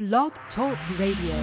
Blog Talk Radio.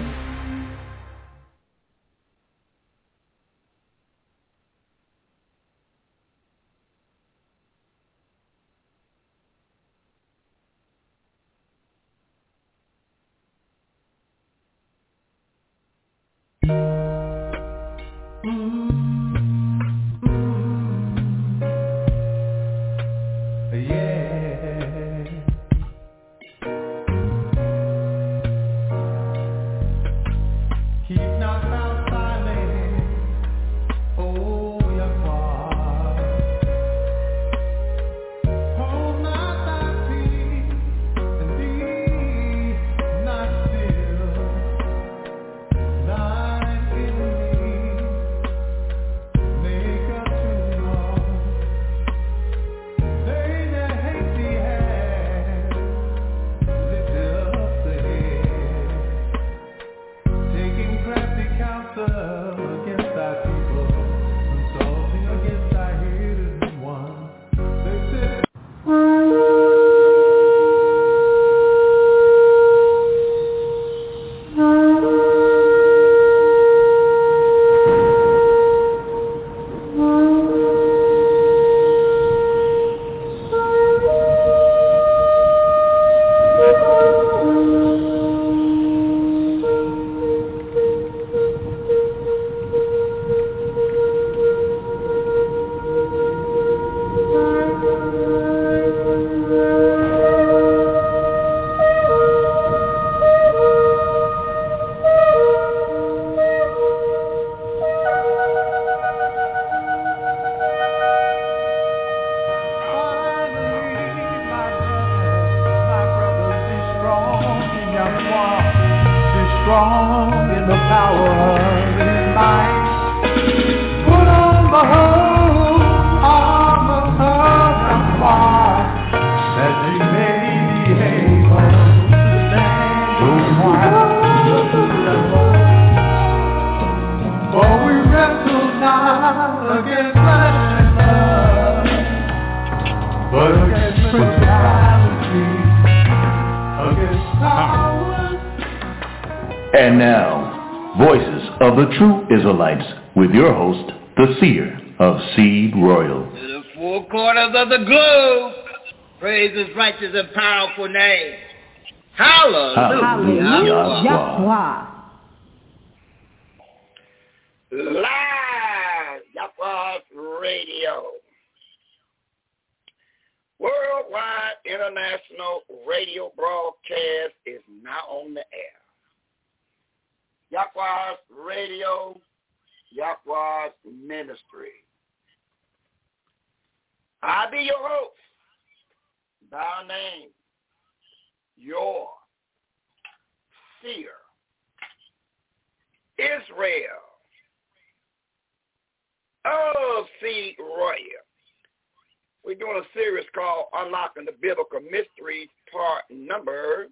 And now, Voices of the True Israelites, with your host, the Seer of Seed Royal. To the four corners of the globe, praise His righteous and powerful name. Hallelujah. Hallelujah. Live, Yahweh's Radio. Worldwide international radio broadcast is now on the air. Yahweh's Radio, Yahweh's Ministry. I be your host, by name, your Seer, Israel, of Seed Royal. We're doing a series called Unlocking the Biblical Mysteries, part number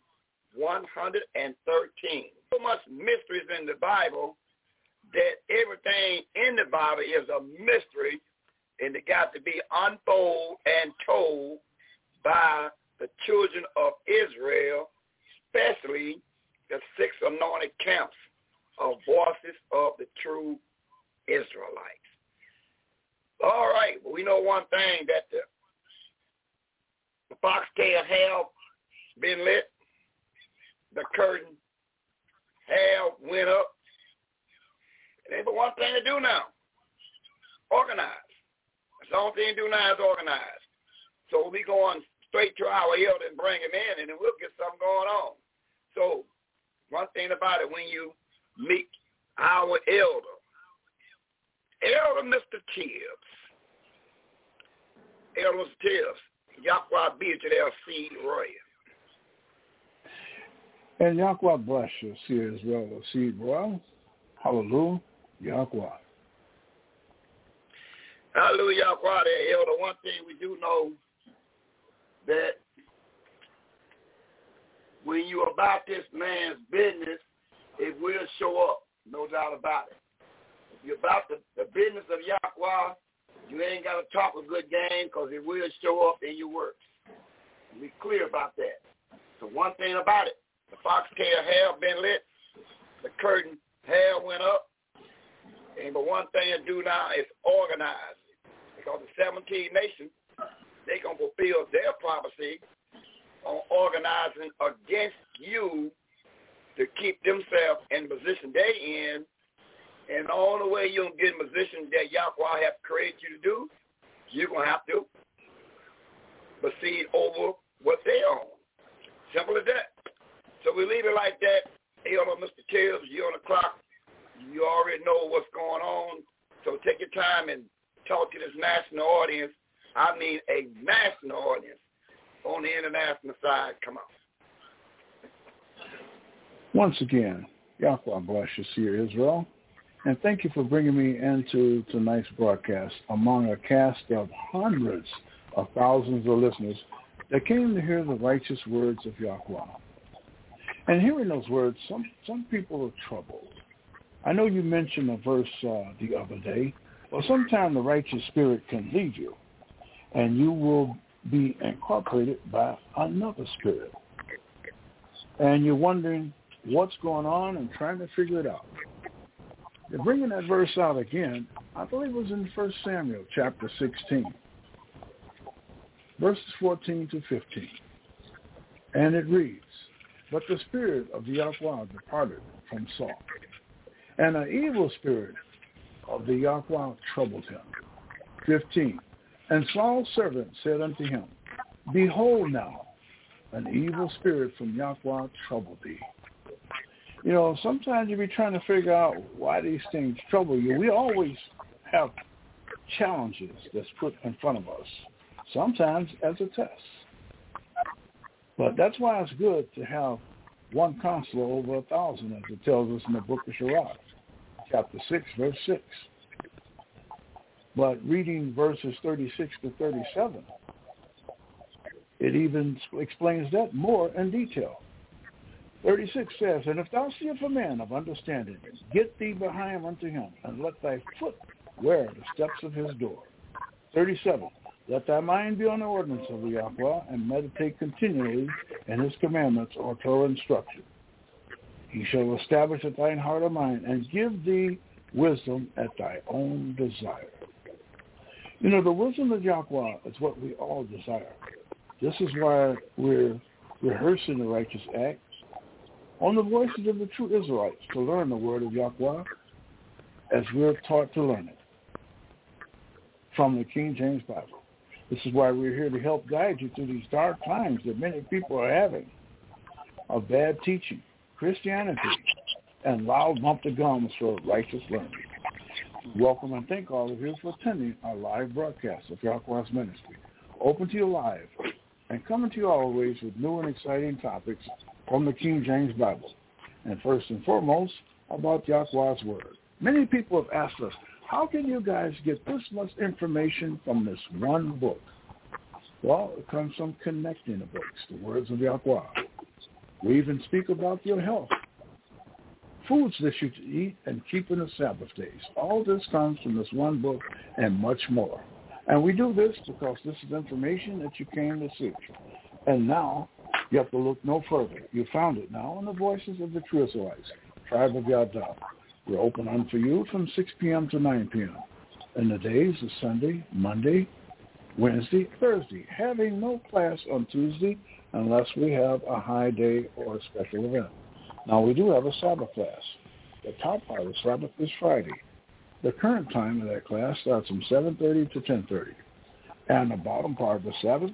113. So much mysteries in the Bible that everything in the Bible is a mystery, and it got to be unfolded and told by the children of Israel, especially the 6 anointed camps of Voices of the True Israelites. All right, well, we know one thing, that the foxtail have been lit, the curtain have went up. And there's but one thing to do now, organize. That's the only thing to do now is organize. So we'll be going straight to our elder and bring him in, and then we'll get something going on. So one thing about it, when you meet our elder Mr. Tibbs, Elder Mr. Tibbs, Yahweh be to their Seed Royal. And Yahweh bless you, Seer as well as Seed Royal. Hallelujah, Yahweh. Hallelujah, Yahweh, there, Elder. One thing we do know, that when you're about this man's business, it will show up, no doubt about it. If you're about the business of Yahweh, you ain't got to talk a good game, because it will show up in your works. Be clear about that. So one thing about it, The foxtail have been lit. The curtain have went up. And but one thing to do now is organize. Because the 17 nations, they're going to fulfill their prophecy on organizing against you to keep themselves in the position they in. And the only way you're going to get in the position that Yahweh have created you to do, you're going to have to proceed over what they own. Simple as that. So we leave it like that. Hey, Mr. Tibbs, you're on the clock. You already know what's going on. So take your time and talk to this national audience. I mean a national audience on the international side. Come on. Once again, Yahweh bless you, Seer Israel. And thank you for bringing me into tonight's broadcast among a cast of hundreds of thousands of listeners that came to hear the righteous words of Yahweh. And hearing those words, some people are troubled. I know you mentioned a verse the other day. Well, sometimes the righteous spirit can leave you, and you will be incorporated by another spirit. And you're wondering what's going on and trying to figure it out. They're bringing that verse out again. I believe it was in 1 Samuel chapter 16, verses 14 to 15. And it reads, "But the spirit of the Yahweh departed from Saul, and an evil spirit of the Yahweh troubled him." 15. "And Saul's servant said unto him, Behold now, an evil spirit from Yahweh troubled thee." You know, sometimes you be trying to figure out why these things trouble you. We always have challenges that's put in front of us, sometimes as a test. But that's why it's good to have one counselor over 1,000, as it tells us in the book of Sirach, chapter 6, verse 6. But reading verses 36 to 37, it even explains that more in detail. 36 says, "And if thou seest a man of understanding, get thee behind unto him, and let thy foot wear the steps of his door." 37, "Let thy mind be on the ordinance of the Yahweh, and meditate continually in his commandments or Torah instruction. He shall establish at thine heart a mind, and give thee wisdom at thy own desire." You know, the wisdom of Yahweh is what we all desire. This is why we're rehearsing the righteous acts on the voices of the true Israelites to learn the word of Yahweh as we're taught to learn it from the King James Bible. This is why we're here to help guide you through these dark times that many people are having of bad teaching, Christianity, and loud bump the gums for righteous learning. Welcome and thank all of you for attending our live broadcast of Yahweh's ministry. Open to you live and coming to you always with new and exciting topics from the King James Bible, and first and foremost, about Yahweh's Word. Many people have asked us, how can you guys get this much information from this one book? Well, it comes from connecting the books, the words of Yahweh. We even speak about your health, foods that you eat, and keeping the Sabbath days. All this comes from this one book and much more. And we do this because this is information that you came to seek. And now, you have to look no further. You found it now in the voices of the true Israelites, tribe of Yahweh. We're open unto you from 6 p.m. to 9 p.m. And the days are Sunday, Monday, Wednesday, Thursday, having no class on Tuesday unless we have a high day or a special event. Now, we do have a Sabbath class. The top part of Sabbath is Friday. The current time of that class starts from 7:30 to 10:30. And the bottom part of the Sabbath,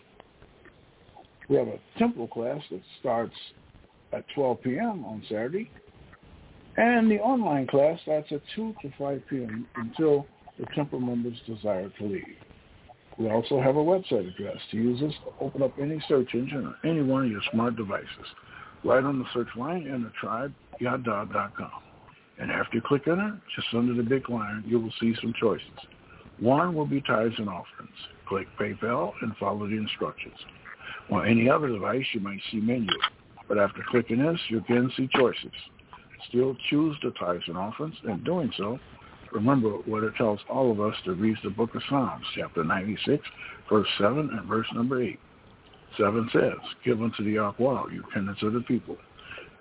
we have a temple class that starts at 12 p.m. on Saturday, and the online class starts at 2 to 5 p.m. until the temple members desire to leave. We also have a website address to use this to open up any search engine or any one of your smart devices. Right on the search line, enter tribeyada.com. And after you click enter, just under the big line, you will see some choices. One will be tithes and offerings. Click PayPal and follow the instructions. On any other device, you might see menu, but after clicking this, you again see choices. Still choose the tithes and offerings. In doing so, remember what it tells all of us to read the book of Psalms, chapter 96, verse 7 and verse number 8. 7 says, "Give unto the Yahweh, you tenants of the people,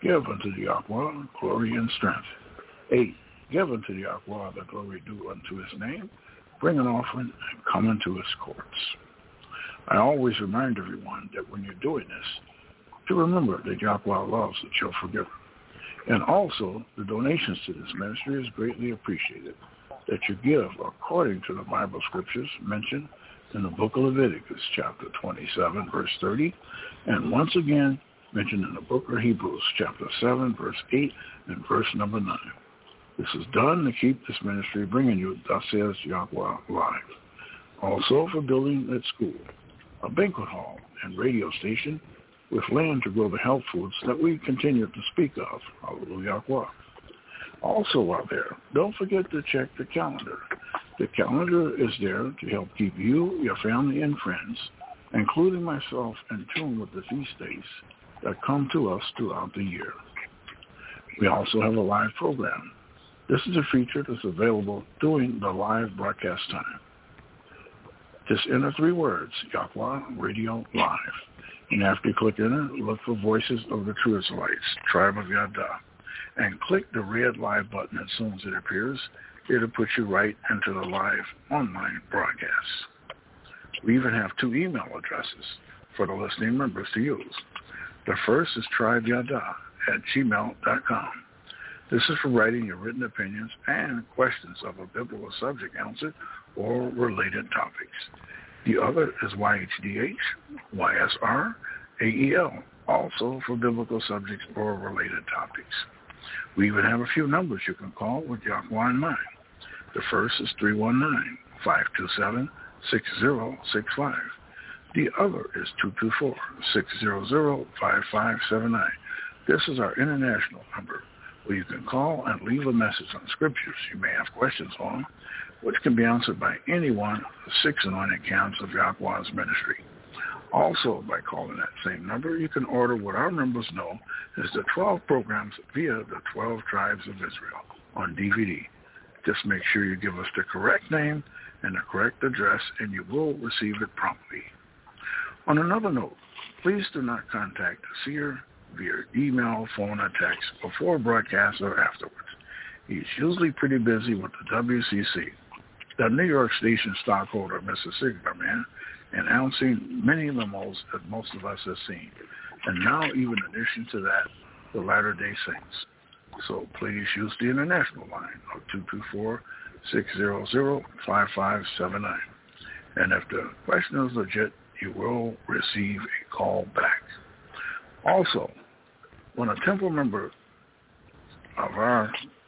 Give unto the Yahweh glory and strength. 8. Give unto the Yahweh the glory due unto his name. Bring an offering and come into his courts. I always remind everyone that when you're doing this, to remember that Yahweh loves that you'll forgive. And also, the donations to this ministry is greatly appreciated, that you give according to the Bible scriptures mentioned in the book of Leviticus, chapter 27, verse 30, and once again mentioned in the book of Hebrews, chapter 7, verse 8, and verse number 9. This is done to keep this ministry bringing you, thus says Yahweh, live. Also for building that school, a banquet hall, and radio station with land to grow the health foods that we continue to speak of. Hallelujah. Also while there, don't forget to check the calendar. The calendar is there to help keep you, your family, and friends, including myself, in tune with the feast days that come to us throughout the year. We also have a live program. This is a feature that's available during the live broadcast time. Just enter 3 words, Yahweh Radio Live. And after you click enter, look for Voices of the True Israelites, Tribe of Yada, and click the red live button as soon as it appears. It'll put you right into the live online broadcast. We even have 2 email addresses for the listening members to use. The first is tribeyada@gmail.com. This is for writing your written opinions and questions of a biblical subject answered or related topics. The other is YHDH-YSR-AEL, also for biblical subjects or related topics. We even have a few numbers you can call with Yahweh in mind. The first is 319-527-6065. The other is 224-600-5579. This is our international number, where you can call and leave a message on scriptures you may have questions on, which can be answered by any one of the 6 anointed camps of Yahweh's ministry. Also, by calling that same number, you can order what our members know as the 12 programs via the 12 tribes of Israel on DVD. Just make sure you give us the correct name and the correct address, and you will receive it promptly. On another note, please do not contact the seer via email, phone, or text before broadcast or afterwards. He's usually pretty busy with the WCC, the New York Station stockholder, Mr. Siglerman, announcing many limos that most of us have seen, and now even in addition to that, the Latter-day Saints. So please use the international line of 224-600-5579. And if the question is legit, you will receive a call back. Also, when a temple member of our,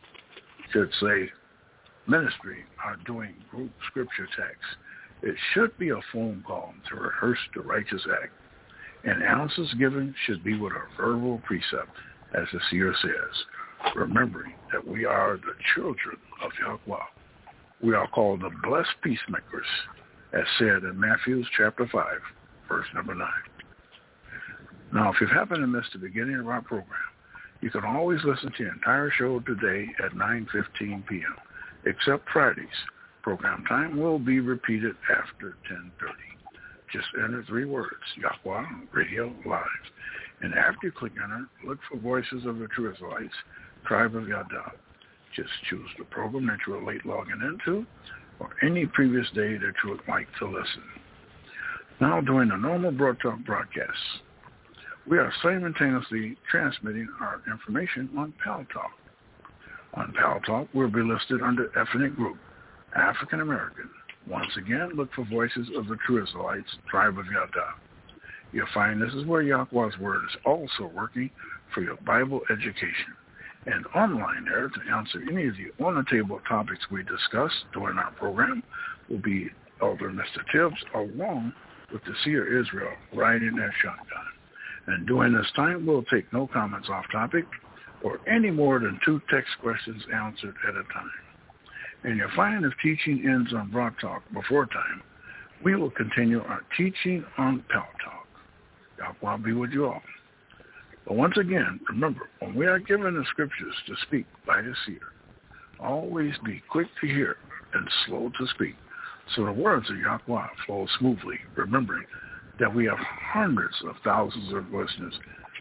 ministry are doing group scripture texts, it should be a phone call to rehearse the righteous act, and ounces given should be with a verbal precept, as the seer says, remembering that we are the children of Yahweh. We are called the blessed peacemakers, as said in Matthew chapter 5, verse number 9. Now, if you happen to miss the beginning of our program, you can always listen to the entire show today at 9:15 p.m., except Fridays. Program time will be repeated after 10:30. Just enter 3 words, Yahweh Radio Live. And after you click enter, look for Voices of the True Israelites, Tribe of Yada. Just choose the program that you are late logging into, or any previous day that you would like to listen. Now, during the normal broadcasts, we are simultaneously transmitting our information on Pal Talk. On Pal Talk, we'll be listed under ethnic group, African American. Once again, look for Voices of the True Israelites, Tribe of Yada. You'll find this is where Yahweh's Word is also working for your Bible education. And online there, to answer any of the on-the-table topics we discuss during our program, will be Elder Mr. Tibbs, along with the Seer Israel, riding their shotgun. And during this time, we'll take no comments off topic or any more than 2 text questions answered at a time. And you'll find if teaching ends on Broad Talk before time, we will continue our teaching on Pal Talk. Yahweh be with you all. But once again, remember, when we are given the scriptures to speak by the seer, always be quick to hear and slow to speak, so the words of Yahweh flow smoothly, remembering that we have hundreds of thousands of listeners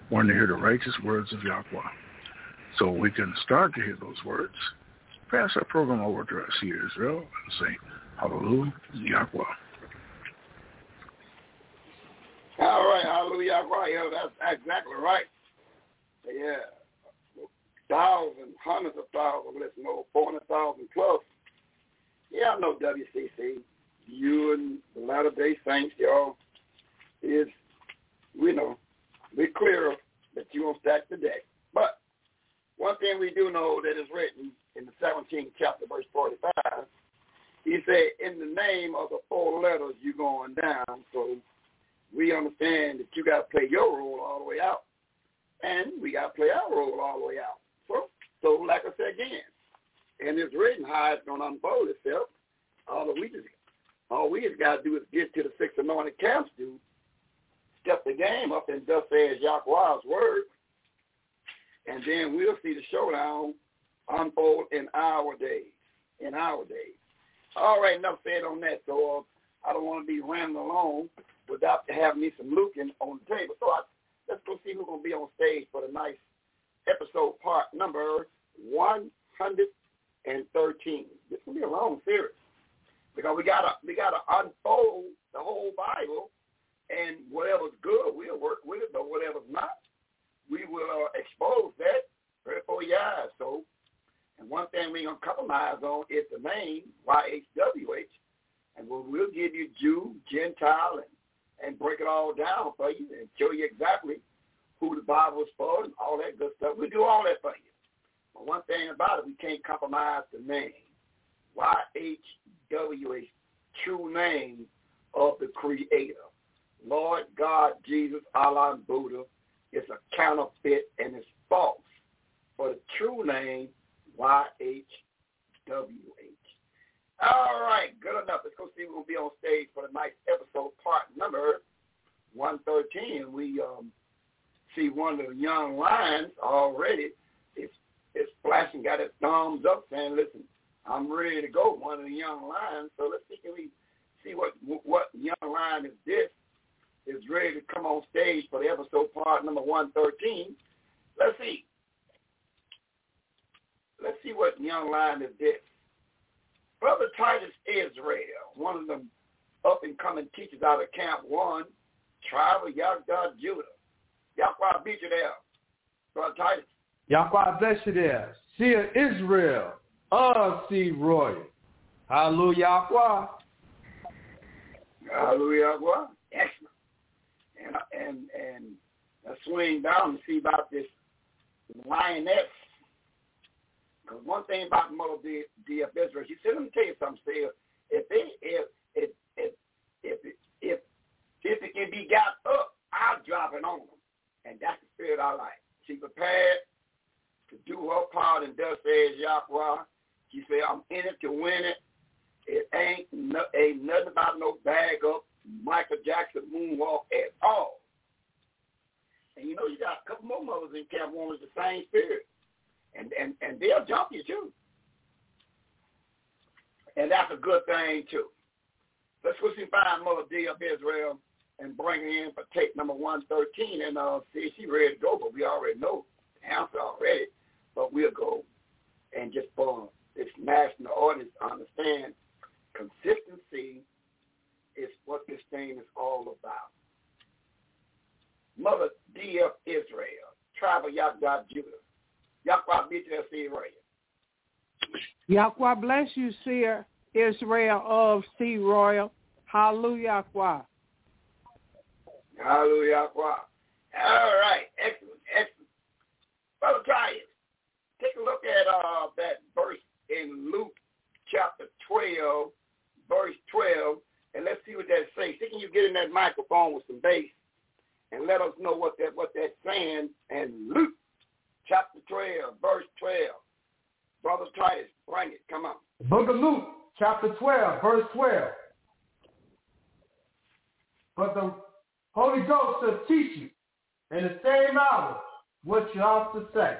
want to hear the righteous words of Yahweh. So we can start to hear those words. Pass our program over to our seer Israel and say, Hallelujah, Yahweh. All right, hallelujah, Yahweh. Yeah, that's exactly right. Yeah. Thousands, hundreds of thousands, listen, over 400,000 plus. Yeah, I know WCC. You and the Latter-day Saints, y'all, is, we know, we're clear that you won't stack the deck. But one thing we do know that is written in the 17th chapter, verse 45, he said, in the name of the 4 letters, you're going down. So we understand that you got to play your role all the way out. And we got to play our role all the way out. So like I said again, and it's written how it's going to unfold itself. All we just got to do is get to the 6 anointed camps, dude. Step the game up and just say as Yahweh's word. And then we'll see the showdown unfold in our days. All right, enough said on that. So I don't want to be rambling along without having me some Lucan on the table. So let's go see who's going to be on stage for the nice episode part number 113. This will be a long series because we gotta unfold the whole Bible, and whatever's good we'll work with it, but whatever's not, we will expose that for your eyes. So, and one thing we ain't gonna compromise on is the name YHWH, and we'll give you Jew, Gentile, and break it all down for you and show you exactly who the Bible is for and all that good stuff. We do all that for you. But one thing about it, we can't compromise the name. YHWH, true name of the Creator. Lord God, Jesus, Allah, and Buddha is a counterfeit and it's false. For the true name, YHWH. All right, good enough. Let's go see who's going to be on stage for the nice episode part number 113. We see one of the young lions already. It's flashing, got his thumbs up, saying, "Listen, I'm ready to go." One of the young lions. So let's see, can we see what young lion is ready to come on stage for the episode part number 113. Let's see. Let's see what young lion is this. Brother Titus Israel, one of them up-and-coming teachers out of Camp 1, tribe of Yahweh Judah. Yahweh beat you there, Brother Titus. Yahweh bless you there. Seer Israel of Seed Royal. Hallelujah, Yahweh. Hallelujah, Yahweh. Excellent. And let's swing down and see about this lioness. Because one thing about Mother D of Israel, she said, let me tell you something, Seer. If it can be got up, I'll drop it on them. And that's the spirit I like. She prepared to do her part and thus says Yahweh. She said, I'm in it to win it. It ain't nothing about no bag up Michael Jackson moonwalk at all. And you know, you got a couple more mothers in Camp 1 with the same spirit. And they'll jump you too. And that's a good thing too. Let's go see find Mother D of Israel and bring her in for tape number 113 and see if she's ready to go, but we already know the answer already. But we'll go and just for this national audience understand consistency is what this thing is all about. Mother D of Israel, tribe of Yahweh Judah. Yahweh be to Seer Royal. Yahweh bless you, Seer Israel of Seed Royal. Hallelujah, Yahweh. Hallelujah, Yahweh. All right, excellent. Brother Titus, take a look at that verse in Luke chapter 12, verse 12, and let's see what that says. See, can you get in that microphone with some bass and let us know what that's saying? And Luke chapter 12, verse 12. Brother Titus, bring it. Come on. The book of Luke, chapter 12, verse 12. But the Holy Ghost shall teach you in the same hour what you ought to say.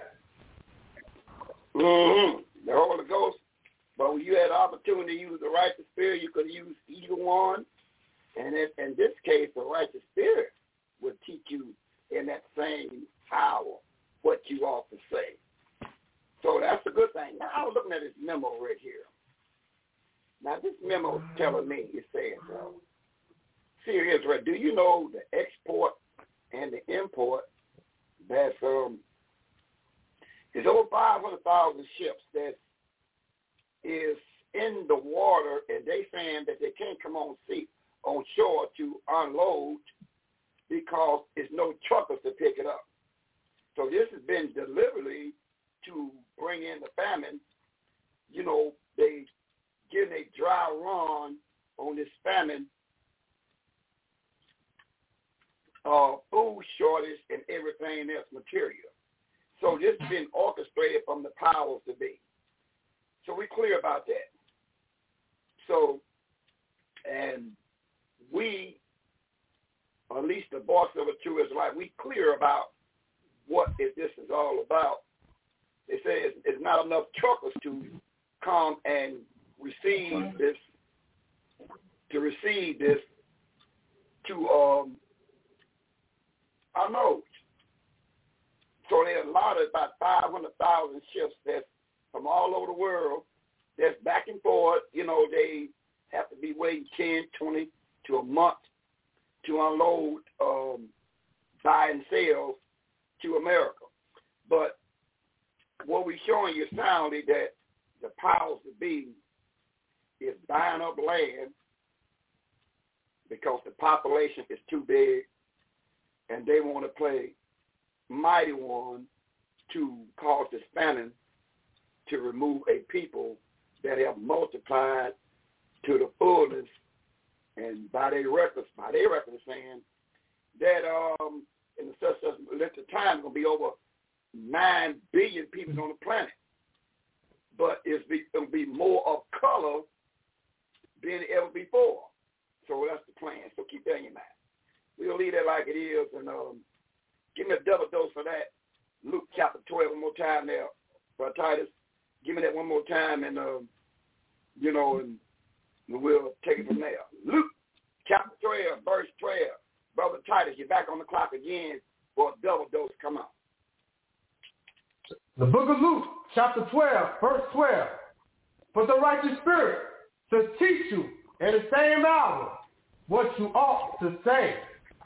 Mm-hmm. The Holy Ghost. But when you had the opportunity to use the righteous spirit, you could use either one. And in this case, the righteous spirit would teach you in that same how, what you ought to say. So that's a good thing. Now, I was looking at this memo right here. Now, this memo is telling me, it says, see, Israel, do you know the export and the import that's there's over 500,000 ships that is in the water, and they saying that they can't come on shore to unload because there's no truckers to pick it up. So this has been deliberately to bring in the famine. You know, they getting a dry run on this famine, food shortage, and everything else material. So this has been orchestrated from the powers to be. So we're clear about that. So, and we, or at least the voice of a true Israelite, we clear about what this is all about. They say it's not enough truckers to come and receive this, to unload. So there's a lot of about 500,000 ships that's from all over the world that's back and forth. You know, they have to be waiting 10, 20 to a month to unload, buy and sell to America. But what we're showing you soundly that the powers that be is buying up land because the population is too big, and they want to play mighty one to cause this famine to remove a people that have multiplied to the fullness, and by their records saying that in such a length of time, going to be over 9 billion people on the planet. But it'll be more of color than ever before. So that's the plan. So keep that in your mind. We'll leave that like it is, and give me a double dose for that. Luke chapter 12 one more time there, Brother Titus. Give me that one more time, and and we'll take it from there. Luke chapter 12, verse 12. Brother Titus, you're back on the clock again for a double dose. Come on. The book of Luke, chapter 12, verse 12. For the righteous spirit to teach you in the same hour what you ought to say.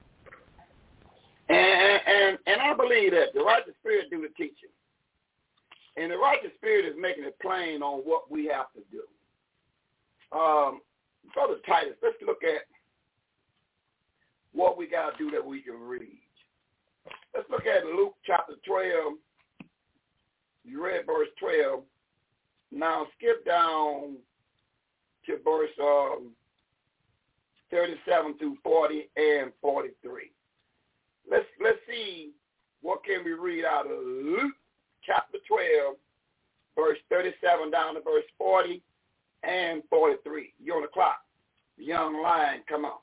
And I believe that the righteous spirit do the teaching. And the righteous spirit is making it plain on what we have to do. Brother Titus, let's look at what we got to do that we can read. Let's look at Luke chapter 12. You read verse 12. Now skip down to verse 37 through 40 and 43. Let's see what can we read out of Luke chapter 12, verse 37 down to verse 40 and 43. You're on the clock. Young lion, come on.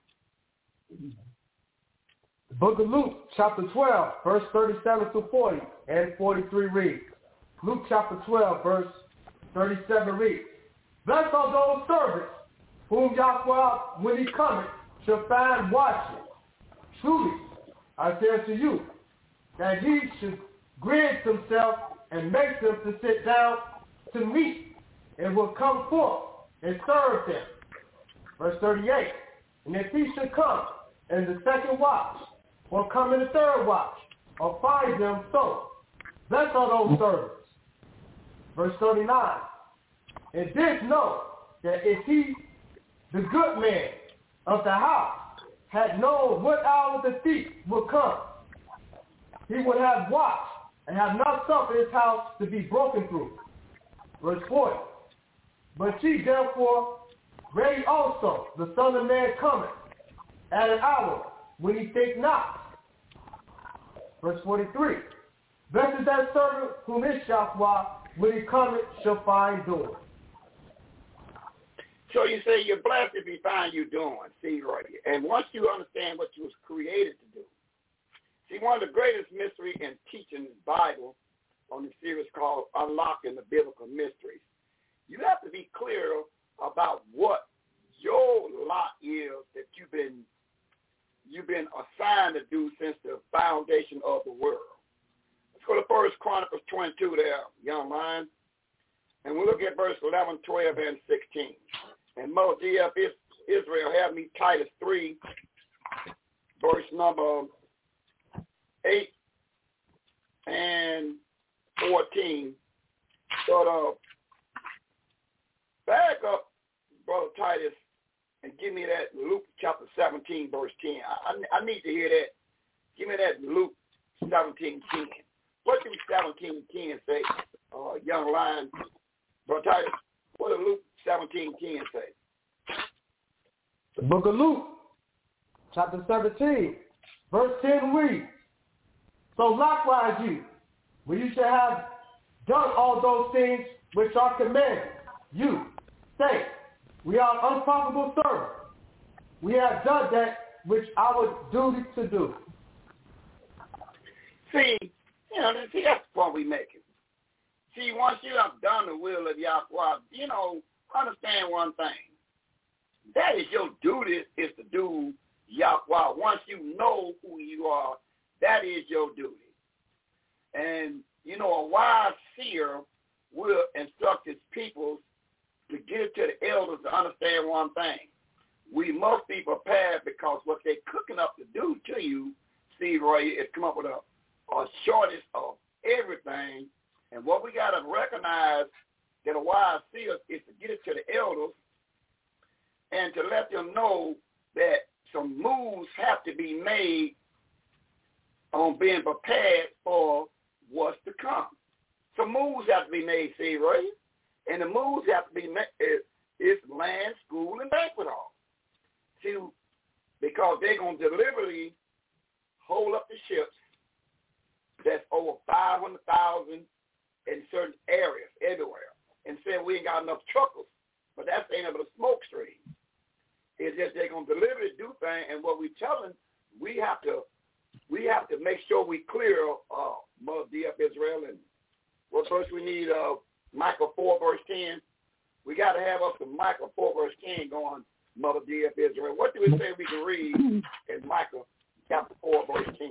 The book of Luke, chapter 12, verse 37 to 40 and 43 reads. Luke chapter 12, verse 37 reads, Blessed are those servants whom Yahweh, when he cometh, shall find watching. Truly, I say unto you, that he should gird himself and make them to sit down to meat, and will come forth and serve them. Verse 38, and if he should come in the second watch, or come in the third watch, or find them so, blessed are those servants. Verse 39, and this know that if he, the good man of the house, had known what hour the thief would come, he would have watched and have not suffered his house to be broken through. Verse 40, but ye therefore ready also, the Son of Man cometh at an hour when ye think not. Verse 43, blessed is that servant whom his Yahweh, when he cometh, shall find doing. So you say you're blessed if he find you doing. See, right here. And once you understand what you was created to do. See, one of the greatest mysteries in teaching the Bible on the series called Unlocking the Biblical Mysteries, you have to be clear about what your lot is that you've been assigned to do since the foundation of the world. go to 1 Chronicles 22 there, young lion. And we'll look at verse 11, 12, and 16. And Mother D.F. Israel have me Titus 3, verse number 8 and 14. So back up, Brother Titus, and give me that Luke chapter 17, verse 10. I need to hear that. Give me that Luke 17:10. What do 17:10 say, young lion? Brother Titus, what does Luke 17:10 say? The book of Luke, chapter 17, verse 10 reads, so likewise you, when you shall have done all those things which are commanded, you say, we are unprofitable servants. We have done that which our duty to do. See, that's the point we making. See, once you have done the will of Yahweh, understand one thing. That is your duty, is to do Yahweh. Once you know who you are, that is your duty. And, a wise seer will instruct his people to get it to the elders to understand one thing. We must be prepared, because what they're cooking up to do to you, see, Roy, is come up with a shortage of everything. And what we got to recognize that a wise seer is to get it to the elders and to let them know that some moves have to be made on being prepared for what's to come. Some moves have to be made, see, right? And the moves have to be made is land, school, and banquet hall. See, because they're going to deliberately hold up the ships that's over 500,000 in certain areas, everywhere, and say we ain't got enough truckers, but that's the end of the smoke stream. It's just they're going to deliberately do things, and what we telling, we have to make sure we clear Mother D.F. Israel, and what verse we need, Micah 4, verse 10. We got to have us to Micah 4, verse 10 going, Mother D.F. Israel. What do we say we can read in Micah chapter 4, verse 10?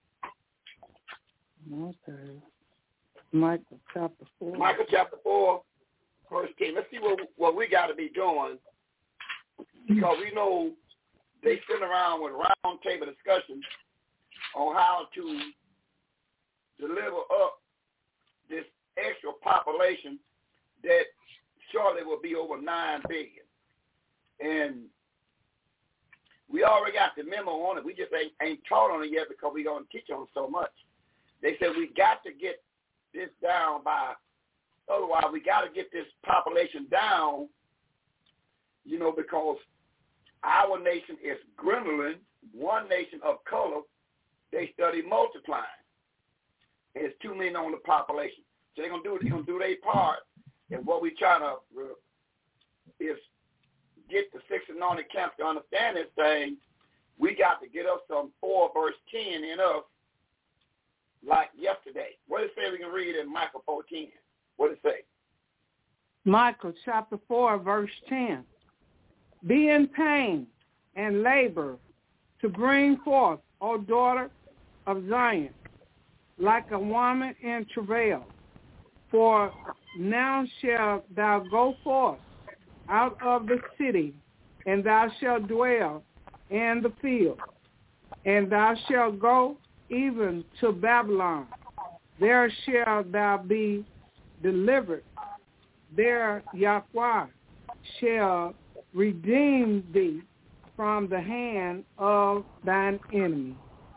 Okay. Micah chapter 4. Micah chapter 4, verse 10. Let's see what we got to be doing, because we know they sit around with round table discussions on how to deliver up this extra population that shortly will be over 9 billion. And we already got the memo on it. We just ain't taught on it yet because we don't teach on it so much. They said we got to get this down by, otherwise we got to get this population down, because our nation is dwindling. One nation of color, they study multiplying. And it's 2 million on the population. So they're gonna do their part. And what we trying to is get the 6 anointed camps to understand this thing. We got to get us some 4 verse 10 in us like yesterday. What does it say we can read in Micah 4:10? What does it say? Micah chapter 4, verse 10. Be in pain and labor to bring forth, O daughter of Zion, like a woman in travail. For now shalt thou go forth out of the city, and thou shalt dwell in the field, and thou shalt go even to Babylon. There shalt thou be delivered. There Yahweh shall redeem thee from the hand of thine enemy.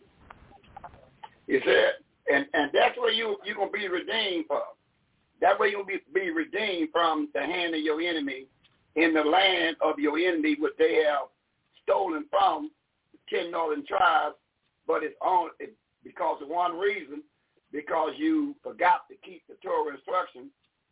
You said, and that's where you're going to be redeemed from. That way you'll be redeemed from the hand of your enemy in the land of your enemy, which they have stolen from the 10 northern tribes, but it's on because of one reason, because you forgot to keep the Torah instructions.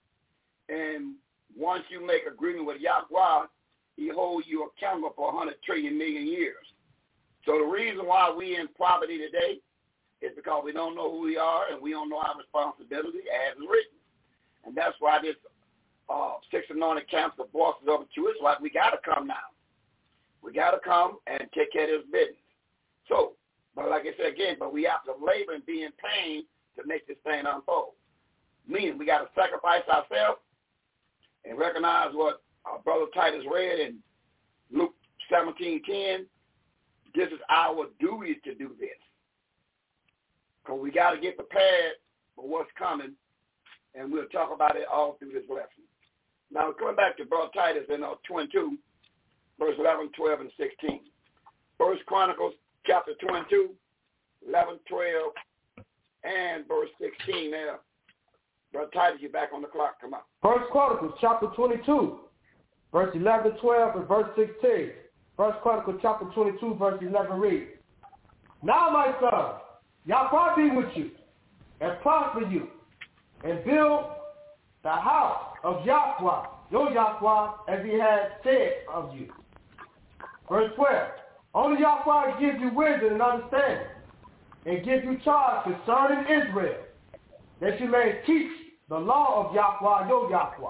And once you make agreement with Yahweh, he holds you accountable for 100 trillion million years. So the reason why we in poverty today is because we don't know who we are and we don't know our responsibility as written. And that's why this 6 anointed camps of bosses over to us, like we got to come now. We got to come and take care of this business. So, but like I said again, but we have to labor and be in pain to make this thing unfold. Meaning we got to sacrifice ourselves and recognize what our brother Titus read in Luke 17:10. This is our duty to do this. Because we got to get prepared for what's coming, and we'll talk about it all through this lesson. Now, coming back to brother Titus in 22, verse 11, 12, and 16. First Chronicles chapter 22, 11, 12, and verse 16 there. Brother Titus, you're back on the clock. Come on. First Chronicles chapter 22, verse 11, 12, and verse 16. First Chronicles chapter 22, verse 11 reads, Now, my son, Yahweh be with you, and prosper you, and build the house of Yahweh, your Yahweh, as he has said of you. Verse 12, Only Yahweh give you wisdom and understanding, and give you charge concerning Israel, that you may teach the law of Yahweh, your Yahweh.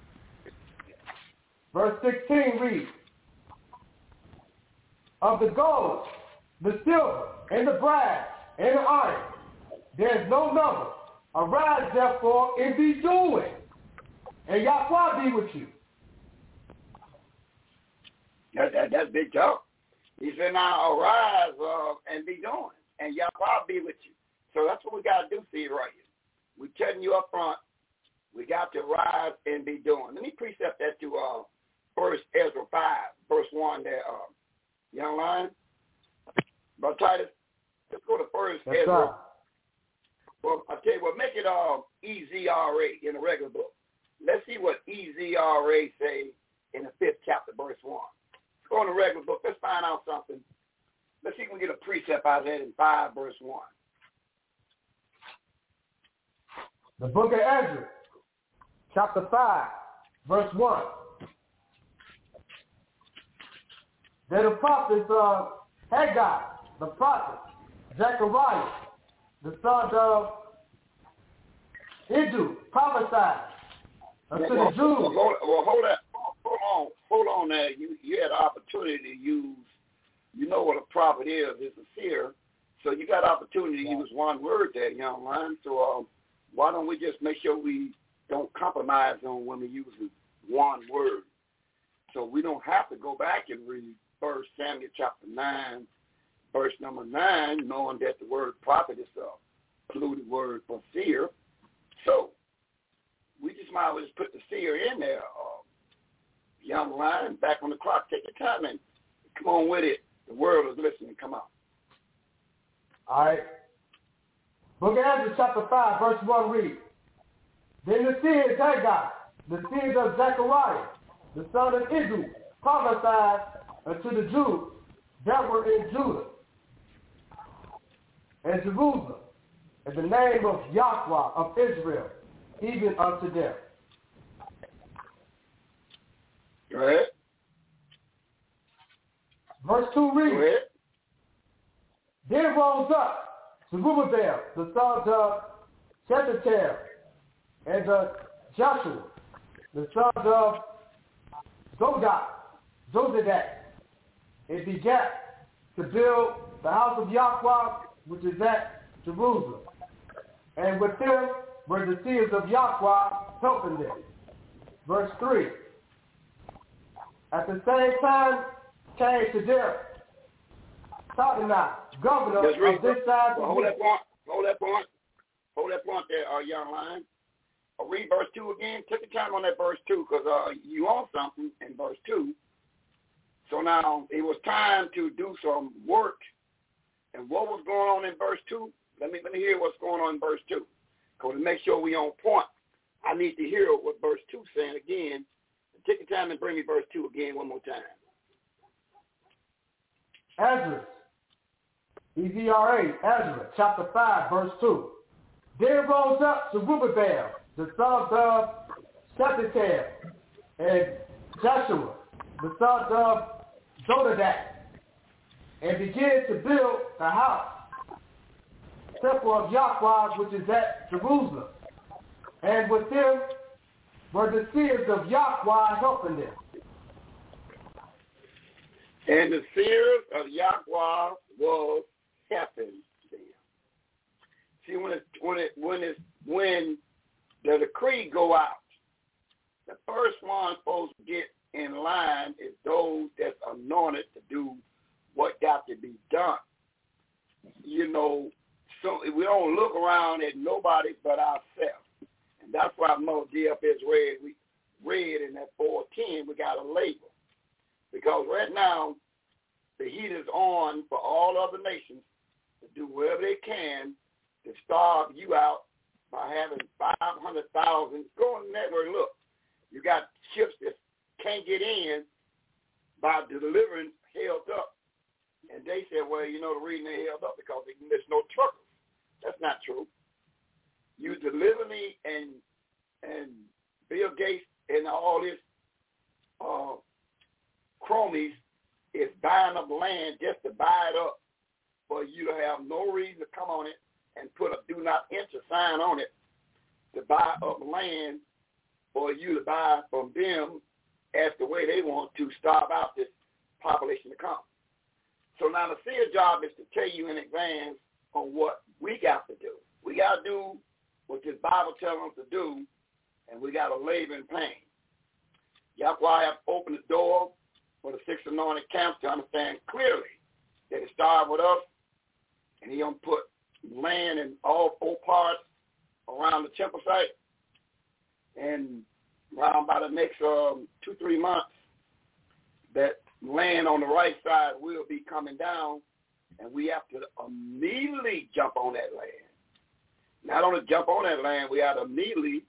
Verse 16 reads, Of the gold, the silver, and the brass, and the iron, there is no number. Arise, therefore, and be doing, and Yahweh be with you. That's big talk. He said, now arise and be doing, and Yahweh be with you. So that's what we got to do, see right here. We're telling you up front, we got to rise and be doing. Let me precept that to 1 Ezra 5, verse 1 there, young lion. Brother Titus, let's go to 1 Ezra. Right. Well, I'll tell you what, make it EZRA in the regular book. Let's see what EZRA say in the 5th chapter, verse 1. Let's go in the regular book. Let's find out something. Let's see if we can get a precept out of that in 5, verse 1. The book of Ezra, chapter 5, verse 1. Then the prophets Haggai, the prophet, Zechariah, the son of Iddu, prophesied unto the Jews. Hold on there. You had the opportunity to use, you know what a prophet is. It's a seer. So you got opportunity to use one word there, young man. So why don't we just make sure we don't compromise on when we use one word? So we don't have to go back and read 1 Samuel chapter 9, verse number 9, knowing that the word prophet is a polluted word for seer. So we just might as well just put the seer in there. Young lion, back on the clock, take your time and come on with it. The world is listening. Come on. All right. Book of Ezra, chapter 5, verse 1 reads, Then the seers Haggai, the seers of Zechariah, the son of Iddu, prophesied unto the Jews that were in Judah and Jerusalem, in the name of Yahweh of Israel, even unto them. Go ahead. Verse 2 reads, Go ahead. Then rose up Zerubbabel, the sons of Shealtiel, and Joshua, the sons of Zozadak, and began to build the house of Yahweh, which is at Jerusalem. And with them were the seers of Yahweh helping them. Verse 3. At the same time came to them Tatanai, governor of this side. Hold that point there, young lion. I'll read verse 2 again. Take your time on that verse 2 because you on something in verse 2. So now it was time to do some work. And what was going on in verse 2? Let me hear what's going on in verse 2. Because to make sure we on point, I need to hear what verse 2 is saying again. Take your time and bring me verse 2 again one more time. Ezra, EZRA, Ezra, chapter 5, verse 2. Then rose up Zerubbabel, the sons of Shealtiel, and Joshua, the sons of Zozadak, and began to build the house, temple of Yahweh, which is at Jerusalem. And with them were the seers of Yahweh helping them. And the seers of Yahweh was helping them. See, when the decree go out, the first one supposed to get in line is those that's anointed to do what got to be done. You know, so we don't look around at nobody but ourselves. And that's why Mother DFS we read in that 4:10, we got a label. Because right now, the heat is on for all other nations to do whatever they can to starve you out by having 500,000. Go on the network and look. You got ships that can't get in by delivering held up. And they said, well, you know, the reason they held up because there's no truckers. That's not true. You deliver me and Bill Gates and all his cronies is buying up land just to buy it up for you to have no reason to come on it and put a do not enter sign on it to buy up land for you to buy from them as the way they want to starve out this population to come. So now the seer's job is to tell you in advance on what we got to do. We got to do what this Bible tells us to do, and we got to labor in pain. Yahweh have opened the door for the 6 anointed camps to understand clearly that it started with us, and he going to put land in all 4 parts around the temple site. And around by the next 2-3 months, that land on the right side will be coming down, and we have to immediately jump on that land. Not only jump on that land, we have to immediately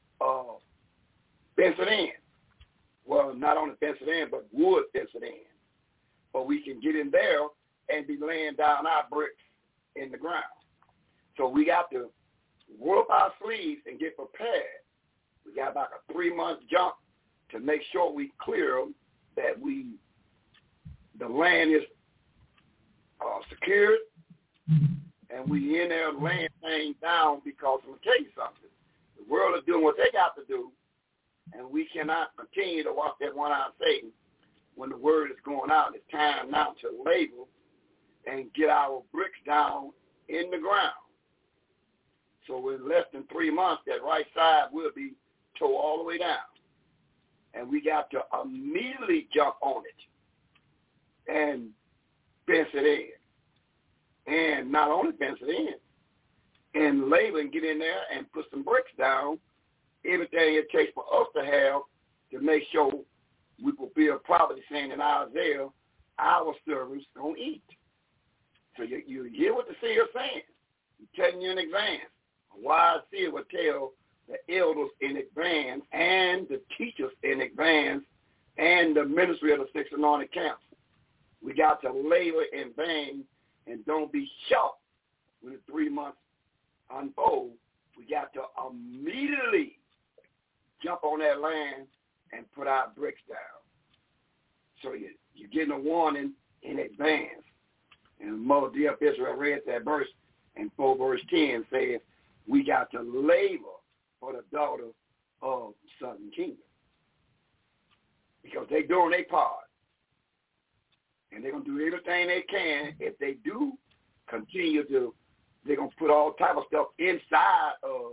fence it in. Well, not only fence it in, but wood fence it in. But we can get in there and be laying down our bricks in the ground. So we got to roll up our sleeves and get prepared. We got about a 3-month jump to make sure we clear them, that the land is secured, and we in there laying things down because I'm going to tell you something. The world is doing what they got to do, and we cannot continue to watch that one-eyed Satan when the word is going out. It's time now to label and get our bricks down in the ground. So in less than 3 months, that right side will be tore all the way down. And we got to immediately jump on it and fence it in. And not only fence it in, and labor and get in there and put some bricks down, everything it takes for us to have to make sure we fulfill prophecy saying in Isaiah, our servants don't eat. So you hear what the seer is saying. He's telling you in advance. A wise seer would tell the elders in advance and the teachers in advance and the ministry of the 6 anointed camps. We got to labor in vain and don't be shocked when the 3 months unfold. We got to immediately jump on that land and put our bricks down. So you're getting a warning in advance. And Mother D.F. Israel read that verse, and 4 verse 10 says, we got to labor for the daughter of Southern Kingdom. Because they're doing their part. And they're going to do everything they can. If they do continue to, they're going to put all type of stuff inside of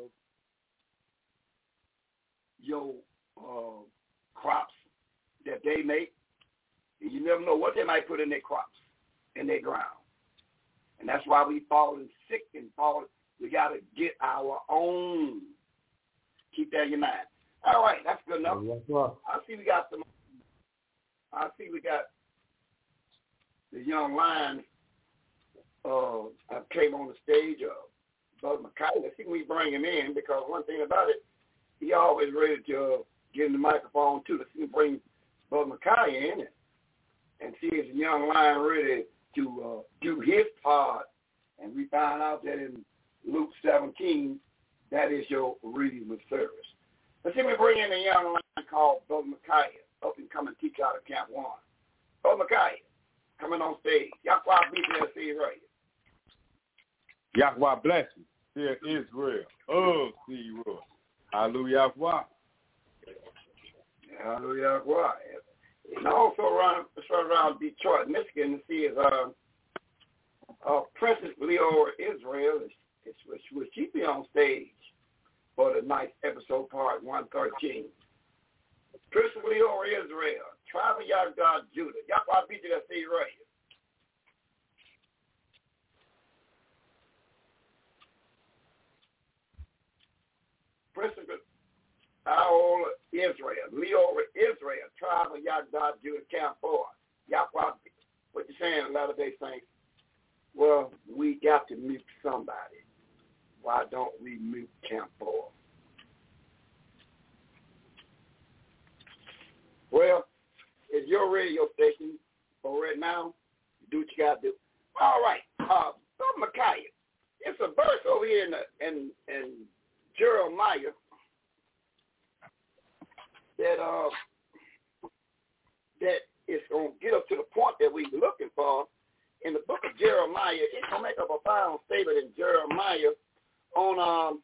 your crops that they make. And you never know what they might put in their crops, in their ground. And that's why we falling sick and falling. We got to get our own. Keep that in your mind. All right, that's good enough. I see we got the young lion came on the stage, Brother McKay. Let's see when we bring him in, because one thing about it, he always ready to get in the microphone too. Let's see him bring Brother McKay in and see if the young lion ready to do his part. And we find out that in Luke 17, that is your reading with service. Let's see if we bring in a young lion called Brother McKay, up and come and teach out of Camp 1. Brother McKay, coming on stage. Yahweh be there, see you right. Yahweh bless you. Dear Israel. Oh, see you. Hallelujah. Hallelujah. And also around Detroit, Michigan, to see is Princess Leora Israel Will she be on stage for the ninth episode, part 113? Princess Leora Israel, tribe of Yahweh Judah. Yahweh beat you that seed right here. Princess Leora Israel, Leora Israel, tribe of Yahweh Judah, Camp 4. Yahweh, what you saying, Latter-day Saints? Well, we got to mute somebody. Why don't we mute Camp 4? Well, it's your radio station for right now. Do what you got to do. All right. Brother Micaiah, it's a verse over here in Jeremiah that is going to get us to the point that we're looking for. In the book of Jeremiah, it's going to make up a final statement in Jeremiah on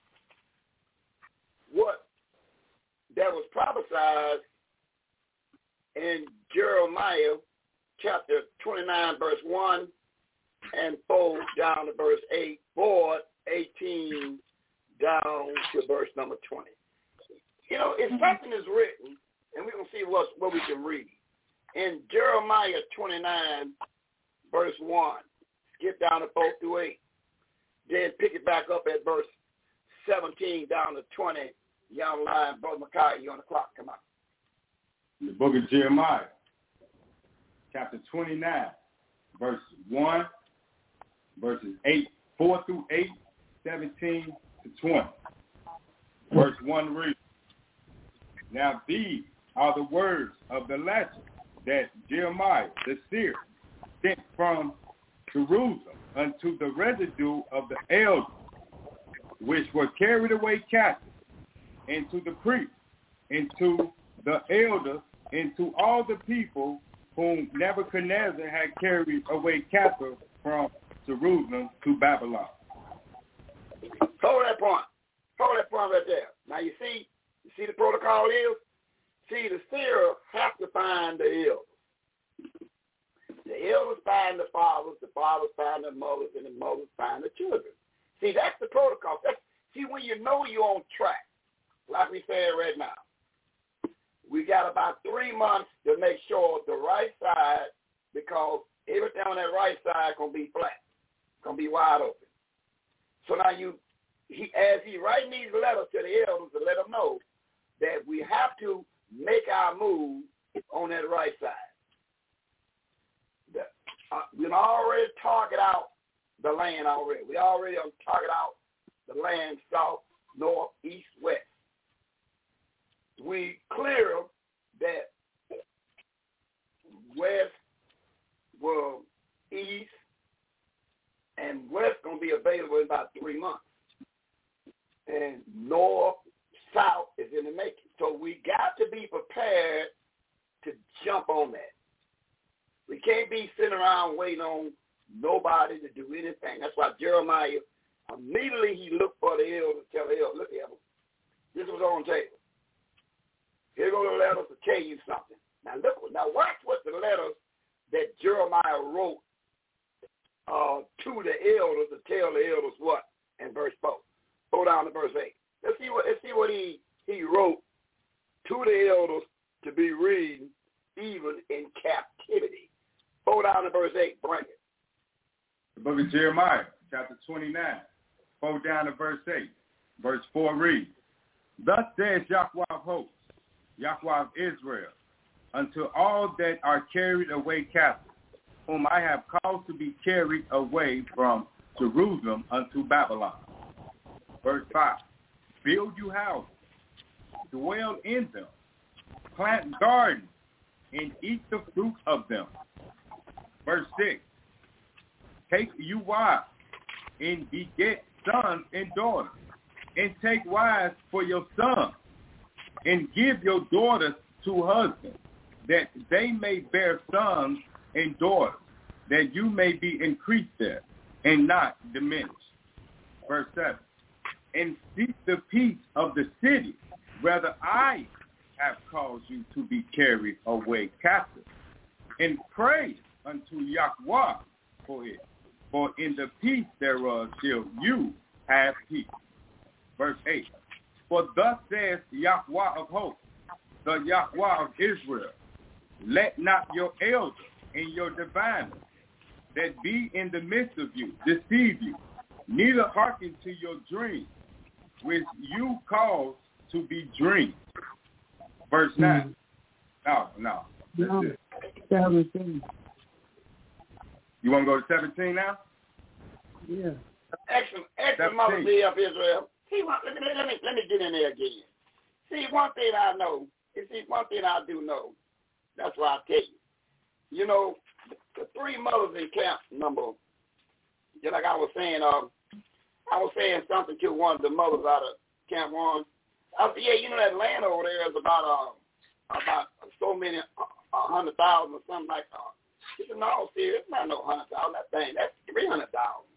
what that was prophesied in Jeremiah chapter 29, verse 1 and 4 down to verse 8, 4, 18 down to verse number 20. You know, if something is written, and we're going to see what we can read. In Jeremiah 29, verse 1, skip down to 4 through 8, then pick it back up at verse 17 down to 20. Young lion, Brother Micaiah, you on the clock. Come on. The book of Jeremiah, chapter 29, verse 1, verses 4 through 8, 17 to 20. Verse 1 reads, Now these are the words of the letter that Jeremiah the seer sent from Jerusalem unto the residue of the elders, which were carried away captive, and to the priests, and to the elders, and to all the people whom Nebuchadnezzar had carried away captive from Jerusalem to Babylon. Hold that point. Hold that point right there. Now you see the protocol is? See, the seer has to find the elders. The elders find the fathers find the mothers, and the mothers find the children. See, that's the protocol. See, when you know you're on track, like we said right now, we got about 3 months to make sure the right side, because everything on that right side is going to be flat, going to be wide open. So now as he writing these letters to the elders to let them know that we have to make our move on that right side. We already target out the land already. We already target out the land south, north, east, west. We clear that west will east, and west going to be available in about 3 months. And north, south is in the making. So we got to be prepared to jump on that. We can't be sitting around waiting on nobody to do anything. That's why Jeremiah, immediately he looked for the elders to tell the elders, look here, this was on the table. Here go the letters to tell you something. Now watch what the letters that Jeremiah wrote to the elders to tell the elders what in verse 4. Go down to verse 8. Let's see what he wrote to the elders to be reading even in captivity. Go down to verse 8. Bring it. The book of Jeremiah, chapter 29. Go down to verse 8. Verse 4 reads, Thus says Yahweh of hosts, Yahweh of Israel, unto all that are carried away captive, whom I have caused to be carried away from Jerusalem unto Babylon. Verse 5, Build you houses, dwell in them, plant gardens, and eat the fruit of them. Verse 6, Take you wives, and beget sons and daughters, and take wives for your sons, and give your daughters to husbands, that they may bear sons and daughters, that you may be increased there, and not diminished. Verse 7, And seek the peace of the city, whether I have caused you to be carried away captive, and pray unto Yahweh for it, for in the peace thereof shall you have peace. Verse 8, for thus says Yahweh of hosts, the Yahweh of Israel, let not your elders and your diviners that be in the midst of you deceive you, neither hearken to your dreams, which you cause to be dreamed. Verse 9. No. That's it. 17. You want to go to 17 now? Yeah. Excellent Mother of Israel. See, let me get in there again. See, one thing I know, one thing I do know, that's why I tell you. You know, the three mothers in camp number, just like I was saying something to one of the mothers out of Camp 1. I said, yeah, you know that land over there is about so many 100,000 or something like that. She said, no, serious, it's not no 100,000. That thing, that's 300,000.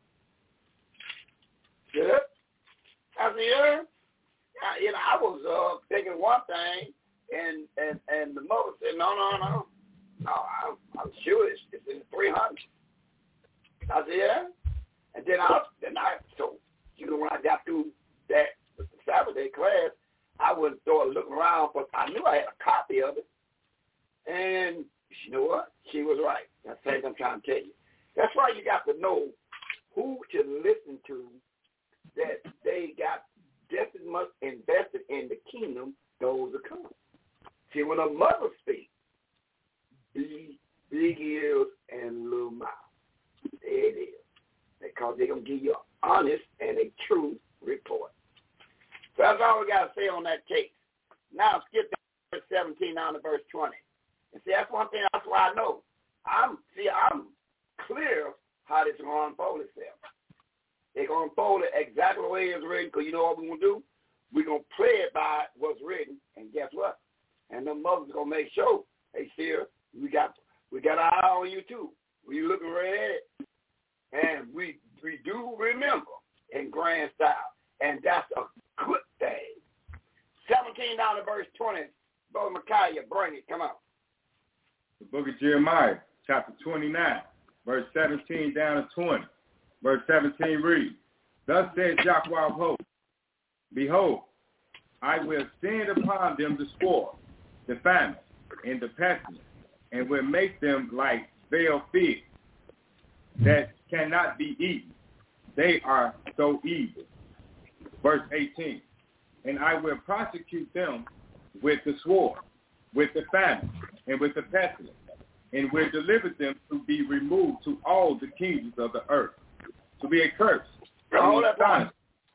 Yeah. I said, yeah. I was thinking one thing, and the mother said, no, I'm sure it's in the 300. I said, yeah. And then so when I got through that Saturday class, I would start looking around, but I knew I had a copy of it. And you know what? She was right. That's the thing I'm trying to tell you. That's why you got to know who to listen to, that they got just as much invested in the kingdom, those are coming. See, when a mother speaks, big ears and little mouth. There it is. Because they're going to give you an honest and a true report. So that's all we got to say on that case. Now skip to verse 17 down to verse 20. And see, that's one thing, that's why I know. I'm clear how this is going to unfold itself. They're going to unfold it exactly the way it's written, because you know what we're going to do? We're going to play it by what's written, and guess what? And the mother's going to make sure, hey, Sarah, we got our eye on you too. We looking right at it. And we do remember in grand style. And that's a good thing. 17 down to verse 20. Brother Micaiah, bring it. Come on. The book of Jeremiah, chapter 29, verse 17 down to 20. Verse 17 reads, thus says Yahweh of hosts, behold, I will send upon them the sword, the famine, and the pestilence, and will make them like veiled figs that cannot be eaten. They are so evil. Verse 18, and I will prosecute them with the sword, with the famine, and with the pestilence, and will deliver them to be removed to all the kingdoms of the earth, to be a curse. Hold that point.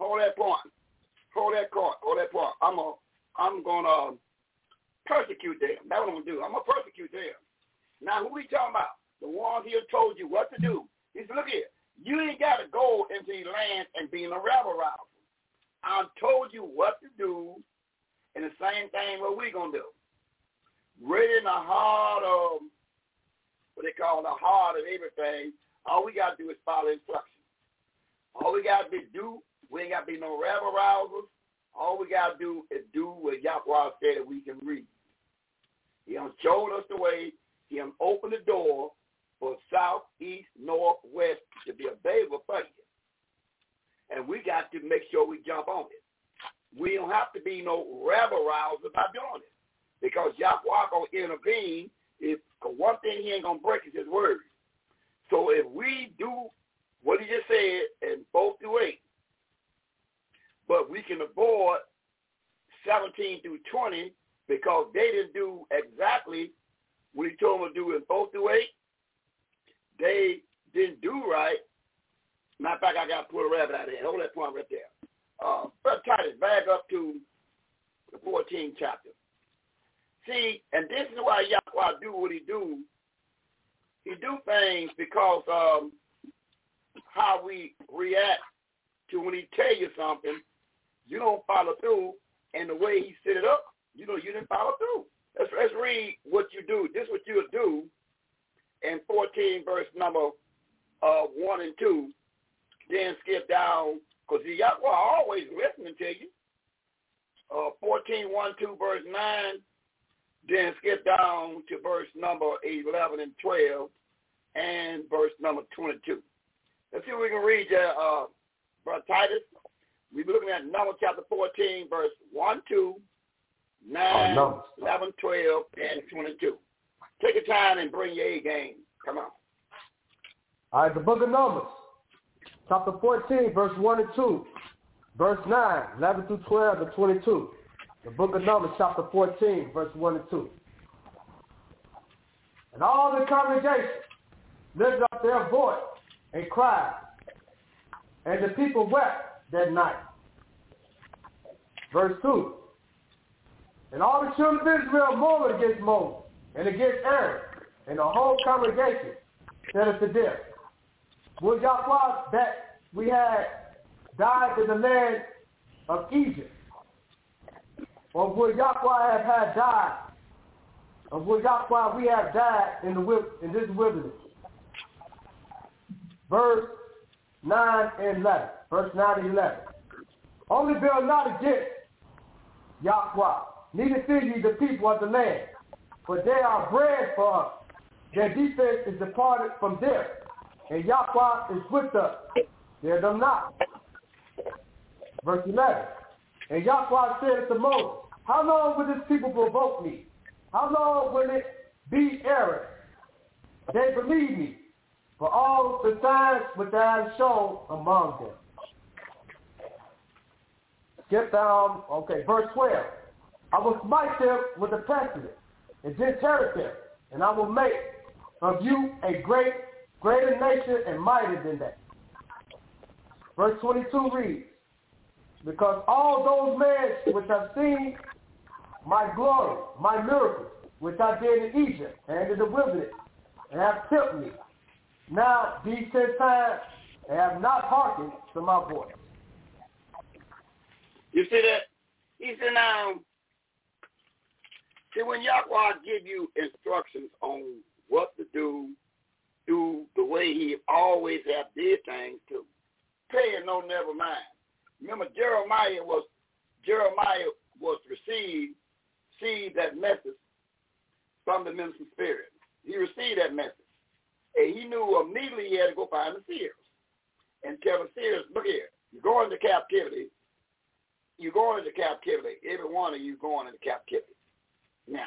I'm going to persecute them. That's what I'm going to do. I'm going to persecute them. Now, who we talking about? The ones here told you what to do. He said, look here. You ain't got to go into the land and be in a rabble-rousel. I've told you what to do, and the same thing what we going to do. Right in the heart of, what they call the heart of everything, all we got to do is follow instructions. All we got to do, we ain't got to be no rabble-rousers. All we got to do is do what Yahweh said that we can read. He done showed us the way. He done opened the door for south, east, north, west to be available for you. And we got to make sure we jump on it. We don't have to be no rabble-rousers about doing it. Because Yahweh going to intervene. One thing he ain't going to break is his word. So if we do what he just said in 4-8, but we can avoid 17 through 20 because they didn't do exactly what he told them to do in 4-8. They didn't do right. Matter of fact, I got to pull a rabbit out of there. Hold that point right there. Brother Titus, back up to the 14th chapter. See, and this is why Yahweh do what he do. He do things because how we react to when he tell you something, you don't follow through, and the way he set it up, you know you didn't follow through. Let's read what you do. This is what you'll do in 14 verse number 1 and 2. Then skip down, because Yahweh always listening to you. 14, 1, 2, verse 9. Then skip down to verse number 11 and 12 and verse number 22. Let's see if we can read Brother Titus. We'll be looking at Numbers chapter 14, verse 1, 2, 9, 11, 12, and 22. Take your time and bring your A game. Come on. All right, the book of Numbers, chapter 14, verse 1 and 2, verse 9, 11 through 12 and 22. The book of Numbers, chapter 14, verse 1 and 2. And all the congregation lifted up their voice and cried, and the people wept that night. Verse 2. And all the children of Israel murmured against Moses and against Aaron, and the whole congregation said unto them, would Yahweh that we had died in the land of Egypt, or would Yahweh have had died, or would Yahweh we have died in this wilderness? Verse 9 and 11. Verse 9 and 11. Only build not against Yahweh, neither fear ye the people of the land, for they are bread for us. Their defense is departed from them, and Yahweh is with us. Fear them not. Verse 11. And Yahweh said to Moses, how long will this people provoke me? How long will it be error? They believe me for all the signs which I have shown among them. Skip down, verse 12. I will smite them with a pestilence and disinherit them, and I will make of you a greater nation and mightier than that. Verse 22 reads, because all those men which have seen my glory, my miracles, which I did in Egypt and in the wilderness, and have kept me, now these 10 times, and have not hearkened to my voice. You see that? He said now, see when Yahweh give you instructions on what to do the way he always have did things, to pay and no never mind. Remember Jeremiah was received that message from the ministering spirit. He received that message. And he knew immediately he had to go find the seers and tell the seers, look here, you're going into captivity. You're going into captivity. Every one of you going into captivity. Now,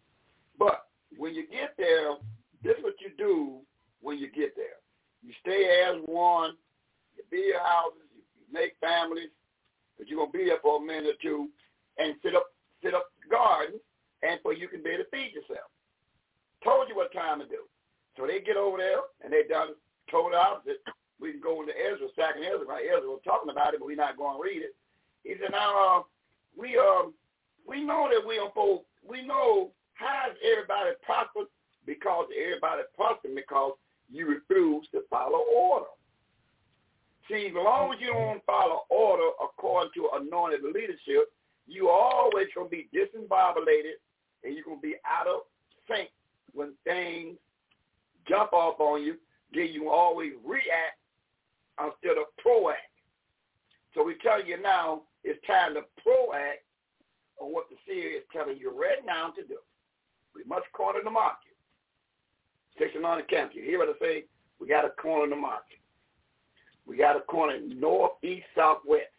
but when you get there, this is what you do when you get there. You stay as one. You build your houses. You make families. But you're going to be there for a minute or two and sit up the garden, and so you can be able to feed yourself. Told you what time to do. So they get over there, and they done told the opposite. We can go into Ezra, second Ezra. Right? Ezra was talking about it, but we're not going to read it. He said, now, we know that we know how everybody prospered because everybody prospered because you refuse to follow order. See, as long as you don't follow order according to anointed leadership, you always going to be discombobulated and you're going to be out of sync when things jump off on you. Then you always react instead of proact. So we tell you now, it's time to proact on what the seer is telling you right now to do. We must corner the market. Section on the camp. You hear what I say? We got to corner the market. We got to corner north, east, south, west.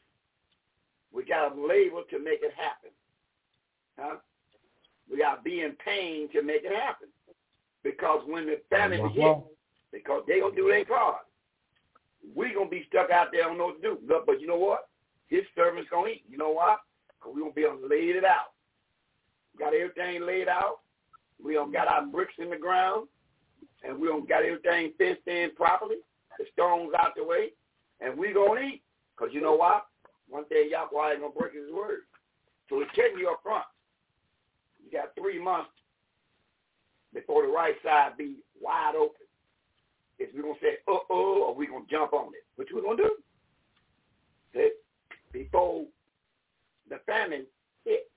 We got to labor to make it happen. Huh? We got to be in pain to make it happen. Because when the famine hit, because they going to do their part, we going to be stuck out there, don't know what to do. But you know what? His servants going to eat. You know why? Because we going to be able to lay it out. We got everything laid out. We don't got our bricks in the ground. And we don't got everything fenced in properly. The stones out the way. And we going to eat. Because you know why? One day Yahweh ain't going to break his word. So he's telling you up front. You got 3 months before the right side be wide open. Is we going to say, or we going to jump on it? What you going to do? See? Before the famine hit,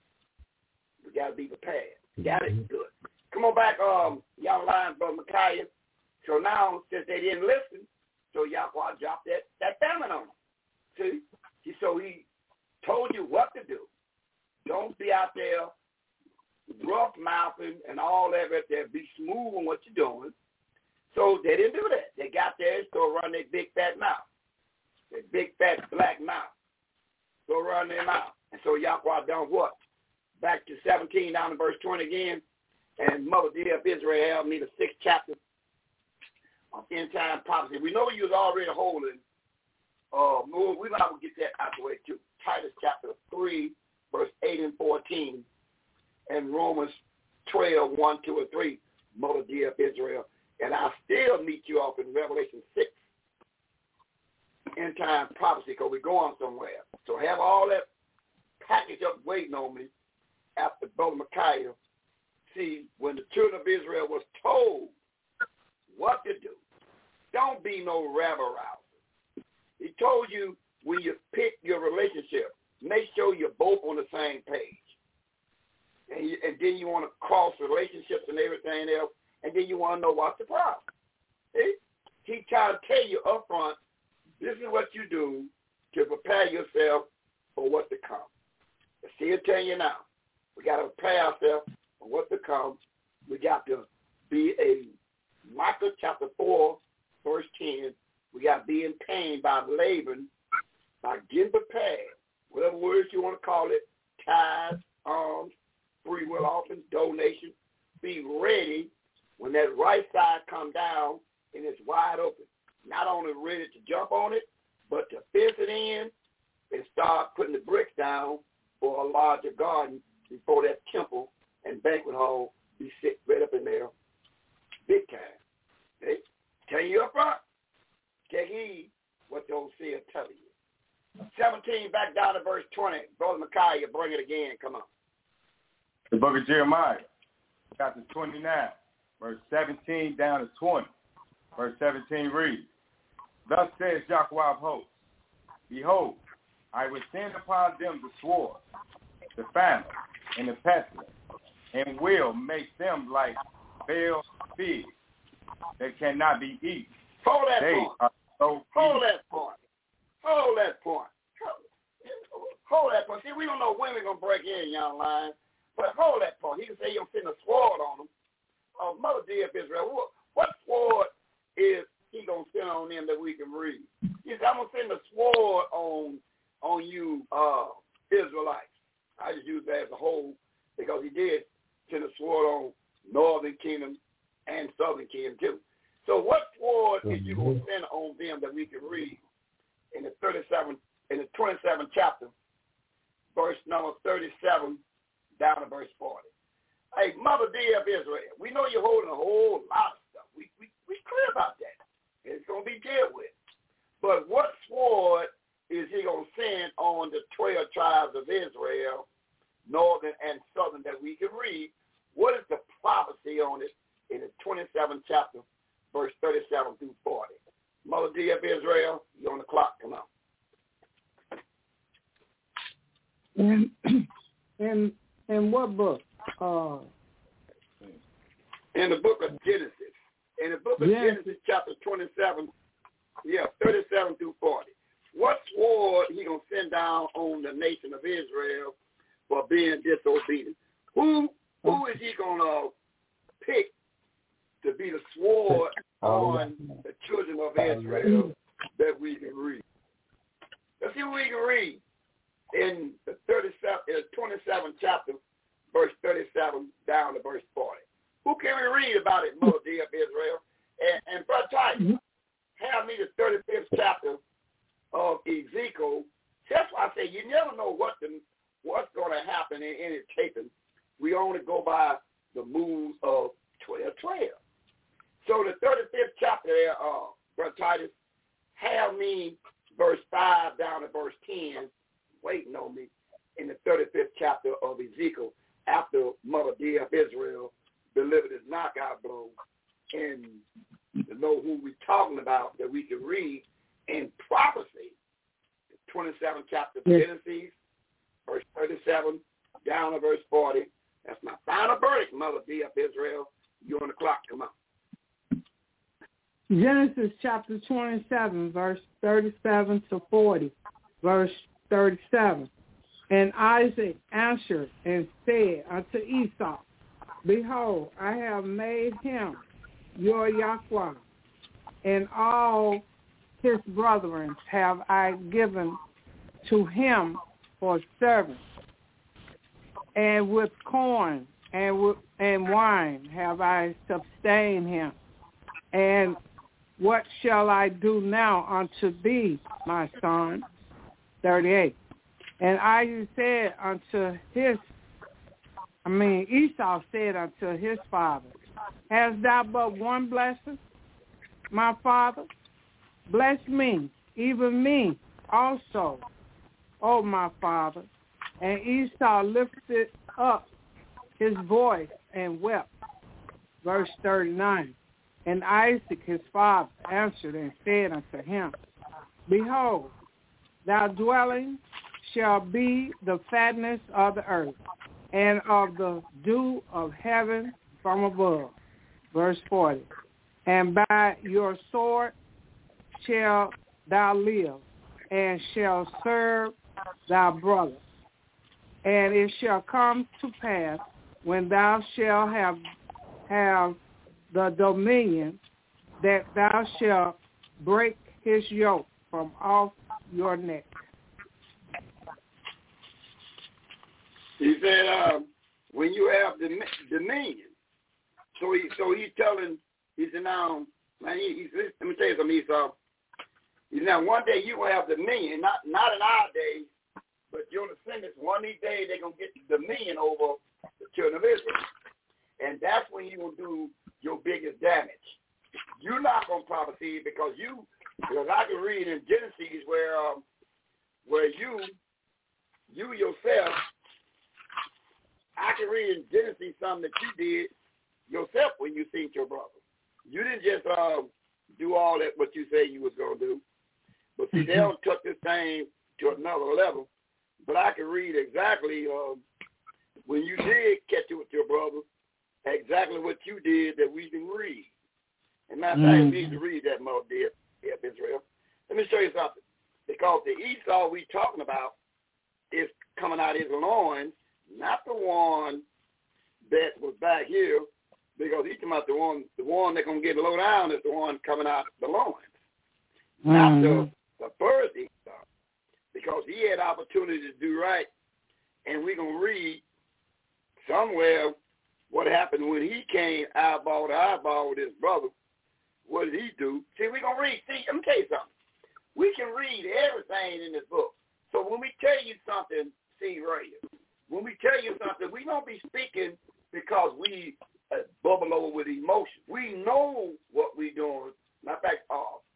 we got to be prepared. Got it? Good. Come on back, y'all lines, Brother Micaiah. So now, since they didn't listen, so Yahweh dropped that famine on them. See? So he told you what to do. Don't be out there rough-mouthing and all that right there. Be smooth on what you're doing. So they didn't do that. They got there and so run their big fat mouth. Their big fat black mouth. So run their mouth. And so Yahweh done what? Back to 17 down to verse 20 again. And Mother dear of Israel held me the 6th chapter of end time prophecy. We know you was already holding. We're not going to get that out the way too. Titus chapter 3, verse 8 and 14. And Romans 12, 1, 2, and 3. Mother dear of Israel. And I'll still meet you off in Revelation 6. End time prophecy, because we're going somewhere. So have all that package up waiting on me after Brother Micaiah. See, when the children of Israel was told what to do, don't be no rabble-rouser. He told you when you pick your relationship, make sure you're both on the same page. And then you want to cross relationships and everything else, and then you want to know what's the problem. See? He trying to tell you up front, this is what you do to prepare yourself for what to come. See, I'm telling you now, we got to prepare ourselves for what to come. We got to be Micah chapter 4, verse 10. We got to be in pain by laboring, by getting prepared, whatever words you want to call it, tithes, alms, free will offering, donation. Be ready when that right side comes down and it's wide open. Not only ready to jump on it, but to fence it in and start putting the bricks down for a larger garden before that temple and banquet hall be sit right up in there big time. Okay? Tell you up front. Take heed what those seers tell you. 17, back down to verse 20. Brother Micaiah, bring it again. Come on. The book of Jeremiah, chapter 29, verse 17 down to 20. Verse 17 reads, Thus says Yahweh of hosts, Behold, I will send upon them the sword, the famine, and the pestilence, and will make them like Baal figs that cannot be eaten. Hold that they point. Are so Hold that point. Hold that point. Hold that point. See, we don't know when we're going to break in, young line, but hold that point. He can say you're going to send a sword on them. Mother dear of Israel, what sword is he going to send on them that we can read? He said, I'm going to send a sword on you Israelites. I just use that as a whole because he did send a sword on northern kingdom and southern kingdom too. So what sword is you going to send on them that we can read in the 27th chapter, verse number 37 down to verse 40? Hey, Mother dear of Israel, we know you're holding a whole lot of stuff. We clear about that. It's going to be dealt with. But what sword is he going to send on the 12 tribes of Israel, northern and southern, that we can read? What is the prophecy on it in the 27th chapter, verse 37 through 40? Mother dear of Israel, you're on the clock. Come on. In what book? In the book of Genesis. In the book of Genesis, chapter 27, 37 through 40. What sword he going to send down on the nation of Israel for being disobedient? Who is he going to pick to be the sword on the children of Israel that we can read? Let's see what we can read in the 27th chapter, verse 37 down to verse 40. Who can we read about it, Mother dear of Israel? And Brother Titus, have me the 35th chapter of Ezekiel. That's why I say you never know what's going to happen in any taping. We only go by the moves of 12:12. So the 35th chapter there, Brother Titus, have me verse 5 down to verse 10 waiting on me in the 35th chapter of Ezekiel after Mother dear of Israel delivered his knockout blow, and to know who we're talking about that we can read in prophecy, the 27th chapter of Genesis, verse 37 down to verse 40. That's my final verdict, Mother dear of Israel. You're on the clock. Come on. Genesis chapter 27, verse 37 to 40, verse 37. And Isaac answered and said unto Esau, Behold, I have made him your Yahweh, and all his brethren have I given to him for servants, and with corn and wine have I sustained him. And what shall I do now unto thee, my son? 38. And Esau said unto his father, hast thou but one blessing, my father? Bless me, even me also, O my father. And Esau lifted up his voice and wept. Verse 39. And Isaac his father answered and said unto him, behold, thy dwelling shall be the fatness of the earth, and of the dew of heaven from above. Verse 40. And by your sword shall thou live, and shall serve thy brother. And it shall come to pass, when thou shalt have the dominion, that thou shalt break his yoke from off your neck. He said, when you have dominion. So he's telling, he said, now, man, let me tell you something, Esau. He said, now, one day you will have dominion, not in our days, but your descendants, one of these days, they're going to get dominion over the children of Israel. And that's when you will do your biggest damage. You're not going to prophesy because I can read in Genesis where you yourself, I can read in Genesis something that you did yourself when you seen your brother. You didn't just do all that what you say you was going to do. But see, they don't took this thing to another level. But I can read exactly when you did catch it with your brother, exactly what you did that we can read. And matter of fact, we need to read that, Mother dear Israel. Let me show you something. Because the Esau we talking about is coming out of his loins, not the one that was back here, because he's talking about the one that's going to get low down is the one coming out the loins. Not the first Esau, because he had opportunity to do right. And we're going to read somewhere what happened when he came eyeball to eyeball with his brother. What did he do? See, we're going to read. See, let me tell you something. We can read everything in this book. So when we tell you something, see right here, when we tell you something, we don't be speaking because we bubble over with emotion. We know what we're doing. Matter of fact,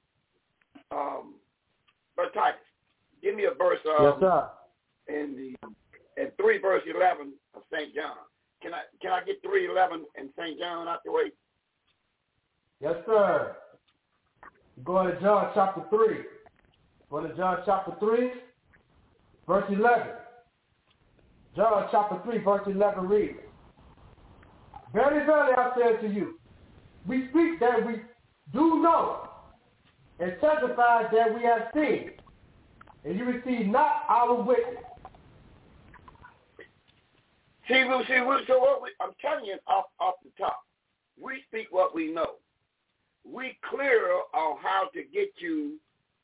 Brother Titus, give me a verse yes, sir. in 3 verse 11 of St. John. Can I get 3:11 and St. John out the way? Yes, sir. Go to John chapter 3. Go to John chapter 3, verse 11. John chapter 3, verse 11 reads, Very verily I say unto you, we speak that we do know, and testify that we have seen, and you receive not our witness. So what I'm telling you off the top, we speak what we know. We clear on how to get you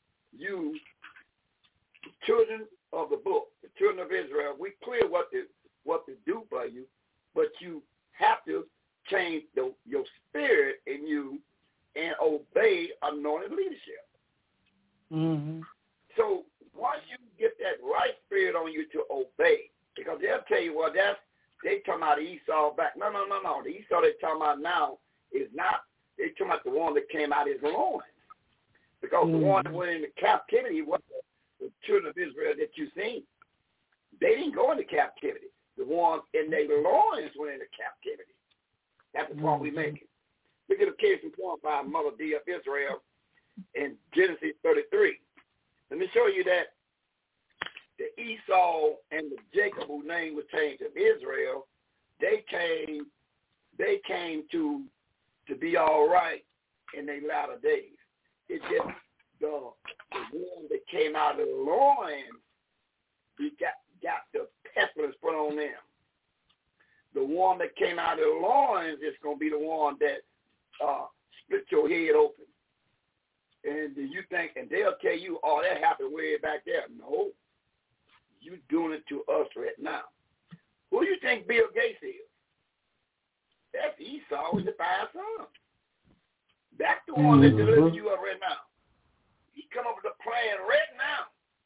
children of the book, the children of Israel. We clear what to do for you, but you have to change your spirit in you and obey anointed leadership. Mm-hmm. So once you get that right spirit on you to obey, because they'll tell you, well, they talking about Esau back. No. The Esau they talking about now is not, they talking about the one that came out of his loins. Because the one that went into captivity was the children of Israel that you seen. They didn't go into captivity. The ones in their loins went into captivity. That's the point we're making. Look at the case in point by Mother D of Israel in Genesis 33. Let me show you that the Esau and the Jacob, whose name was changed of Israel, they came to be all right in their latter days. It's just the one that came out of the loins, he got the pestilence put on them. The one that came out of the loins is going to be the one that split your head open. And you think, and they'll tell you, oh, that happened way back there. No. You doing it to us right now. Who do you think Bill Gates is? That's Esau with the 5 sons. That's the one that delivers you up right now. He come up with a plan right now.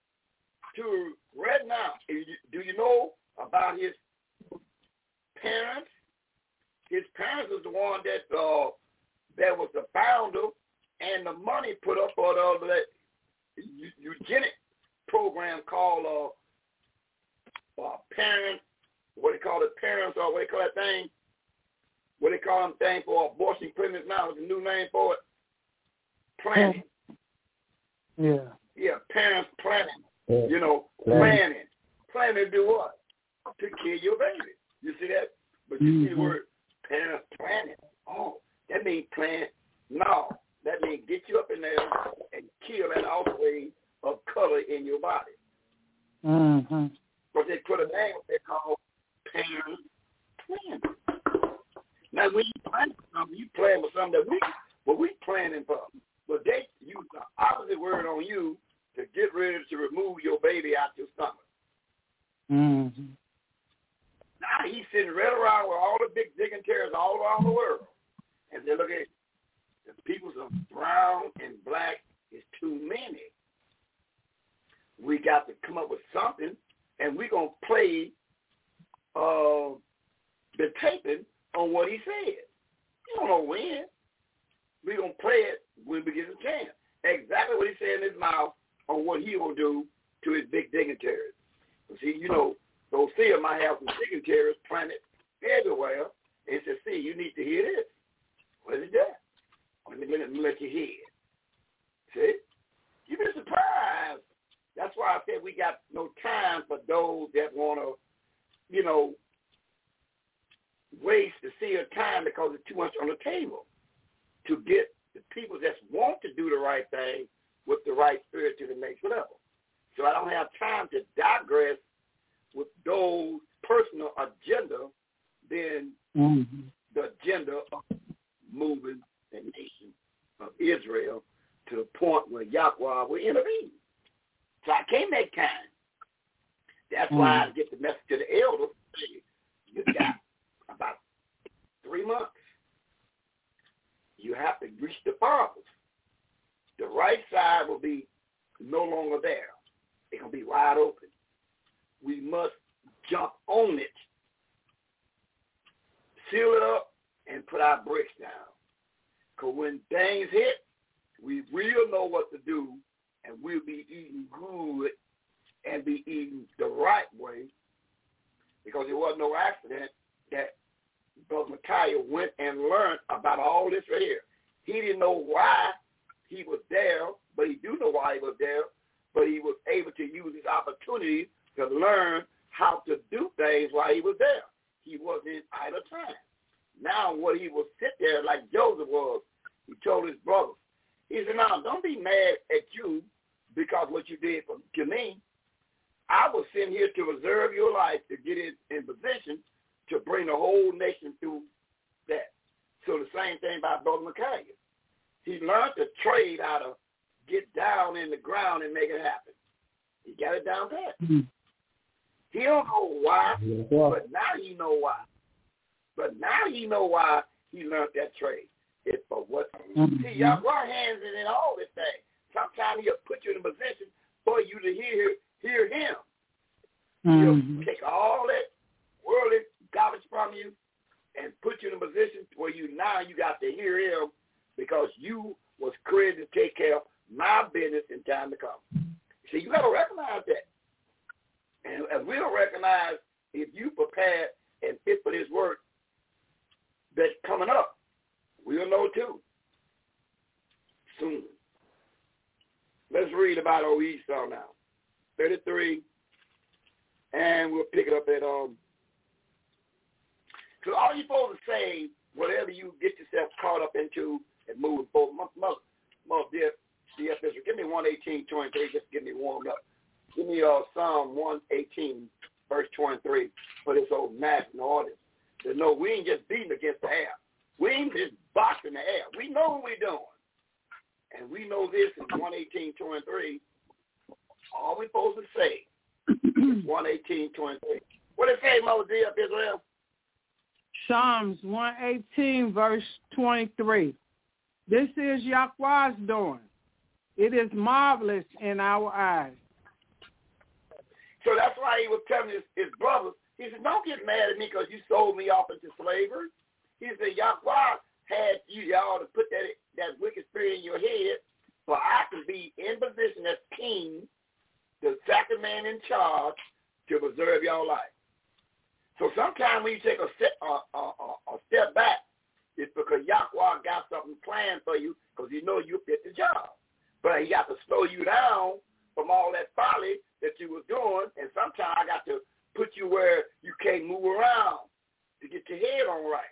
Do you know about his parents? His parents was the one that was the founder and the money put up for the eugenic program called parents. What they call it, parents, or what they call that thing? What they call them thing for abortion clinics now? What's the new name for it? Planning. Yeah. Yeah, parents planning. You know, planning. Planning to do what? To kill your baby. You see that? But you see the word parents planning. Oh, that means plan. No, that means get you up in there and kill that offspring of color in your body. Mm-hmm. But they put a name they call parents planning. Now, when you plan for something, you plan for something that we planning for. But they use the opposite word on you to get ready to remove your baby out your stomach. Mm-hmm. Now he's sitting right around with all the big dignitaries all around the world. And they look at the peoples of brown and black is too many. We got to come up with something, and we're going to play the taping on what he said. You don't know when. We're going to play it when we get a chance. Exactly what he said in his mouth on what he will do to his big dignitaries. See, you know, those seers might have some dignitaries planted everywhere, and said, see, you need to hear this. What is that? Let me let you hear it. See? You've been surprised. That's why I said we got no time for those that want to, you know, waste the seer time because it's too much on the table to get the people that want to do the right thing with the right spirit to the next level. So I don't have time to digress with those personal agenda than the agenda of moving the nation of Israel to the point where Yahweh will intervene. So I can't make time. That's why I get the message to the elders. You got about 3 months. You have to reach the fathers. The right side will be no longer there. It's going to be wide open. We must jump on it, seal it up, and put our bricks down. Because when things hit, we will know what to do, and we'll be eating good and be eating the right way, because it wasn't no accident that Brother Micaiah went and learned about all this right here. He didn't know why he was there, but he do know why he was there, but he was able to use his opportunity to learn how to do things while he was there. He wasn't in idle time. Now what he will sit there like Joseph was, he told his brothers, he said, now don't be mad at you because what you did to me. I was sent here to reserve your life to get in position to bring the whole nation through that. So the same thing about Brother Micaiah. He learned to trade how to get down in the ground and make it happen. He got it down pat. He don't know why, but now he know why. But now he know why he learned that trade. It's for what? See, Yahweh hands in all this thing. Sometimes he'll put you in a position for you to hear him. He'll take all that worldly garbage from you and put you in a position where you got to hear him because you was created to take care of my business in time to come. See, you got to recognize that. And we'll recognize if you prepared and fit for this work that's coming up. We'll know too. Soon. Let's read about old Esau now. 33. And we'll pick it up at so all you're supposed to say, whatever you get yourself caught up into and moving forward. Dear Fisher, give me 1:18:23. Just get me warmed up. Give me Psalm 118, verse 23 for this old national audience. To know we ain't just beating against the air. We ain't just boxing the air. We know what we're doing. And we know this in 1:18:23. All we're supposed to say is 1:18:23. What does it say, Mother D of Israel? Psalms 118, verse 23. This is Yahweh's doing. It is marvelous in our eyes. So that's why he was telling his brothers, he said, don't get mad at me because you sold me off into slavery. He said, Yahweh had y'all to put that wicked spirit in your head, so I can be in position as king, the second man in charge, to preserve your life. So sometimes when you take a step back, it's because Yahweh got something planned for you because he knows you fit the job. But he got to slow you down from all that folly that you was doing, and sometimes I got to put you where you can't move around to get your head on right.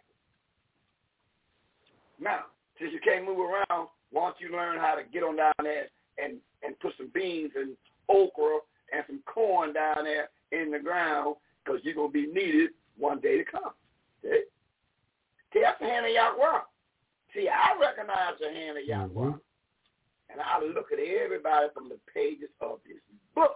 Now, since you can't move around, why don't you learn how to get on down there and put some beans and okra and some corn down there in the ground because you're going to be needed one day to come. See? That's the hand of Yahweh. See, I recognize the hand of Yahweh. And I look at everybody from the pages of this book.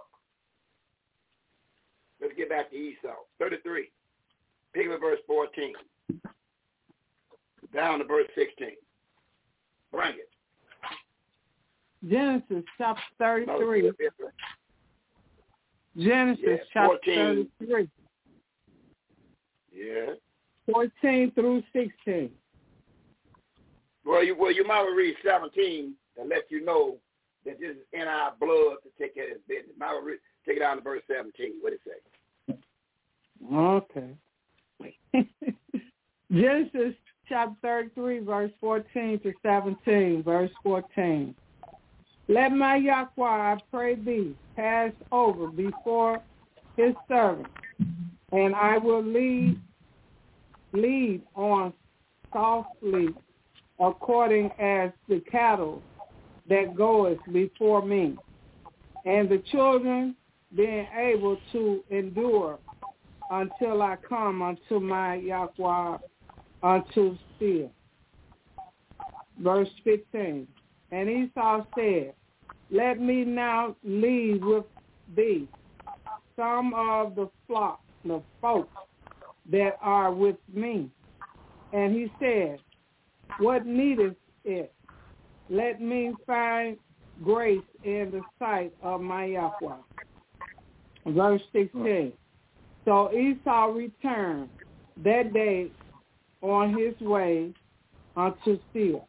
Let's get back to Esau. 33. Pick up verse 14. Down to verse 16. Bring it. Genesis chapter 33. Genesis chapter 33. Yeah. 14 through 16. Well, you might read 17 to let you know that this is in our blood to take care of this business. Might take it down to verse 17. What did it say? Okay. Genesis chapter 33, verse 14 to 17. Verse 14. Let my Yahweh, I pray thee, pass over before his servant, and I will lead on softly according as the cattle that goeth before me, and the children being able to endure until I come unto my Yahweh, unto Seir. Verse 15. And Esau said, let me now leave with thee some of the flock, the folks that are with me. And he said, what needeth it? Let me find grace in the sight of my Yahweh. Verse 16. So Esau returned that day on his way unto Seir.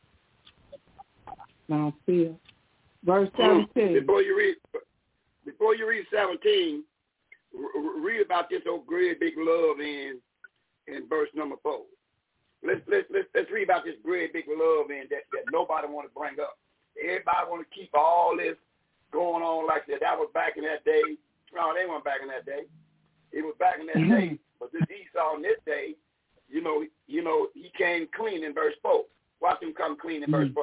Now, Seir. Verse 17. Before you read 17, read about this old great big love in verse number 4. Let's read about this great big love in that nobody want to bring up. Everybody want to keep all this going on like that. That was back in that day. No, they weren't back in that day. It was back in that day. But this Esau in this day, you know, he came clean in verse 4. Watch him come clean in verse 4.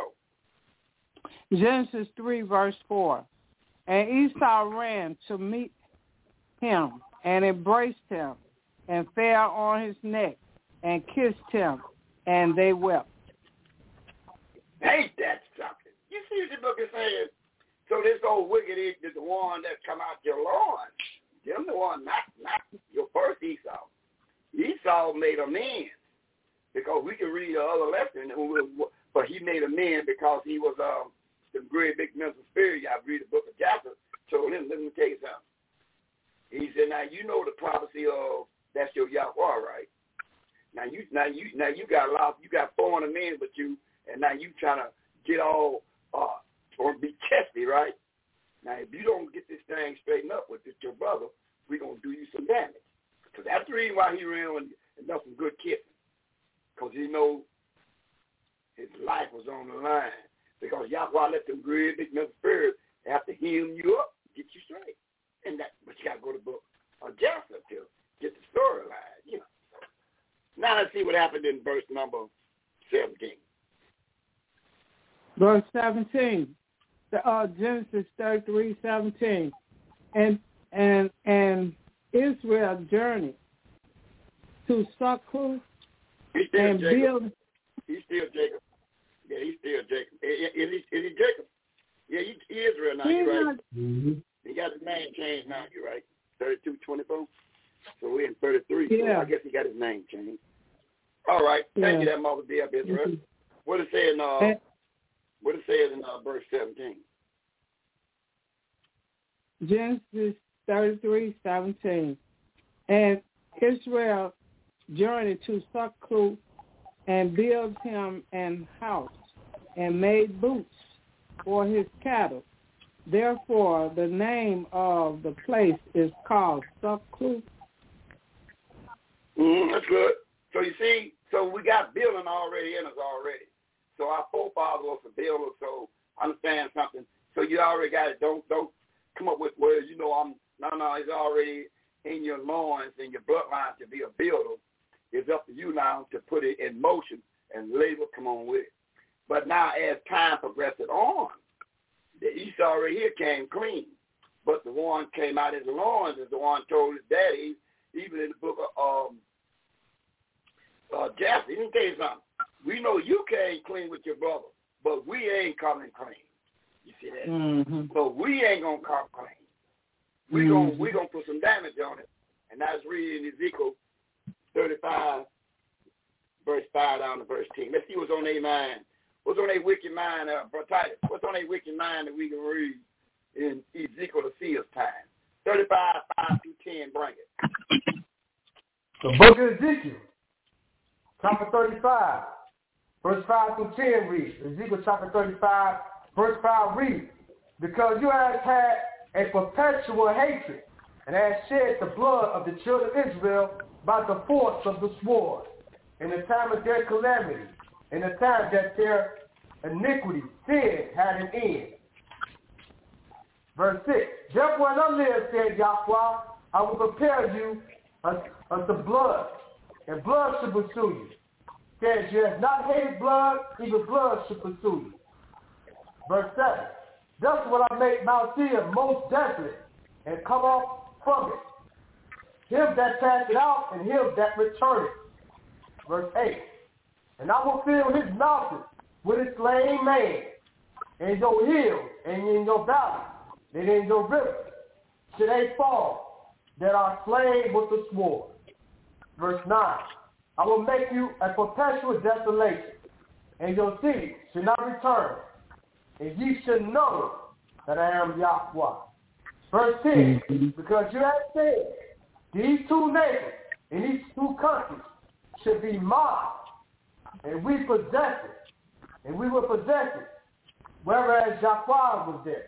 Genesis 3, verse 4. And Esau ran to meet him and embraced him and fell on his neck and kissed him, and they wept. Ain't that something? You see what the book is saying? So this old wicked is the one that come out your loins. Them the one, not your first Esau. Esau made amends because we can read the other lesson, but he made amends because he was the great big mental spirit. I read the book of Joshua. Told him, let me tell you something. He said, now you know the prophecy of that's your Yahweh, right? Now you got a lot. You got 400 men with you, and now you trying to get all or be testy, right? Now if you don't get this thing straightened up with your brother, we're gonna do you some damage. Because that's the reason why he ran and done some good kissing, because he know his life was on the line. Because Yahweh let them great big mental spirits have to hem you up, get you straight, and that. But you got to go to the book of Joshua to get the storyline, you know. Now let's see what happened in verse number 17. Verse 17, Genesis 33, 17. And Israel journeyed to Succoth and build. He's still Jacob. Yeah, he's still Jacob. Is he Jacob? Yeah, he Israel now, you're right. Mm-hmm. He got his name changed now, you're right. 32:24. So we're in 33. Yeah. So I guess he got his name changed. All right. Thank you, that Mother dear Israel. Mm-hmm. What it says in verse 17? Genesis 33:17. And Israel journeyed to Succoth and built him an house and made booths for his cattle. Therefore, the name of the place is called Succoth. That's good. So you see, so we got building already in us already. So our forefathers was a builder, so understand something. So you already got it. Don't come up with words. You know, it's already in your loins, in your bloodline to be a builder. It's up to you now to put it in motion and labor come on with it. But now as time progressed on, the Esau already here came clean. But the one came out his loins is the one told his daddy, even in the book of Jasper, let me tell you something. We know you came clean with your brother, but we ain't coming clean. You see that? Mm-hmm. So we ain't going to come clean. We gonna put some damage on it. And that's reading Ezekiel 35, verse 5 down to verse 10. Let's see what's on their mind. What's on their wicked mind, Titus? What's on their wicked mind that we can read in Ezekiel the seer's time? 35, 5 through 10, bring it. The book of Ezekiel, chapter 35, verse 5 through 10 reads. Ezekiel chapter 35, verse 5 reads, because you have had a perpetual hatred, and has shed the blood of the children of Israel by the force of the sword, in the time of their calamity, in the time that their iniquity, sin, had an end. Verse 6, therefore as I live, said Yahweh, I will prepare you unto blood, and blood shall pursue you. Says you have not hated blood, even blood shall pursue you. Verse 7, thus will I make Mount Seir most desolate, and come off from it, him that cast it out, and him that returneth. Verse 8, and I will fill his mountains with a slain man, and your hills, and in your valleys, and in your rivers, should they fall that are slain with the sword. Verse 9, I will make you a perpetual desolation, and your city shall not return, and ye should know that I am Yahweh. Verse 10, because you have said, these two nations and these two countries should be mine, and we possess it, and we will possess it, whereas Yahweh was there.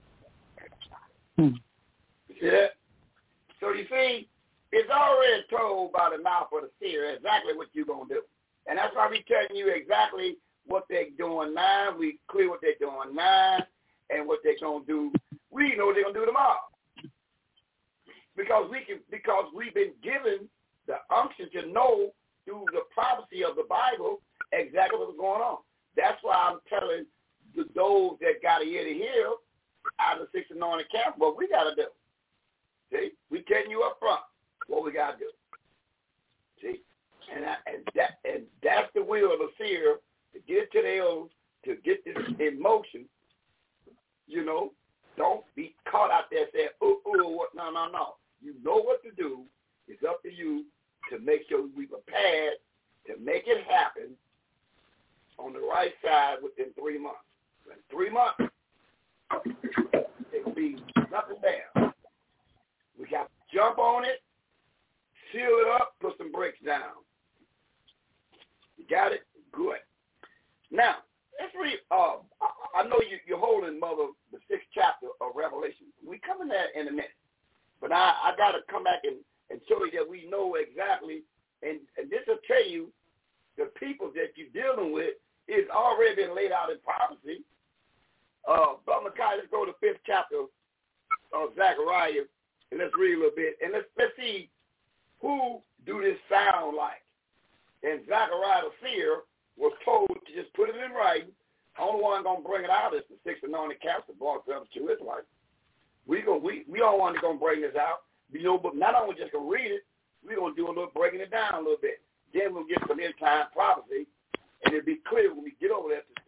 Yeah. So you see, it's already told by the mouth of the seer exactly what you're going to do. And that's why we're telling you exactly what they're doing now. We clear what they're doing now and what they're going to do. We know they're going to do tomorrow. Because we've been given the unction to know through the prophecy of the Bible exactly what's going on. That's why I'm telling those that got to ear to hear out of the 6 anointed camp what we got to do. See? We telling you up front what we got to do. See? And that's the will of the seer, to get to the elders, to get this in motion. You know, don't be caught out there saying, what? No. You know what to do. It's up to you to make sure we prepared to make it happen on the right side within 3 months. In 3 months, it will be nothing there. We got to jump on it, seal it up, put some brakes down. You got it? Good. Now, let's read, I know you're holding, Mother, the 6th chapter of Revelation. We come in there in a minute. But I got to come back and show you that we know exactly, and this will tell you the people that you're dealing with is already been laid out in prophecy. Brother Makai, let's go to the 5th chapter of Zechariah, and let's read a little bit. And let's see who do this sound like. And Zechariah the seer was told to just put it in writing. The only one going to bring it out is the 6th anointed council, belongs to the Israelites. We don't want to bring this out. You know, but not only just going to read it, we're going to do a little breaking it down a little bit. Then we'll get some end-time prophecy, and it'll be clear when we get over there to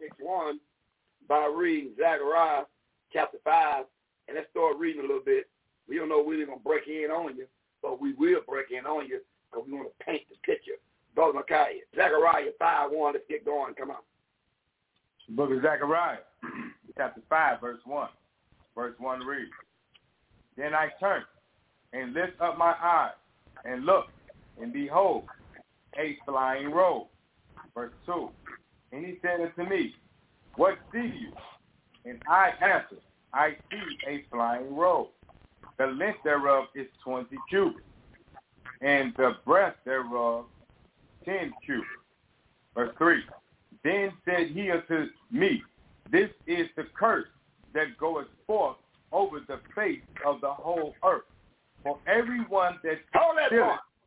1 by reading Zechariah chapter 5, and let's start reading a little bit. We don't know when we're going to break in on you, but we will break in on you because we want to paint the picture. Brother Micaiah, Zechariah 5:1, let's get going. Come on. The book of Zechariah, chapter 5, verse 1. Verse 1 reads, Then I turned and lift up my eyes and looked, and behold, a flying robe. Verse 2, And he said unto me, What see you? And I answered, I see a flying robe. The length thereof is 20 cubits, and the breadth thereof 10 cubits. Verse 3, Then said he unto me, This is the curse that goeth forth over the face of the whole earth. For everyone that Hold that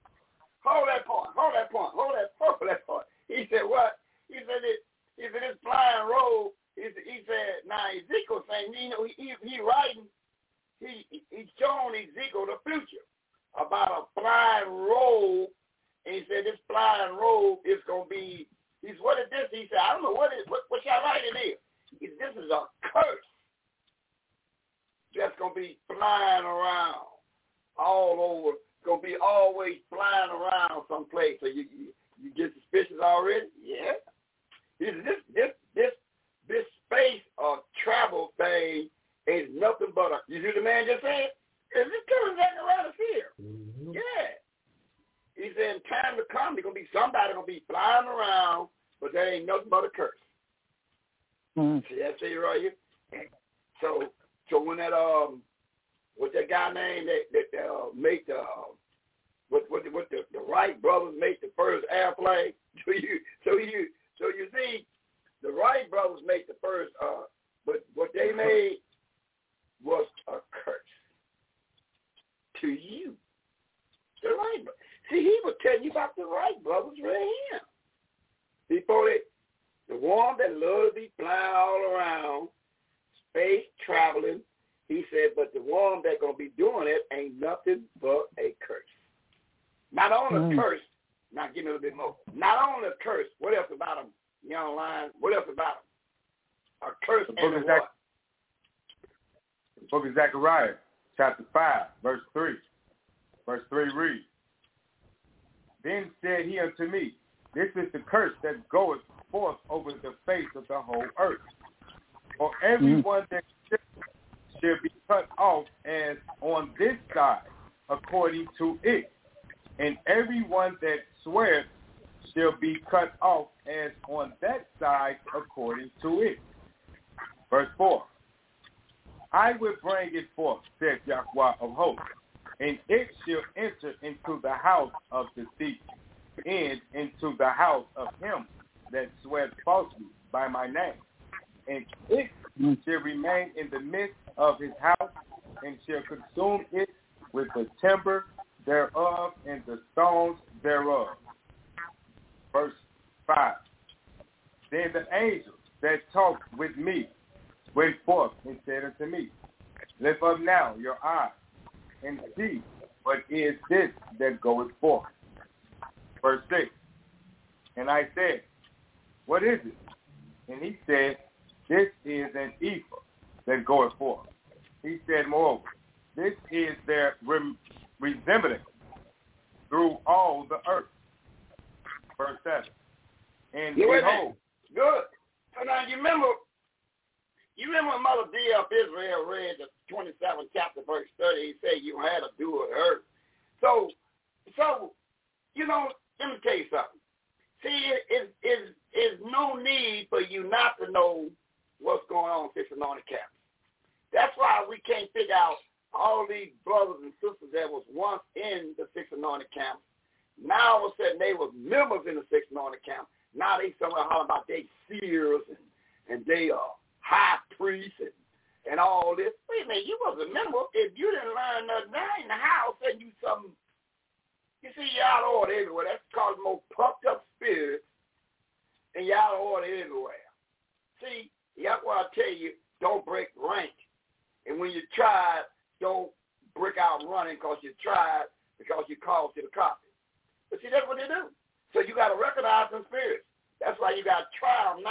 point. He said what? He said this flying robe. He said now Ezekiel saying, you know, he writing, he's showing Ezekiel the future about a flying robe. And he said this flying robe is gonna be. What is this? He said, I don't know what y'all writing is. This is a curse that's gonna be flying around all over. Gonna be always flying around someplace. So you get suspicious already? Yeah. This space or travel thing is nothing but a. You hear the man just saying? Is this coming back around us here? Mm-hmm. Yeah. He said in time to come, there's gonna be somebody gonna be flying around, but there ain't nothing but a curse. Mm-hmm. See that say right here? So when that what's that guy named that made the Wright brothers made the first airplane? So you see, the Wright brothers made the first, but what they made was a curse to you. The Wright brothers. See, he was telling you about the Wright brothers right here. Before the one that loves to be flying all around, space traveling, he said, but the one that's going to be doing it ain't nothing but a curse. Not only a curse, now give me a little bit more. Not only a curse, what else about them? Young Lion, what else about them? A curse and a what? The book of Zechariah, chapter 5, verse 3. Verse 3 reads, Then said he unto me, This is the curse that goeth forth over the face of the whole earth. For everyone that shall be cut off as on this side according to it, and everyone that swears shall be cut off as on that side according to it. Verse 4, I will bring it forth, said Yahweh of hosts, and it shall enter into the house of the thief, and into the house of him that swears falsely by my name. And it shall remain in the midst of his house, and shall consume it with the timber thereof and the stones thereof. Verse 5. Then the angel that talked with me went forth and said unto me, Lift up now your eyes, and see what is this that goeth forth. Verse 6. And I said, What is it? And he said, This is an ephah that goeth forth. He said, Moreover, this is their resemblance through all the earth. Verse 7. And behold. Good. So now you remember when Mother D of Israel read the 27th chapter, verse 30, he said you had to do it earth. So, you know, let me tell you something. See, it's no need for you not to know what's going on in Six Anointed Camps. That's why we can't figure out all these brothers and sisters that was once in the Six Anointed Camps. Now all of a sudden they was members in the Six Anointed Camp. Now they somewhere hollering about they seers and they high priests and all this. Wait a minute, you was a member. If you didn't learn nothing now in the house and you something, you see you out of order everywhere. That's causing more puffed up spirits and you out of order everywhere. See, that's why I tell you, don't break rank. And when you try, don't break out running because you tried, because you called to the cops. But see, that's what they do. So you got to recognize them spirits. That's why you got to try them now to see if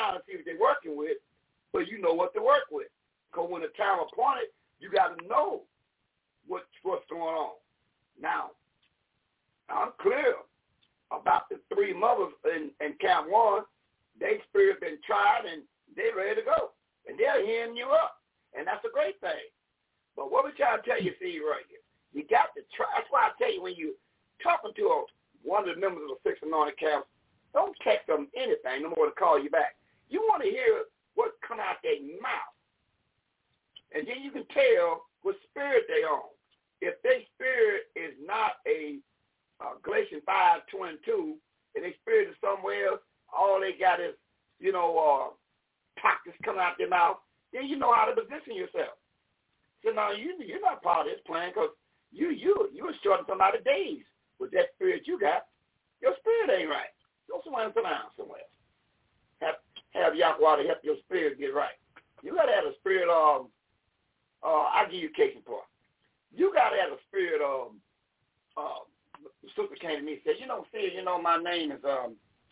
they're working with, but you know what to work with. Because when the time appointed, you got to know what's going on. Now, I'm clear about the three mothers in Camp 1. Their spirit been tried, and they're ready to go. And they're hearing you up. And that's a great thing. But what we trying to tell you, see right here, you got to try. That's why I tell you, when you talking to one of the members of the Six Anointed Camps, don't text them anything no more to call you back. You want to hear what come out their mouth. And then you can tell what spirit they on. If their spirit is not a Galatians 5:22, and their spirit is somewhere else, all they got is, toxins coming out their mouth, then you know how to position yourself. So now you're not part of this plan, because you are shorting somebody's days with that spirit you got. Your spirit ain't right. Go somewhere and sit down somewhere. Have Yahweh to help your spirit get right. You got to have a spirit of, I'll give you a case in point. You got to have a spirit of, the sister came to me and said, my name is, I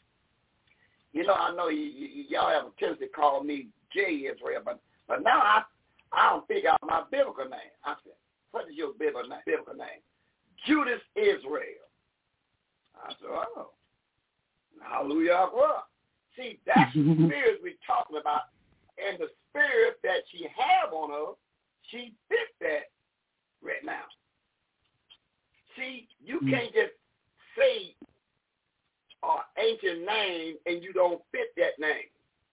know y'all have a tendency to call me J. Israel, but now I don't figure out my biblical name. I said, what is your biblical name? Judas Israel. I said, oh, hallelujah. See, that's the spirit we're talking about, and the spirit that she have on her, she fit that right now. See, you can't just say an ancient name and you don't fit that name.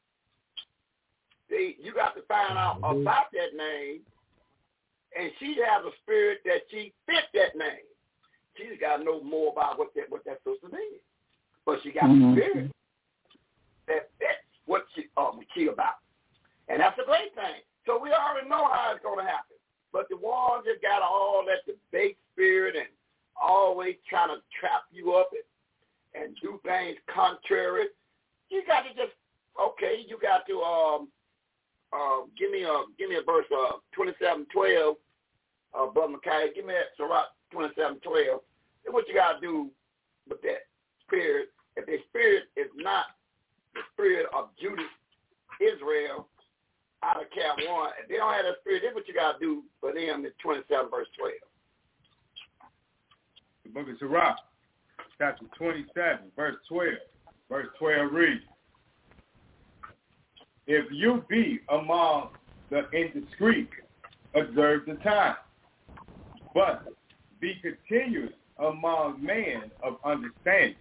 See, you got to find out about that name, and she has a spirit that she fit that name. She's got to know more about what that sister is. But she got the spirit that fits what she about. And that's a great thing. So we already know how it's going to happen. But the ones that got all that debate spirit and always trying to trap you up and do things contrary, you got to just, you got to give me a verse 27:12, Brother Micaiah. Give me that Sirach 27:12. And what you got to do with that spirit, if the spirit is not the spirit of Judas Israel out of Camp 1, if they don't have that spirit, that's what you got to do for them in 27 verse 12. The book of Sirach, chapter 27, verse 12. Verse 12 reads, if you be among the indiscreet, observe the time, but be continuous among men of understanding.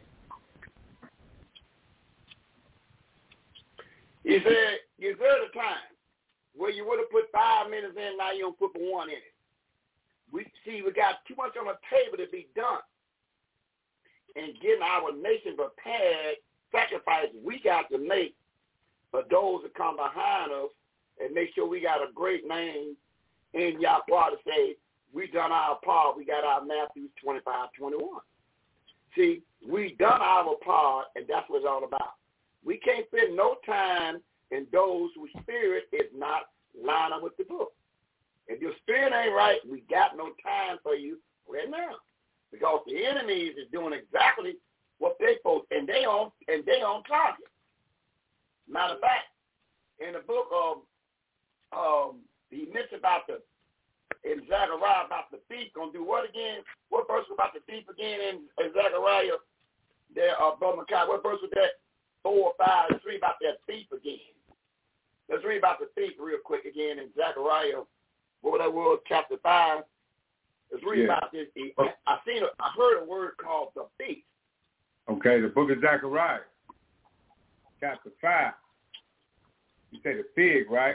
He said, you observe the time. Where you would have put 5 minutes in, now you don't put 1 in it. We got too much on the table to be done. And getting our nation prepared, sacrifice we got to make for those that come behind us, and make sure we got a great name in Yahweh to say, we done our part. We got our Matthew 25:21. See, we done our part, and that's what it's all about. We can't spend no time in those whose spirit is not lined up with the book. If your spirit ain't right, we got no time for you right now, because the enemies is doing exactly what they supposed, and they on target. Matter of fact, in the book of he mentioned about in Zechariah about the thief gonna do what again? What verse was about the thief again in Zechariah? There, Brother Micaiah, what verse was that? 4 or 5. Let's read about that thief again. Let's read about the thief real quick again in Zechariah. What that was, chapter 5. Let's read about this. I heard a word called the thief. Okay, the book of Zechariah, chapter 5. You say the fig, right?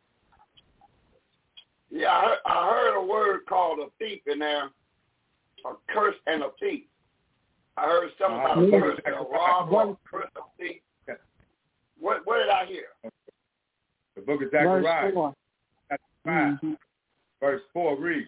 Yeah, I heard a word called a thief in there, a curse and a thief. I heard something about a curse and a robber, a curse and a thief. What did I hear? The book of Zechariah, chapter 5, verse 4 reads,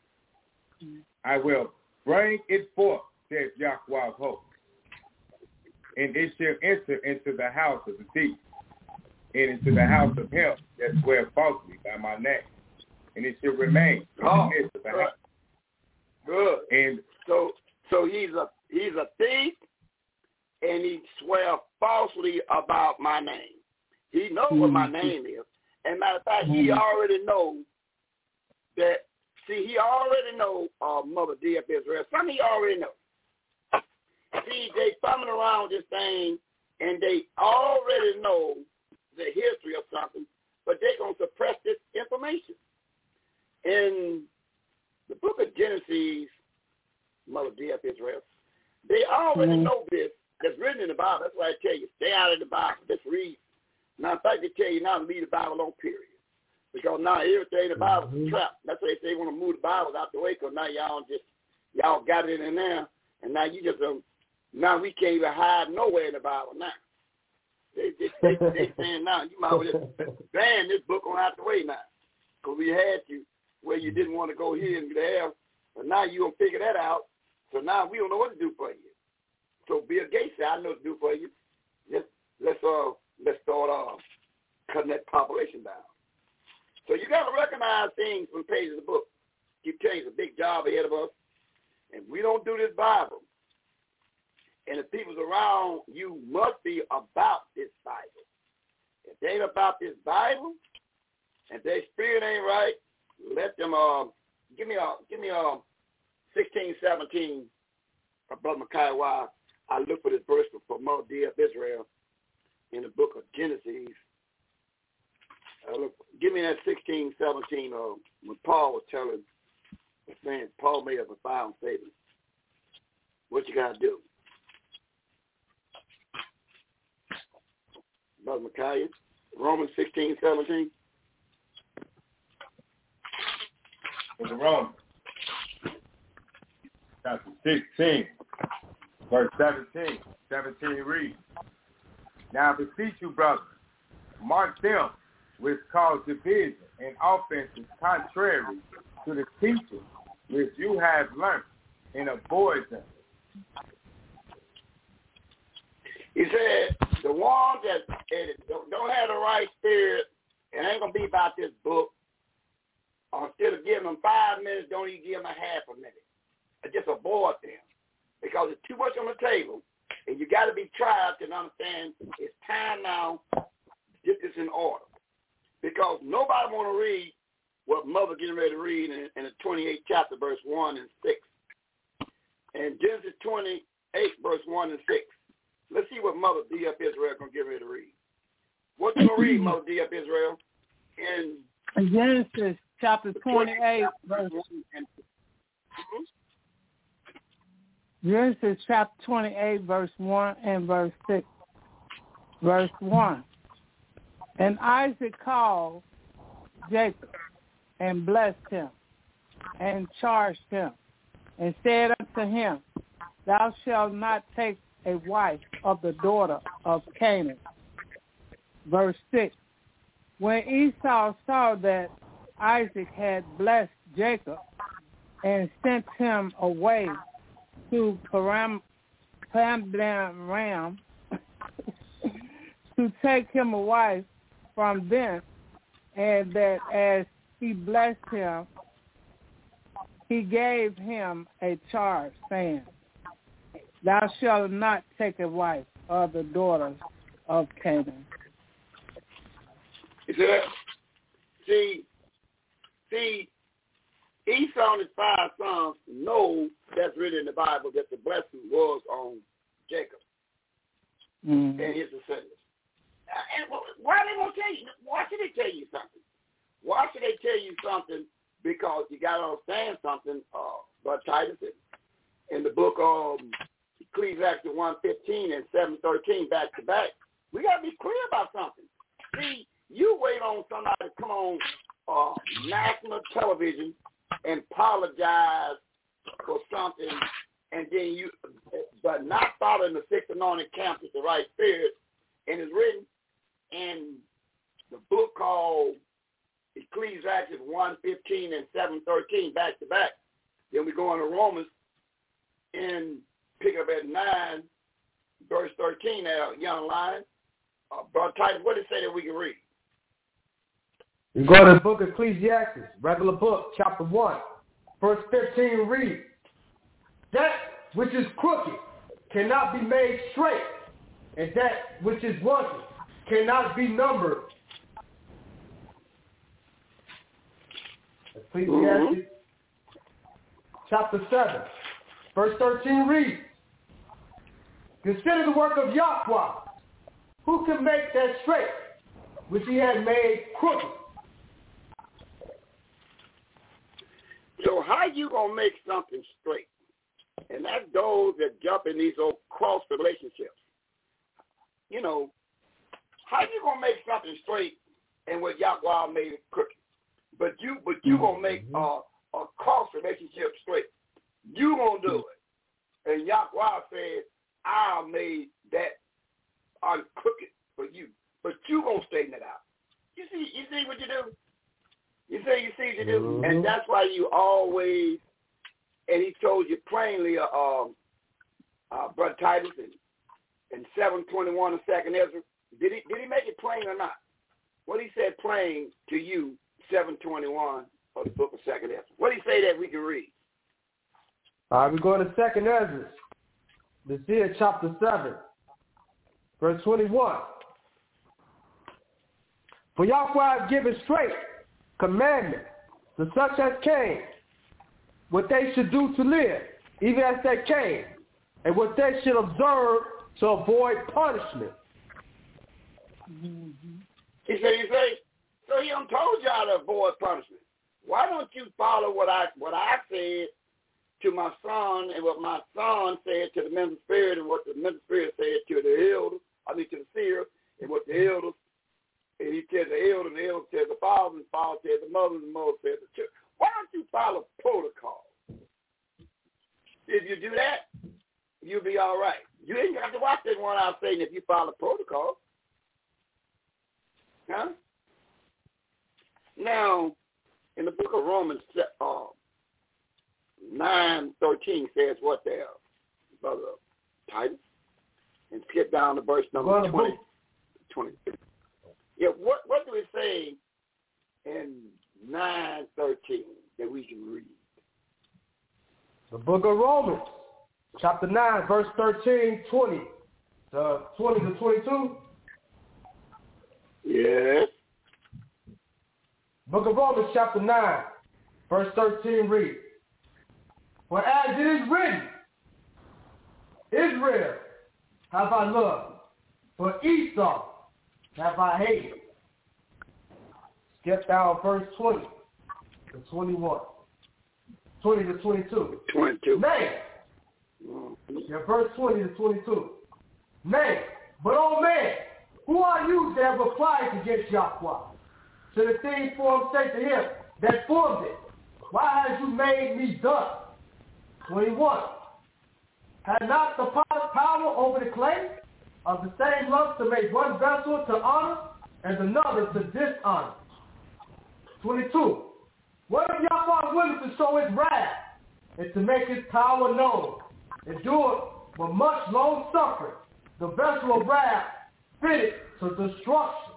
I will bring it forth, says Yahweh of hosts, and it shall enter into the house of the thief, and into the house of him that swear falsely by my name, and it shall remain in the midst of the house. Good. And so he's a thief, and he swear falsely about my name. He knows what my name is. And matter of fact, he already knows that. See, he already knows Mother D.F. Israel. Something he already knows. See, they thumbing around this thing, and they already know the history of something, but they're going to suppress this information. In the book of Genesis, Mother D.F. Israel, they already know this. That's written in the Bible. That's why I tell you, stay out of the Bible. Just read. Now, in fact, they tell you now to leave the Bible on, period. Because now everything in the Bible is a trap. That's why they say they want to move the Bible out the way, because now y'all got it in there, and now you just, now we can't even hide nowhere in the Bible now. They saying now, you might as well just ban this book on out the way now. Because we had you where you didn't want to go here and there, but now you going to figure that out. So now we don't know what to do for you. So Bill Gates said, I know what to do for you. Let's start cutting that population down. So you got to recognize things from the pages of the book. Keep telling you, it's a big job ahead of us. And we don't do this Bible. And the people's around you must be about this Bible. If they ain't about this Bible, and their spirit ain't right, let them give me 16:17, Brother Micaiah, while I look for this verse for Mother D.F. Israel in the book of Genesis. Give me that 16:17 when Paul was telling, saying Paul made a profound statement. What you got to do? Brother Micaiah, Romans 16:17. In the Romans, chapter 16, verse 17. 17 reads, Now I beseech you, brothers, mark them which cause division and offenses contrary to the teaching which you have learned, and avoid them. He said, the ones that don't have the right spirit and ain't going to be about this book, instead of giving them 5 minutes, don't even give them a half a minute. Just avoid them, because it's too much on the table, and you got to be tried to understand it's time now to get this in order. Because nobody want to read what Mother getting ready to read in the 28th chapter, verse 1 and 6. And Genesis 28, verse 1 and 6. Let's see what Mother D.F. Israel going to get ready to read. What you going to read, Mother D.F. Israel? In Genesis chapter 28, verse 1 and 6. Genesis chapter 28, verse 1 and verse 6. Verse 1. And Isaac called Jacob and blessed him and charged him and said unto him, Thou shalt not take a wife of the daughter of Canaan. Verse 6. When Esau saw that Isaac had blessed Jacob and sent him away to Padan-aram to take him a wife from thence, and that as he blessed him, he gave him a charge, saying, Thou shalt not take a wife of the daughters of Canaan. You see that? See, Esau and his 5 sons know that's written in the Bible that the blessing was on Jacob and his descendants. And why they won't tell you? Why should they tell you something? Why should they tell you something? Because you got to understand something. But Titus, in the book of Ecclesiastes 1:15 and 7:13, back to back, we got to be clear about something. See, you wait on somebody to come on national television and apologize for something, and then but not following the 6 anointed camps with the right spirit, and it's written in the book called Ecclesiastes 1:15 and 7:13, back to back. Then we go into Romans and pick up at 9, verse 13 now, young lion. Brother Titus, what did it say that we can read? You go to the book of Ecclesiastes, regular book, chapter 1, verse 15 reads, That which is crooked cannot be made straight, and that which is wanting cannot be numbered. Ecclesiastes chapter 7, verse 13 reads, consider the work of Yahweh, who can make that straight, which he had made crooked. So how you going to make something straight? And that's those that jump in these old cross relationships. You know, how you going to make something straight and what Yahweh made it crooked? But you going to make a cross relationship straight. You going to do it. And Yahweh said, I made that uncrooked for you. But you going to straighten it out. You see what you do? You see what you do? Mm-hmm. And that's why you always, and he told you plainly, Brother Titus, in 7:21 of 2nd Ezra, did he make it plain or not? What he said plain to you, 7:21 of the book of 2nd Ezra. What did he say that we can read? All right, we're going to 2nd Ezra. Let's see it, chapter 7, verse 21. For Yahweh has given straight commandment to such as came, what they should do to live, even as they came, and what they should observe to avoid punishment. He said, so he done told y'all to avoid punishment. Why don't you follow what I said to my son and what my son said to the mental spirit and what the mental spirit said to the elders, to the seer, and what the elders, and he tells the elder, and the elder tells the father, and the father tells the mother, and the mother tells the church. Why don't you follow protocol? If you do that, you'll be all right. You ain't got to watch that one I'm saying if you follow protocol. Huh? Now, in the book of Romans 9:13 says what there, Brother Titus? And skip down to verse number 20. Yeah, what do it say in 9:13 that we can read? The book of Romans, chapter 9, verse 13, 20 to 22. Yes. Book of Romans, chapter 9, verse 13 reads, for as it is written, Israel have I loved, but Esau have I hated. Skip down verse 20 to 21. 20 to 22. 22. Nay. Yeah, verse 20 to 22. Nay, but oh man, who are you that have applied against Yahweh? So the thing formed say to him that formed it, why have you made me thus? 21. Had not the power over the clay of the same lump to make one vessel to honor and another to dishonor? 22. What if Yahweh willing to show his wrath and to make his power known, endure with much long suffering, the vessel of wrath fitted to destruction?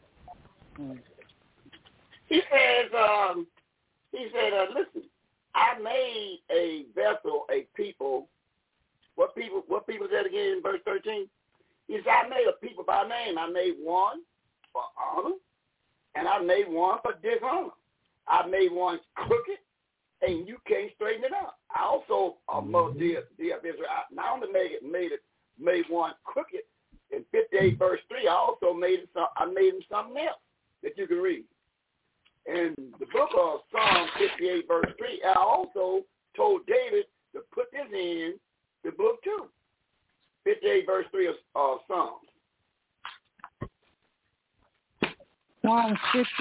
He said, listen, I made a vessel, a people. What people said again in verse 13? He said, I made a people by name. I made one for honor, and I made one for dishonor. I made one crooked, and you can't straighten it out. I also, dear Israel, I not only made one crooked in 58 verse 3, I also made him something else that you can read. In the book of Psalm 58 verse 3, I also told David to put this in the book too. 58 verse 3 of Psalms. Psalm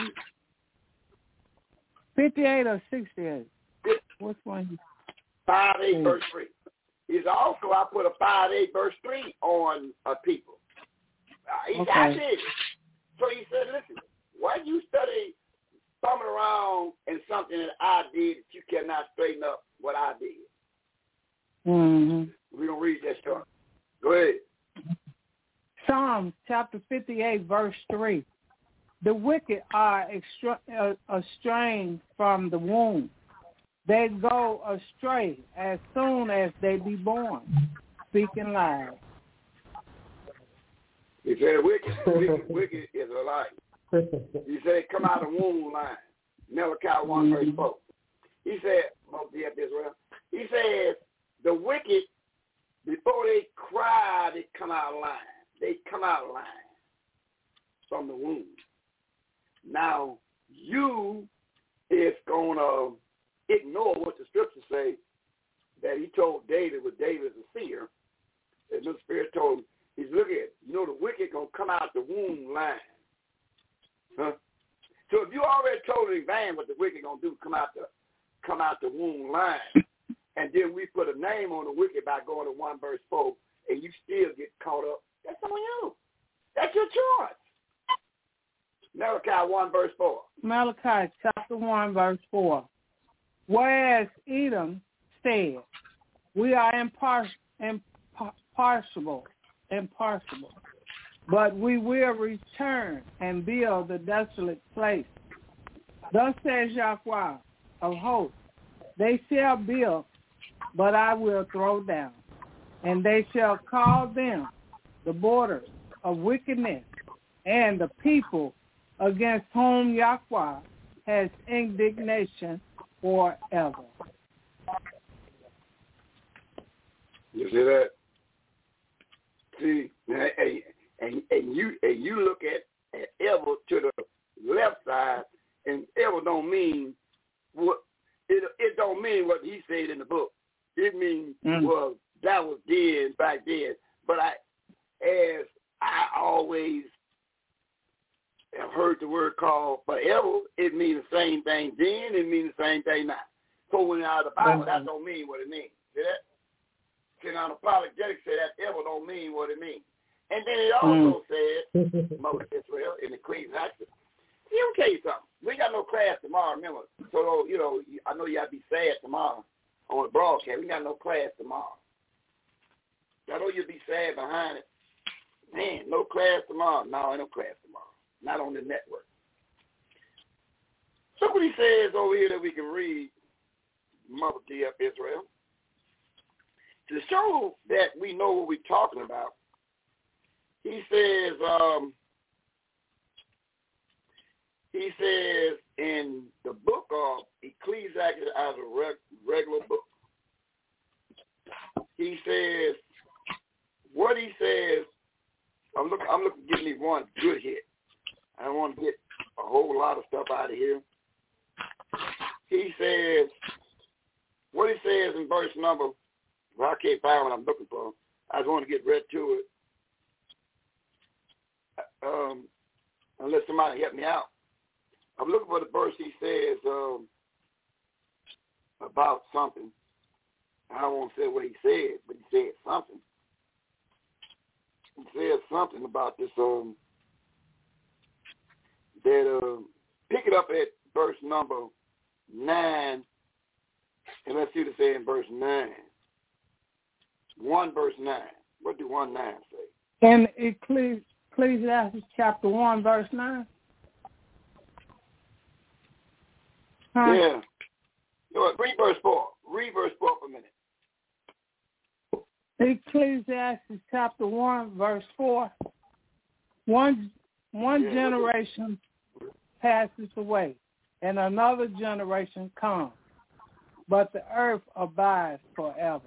58 or 68? Which one? 5:8 verse 3. He's also, I put a 5:8 verse 3 on people. I did. So he said, listen, why you study thumbing around in something that I did that you cannot straighten up what I did? Mm-hmm. We're going to read that story. Go ahead. Psalms chapter 58, verse 3. The wicked are estranged from the womb. They go astray as soon as they be born, speaking lies. He said wicked is a lie. He said, come out of the womb line. Malachi 1 verse 4. He said, Israel, he says, the wicked, before they cry, they come out of line. They come out of line from the womb. Now, you is going to ignore what the scriptures say, that he told David, with David as a seer, and the Spirit told him, he's looking at, the wicked going to come out the womb line. Huh? So if you already told in advance what the wicked going to do, come out the womb line, and then we put a name on the wicked by going to 1 verse 4, and you still get caught up, that's on you. That's your choice. Malachi 1 verse 4. Malachi chapter 1 verse 4. Whereas Edom said, we are impartial, but we will return and build the desolate place. Thus says Yahweh of hosts, they shall build, but I will throw down, and they shall call them the borders of wickedness, and the people against whom Yahweh has indignation forever. You see that? See, and you look at ever to the left side, and ever don't mean what it don't mean what he said in the book. It means well, that was then back then. But as I always have heard the word called forever, it means the same thing then, it means the same thing now. So when out of the Bible, that don't mean what it means. See that? See, now the apologetics say that ever don't mean what it means. And then it also said, Mother Israel in the Ecclesiastes, let me tell you something. We got no class tomorrow, remember. So, I know you got to be sad tomorrow on the broadcast. We got no class tomorrow. I know you'll be sad behind it. Man, no class tomorrow. No, ain't no class tomorrow. Not on the network. So what he says over here that we can read, Mother D.F. Israel, to show that we know what we're talking about, he says in the book of Ecclesiastes, as a regular book, he says, what he says, I'm looking to give me one good hit. I don't want to get a whole lot of stuff out of here. He says, what he says in verse number, well, I can't find what I'm looking for. I just want to get right to it. Unless somebody help me out. I'm looking for the verse he says about something. I don't want to say what he said, but he said something. He said something about this, pick it up at verse number 9, and let's see what it says in verse 9. 1 verse 9. What do 1:9 say? In Ecclesiastes chapter 1 verse 9? Huh? Yeah. Read verse 4. Read verse 4 for a minute. Ecclesiastes chapter 1 verse 4. One generation passes away, and another generation comes, but the earth abides forever.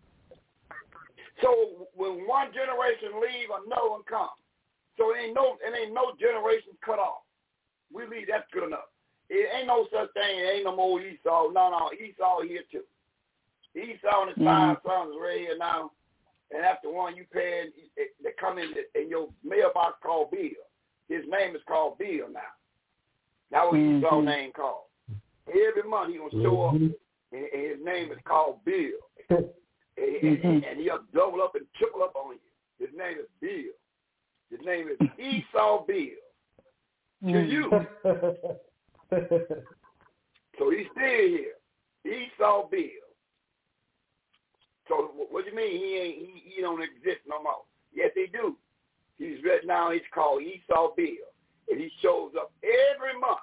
So when one generation leave, another one comes. So it ain't no generation cut off. We leave, that's good enough. It ain't no such thing. It ain't no more Esau. No, Esau here too. Esau and his 5 sons right here now. And after one, you pay, they come in your mailbox called Bill. His name is called Bill now. That was Esau's name called. Every month he gonna show up, and his name is called Bill. And he'll double up and triple up on you. His name is Bill. His name is Esau Bill. To you. So he's still here. Esau Bill. So what do you mean he don't exist no more? Yes, he do. He's right now. He's called Esau Bill, and he shows up every month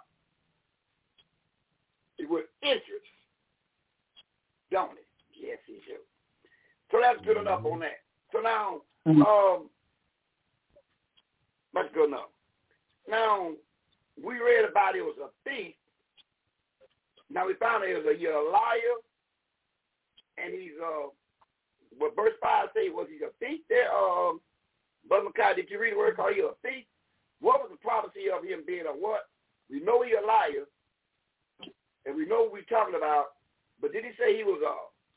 with interest, don't it? Yes, he do. So that's good enough on that. So now, That's good enough. Now, we read about it was a thief. Now, we found out you're a liar, and he's, what verse 5 say, was he a thief there? Brother Makai, did you read the word called he a thief? What was the prophecy of him being a what? We know he's a liar, and we know what we're talking about, but did he say he was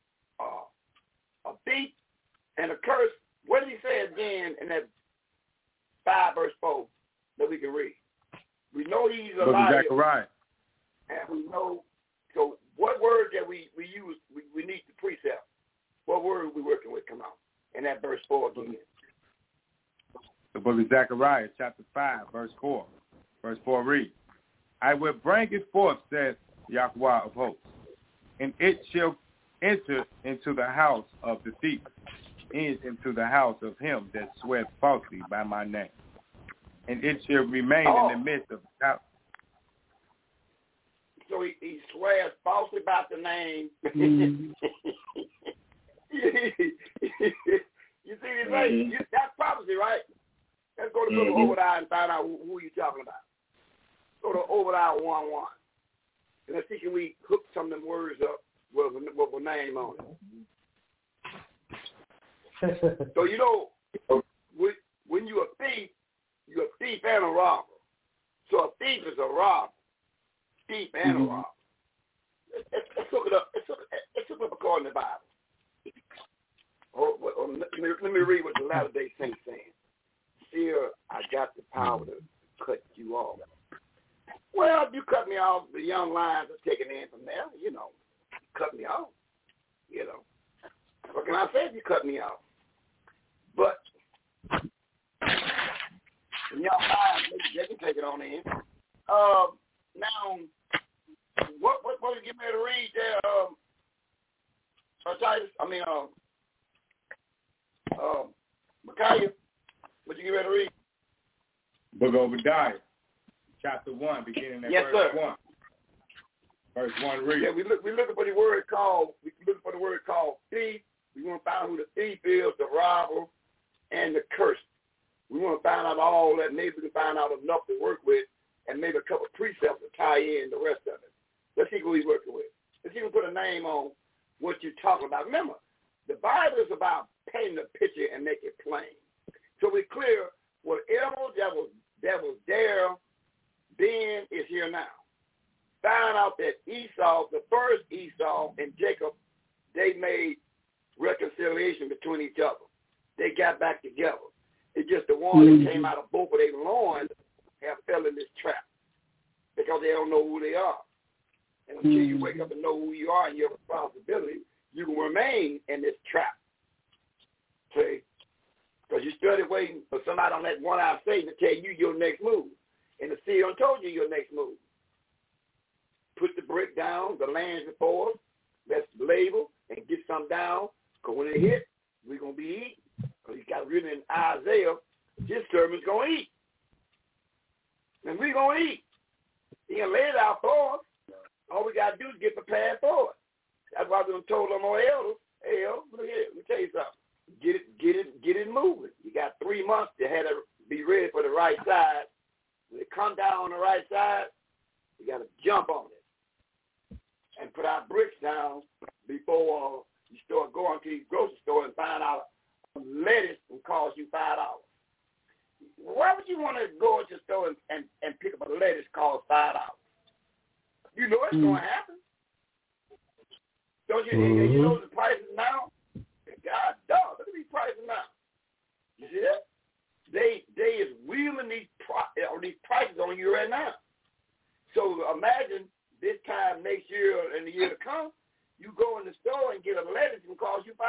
a thief and a curse? What did he say again in that 5 verse 4 that we can read? We know he's a liar. Zechariah. And we know, so what word that we use, we need the precept. What word are we working with? Come on. In that verse 4 again. The book of Zechariah, chapter 5, verse 4. Verse 4 reads, I will bring it forth, says Yahweh of hosts, and it shall enter into the house of the thief, and into the house of him that swears falsely by my name. And it shall remain in the midst of the house. So he swears falsely about the name. You see this thing? That's prophecy, right? Let's go to the Obadiah and find out who you're talking about. Go to Obadiah 1:1. And let's see can we hook some of them words up with a name on it. So, you know, when you're a thief and a robber. So a thief is a robber. Thief and a robber. Let's look it up. Let's look it up according to the Bible. Let me read what the Latter-day Saints saying. Fear, I got the power to cut you off. Well, if you cut me off, the young lions are taking in from there. You know, cut me off. You know, what can I say if you cut me off? But the young lions, they can take it on in. Now, what did you get me to read there? Titus, Micaiah, what you get ready to read? Book of Obadiah, chapter 1, beginning at verse 1. Verse 1 reads. Yeah, we looking for the word called thief. We want to find out who the thief is, the robber, and the curse. We want to find out all that. Maybe we can find out enough to work with, and maybe a couple of precepts to tie in the rest of it. Let's see who he's working with. Let's see if we put a name on what you're talking about. Remember, the Bible is about painting a picture and make it plain. So we're clear, whatever that was there then is here now. Find out that Esau, the first Esau and Jacob, they made reconciliation between each other. They got back together. It's just the one that came out of both of their loins have fell in this trap because they don't know who they are. And until you wake up and know who you are and your responsibility, you can remain in this trap. See? Because you started waiting for somebody on that one-eyed Satan to tell you your next move. And the seer told you your next move. Put the brick down, the lands before us. Let's label and get some down. Because when it hit, we're going to be eating. Because he's got written in Isaiah, his servant's going to eat. And we're going to eat. He can lay it out for us. All we got to do is get prepared for it. That's why we told them our elders, hey, look here, let me tell you something. Get it moving. You got 3 months to have to be ready for the right side. When it comes down on the right side, you got to jump on it and put our bricks down before you start going to the grocery store and find out lettuce will cost you $5. Why would you want to go to the store and pick up a lettuce cost $5? You know it's going to happen. Don't you? You know the prices now? God, dog, look at these prices now. You see that? They is wheeling these prices on you right now. So imagine this time next year and the year to come, you go in the store and get a lettuce and cost you $5.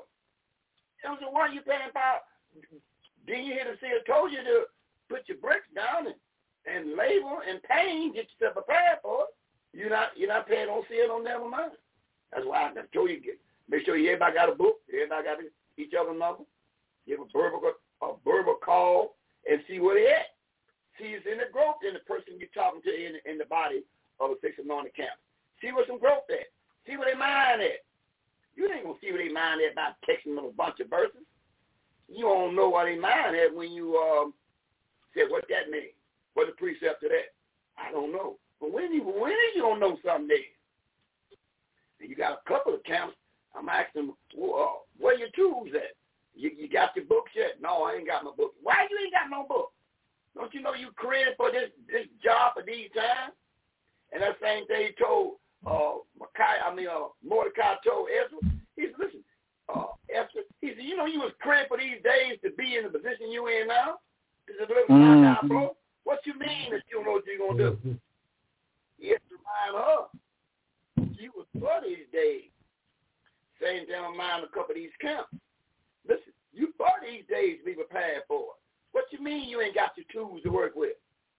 So why are you paying $5? Didn't you hear the seer told you to put your bricks down and label and paint, get yourself prepared for it? You're not paying on seer, no never mind. That's why I told you make sure everybody got a book, everybody got each other number, give a verbal call, and see where they at. See it's in the growth in the person you're talking to in the body of a six anointed camp. See where some growth at. See where they mind at. You ain't gonna see where they mind at by texting them a bunch of verses. You don't know what they mind at when you Said, what that mean? What's the precept to that? I don't know. But when you don't know something there? And you got a couple of accounts. I'm asking them, well, where your tools at? You got your books yet? No, I ain't got my book. Why you ain't got no book? Don't you know you created for this job for these times? And that same thing he told Mordecai told Ezra. He said, listen, Esther, he said, you know you was created for these days to be in the position you in now? This is a little knock blow. What you mean that you don't know what you're going to do? He had to remind her. She was for these days. Same thing remind a couple of these camps. Listen, you for these days to be prepared for it. What you mean you ain't got your tools to work with?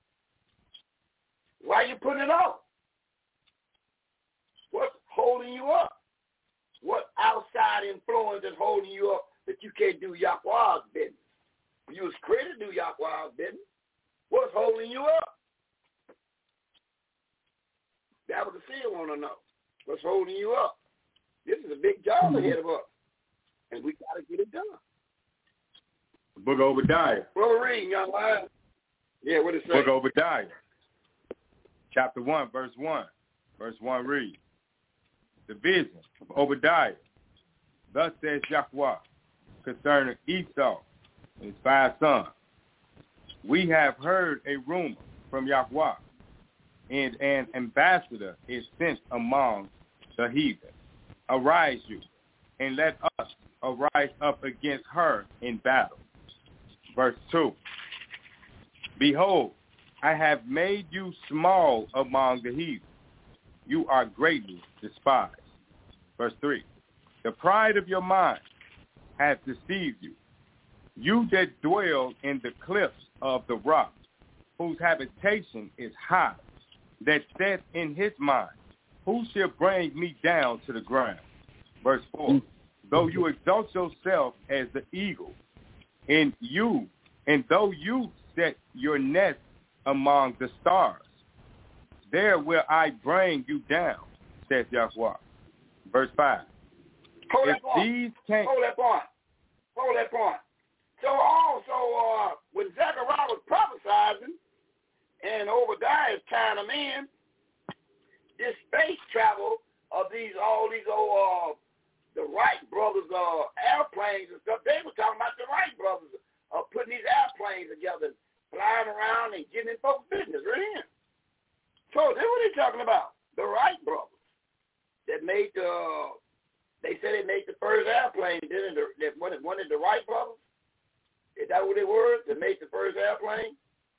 Why you putting it off? What's holding you up? What outside influence is holding you up that you can't do Yahweh's business? You was created to do Yahweh's business. What's holding you up? That was the seer want to know. What's holding you up? This is a big job ahead of us, and we got to get it done. The book of Obadiah. Brother Reed, young man. Yeah, what it say? Book of Obadiah, chapter 1, verse 1. Verse 1 reads, the vision of Obadiah. Thus says Yahweh concerning Esau and his 5 sons. We have heard a rumor from Yahweh, and an ambassador is sent among the heathen. Arise you, and let us arise up against her in battle. Verse 2. Behold, I have made you small among the heathen. You are greatly despised. Verse 3. The pride of your mind hath deceived you. You that dwell in the cliffs of the rock, whose habitation is high, that saith in his mind, who shall bring me down to the ground? Verse 4. Though you exalt yourself as the eagle, and though you set your nest among the stars, there will I bring you down, says Yahweh. Verse 5. Hold that point. So also, when Zechariah was prophesying, and Obadiah is tying them in, this space travel of all these old the Wright brothers airplanes and stuff, they were talking about the Wright brothers putting these airplanes together, flying around and getting in folks' business, right? So that's what they're talking about. The Wright brothers that made they said they made the first airplane, didn't they? One of the Wright brothers? Is that what they were? That made the first airplane?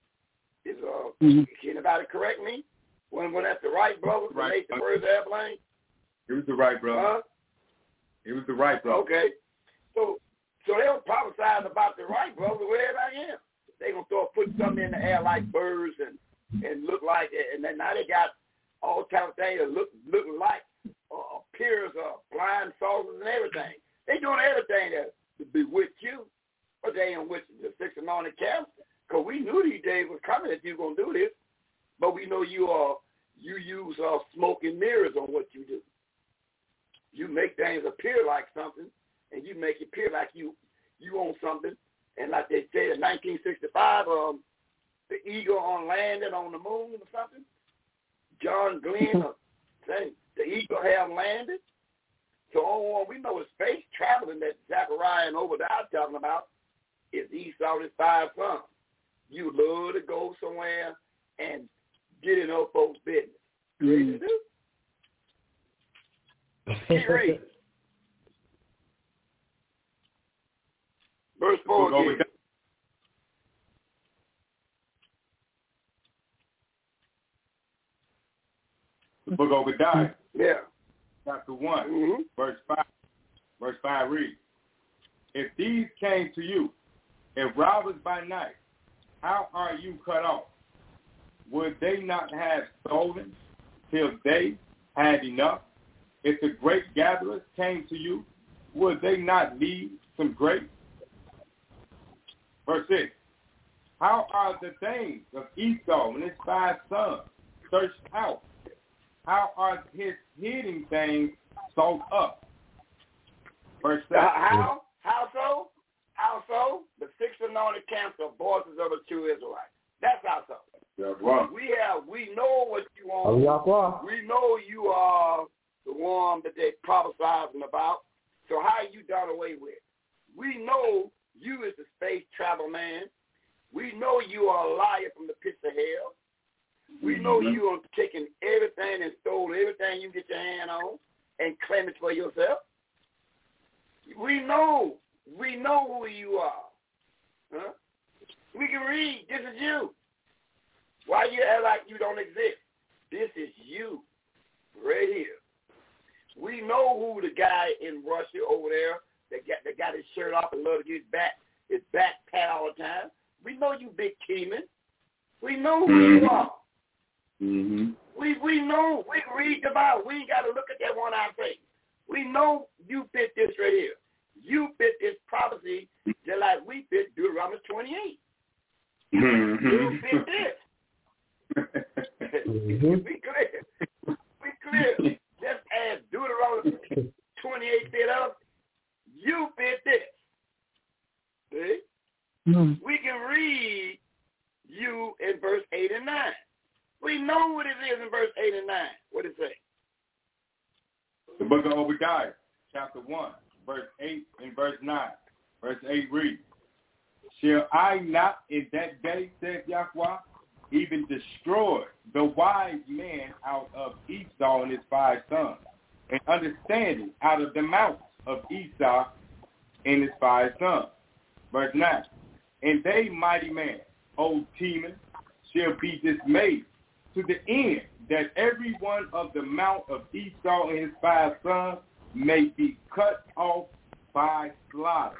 Can anybody correct me? When that's the Wright brothers that made the first airplane? It was the Wright brothers. It was the Wright brothers. Okay. So they were prophesying about the Wright brothers wherever I am. They gonna put something in the air like birds and look like it, and then now they got all type of things that looking like appears blind saucers and everything. They doing everything to bewitch you, but they ain't with the 6 anointed camps. Cause we knew these days was coming that you gonna do this, but we know you use smoke and mirrors on what you do. You make things appear like something, and you make it appear like you own something. And like they said in 1965, the eagle on landed on the moon or something. John Glenn saying the eagle have landed. So we know it's space traveling that Zechariah and Obadiah talking about is Esau his 5 sons. You love to go somewhere and get in other folks' business. Ready to do? Keep reading. Verse 4 again. The book of Obadiah. Yeah. Chapter 1, verse 5. Verse 5 reads, if these came to you, if robbers by night, how are you cut off? Would they not have stolen till they had enough? If the grape gatherers came to you, would they not leave some grapes? Verse 6, how are the things of Esau and his 5 sons searched out? How are his hidden things sold up? Verse 7. How so? Also, the 6 anointed camps are voices of the true Israelites. That's also. We know what you want. We know you are the one that they prophesizing about. So how are you done away with? We know you is the space travel man. We know you are a liar from the pits of hell. We know you are taking everything and stole everything you get your hand on and claim it for yourself. We know who you are. Huh? We can read. This is you. Why you act like you don't exist? This is you right here. We know who the guy in Russia over there that got his shirt off and love to get his back pat all the time. We know you, Big Keeman. We know who you are. Mm-hmm. We know. We can read the Bible. We ain't got to look at that one-eye face. We know you fit this right here. You fit this prophecy just like we fit Deuteronomy 28. Mm-hmm. You fit this. We clear. Just as Deuteronomy 28 fit us, you fit this. See? Mm-hmm. We can read you in verse 8 and 9. We know what it is in verse 8 and 9. What does it say? The book of Obadiah, chapter 1, verse 8 and verse 9. Verse 8 reads, shall I not in that day, said Yahweh, even destroy the wise man out of Esau and his 5 sons, and understanding out of the mouth of Esau and his 5 sons. Verse 9, and they, mighty man, O Teman, shall be dismayed to the end that every one of the mount of Esau and his 5 sons may be cut off by slaughter.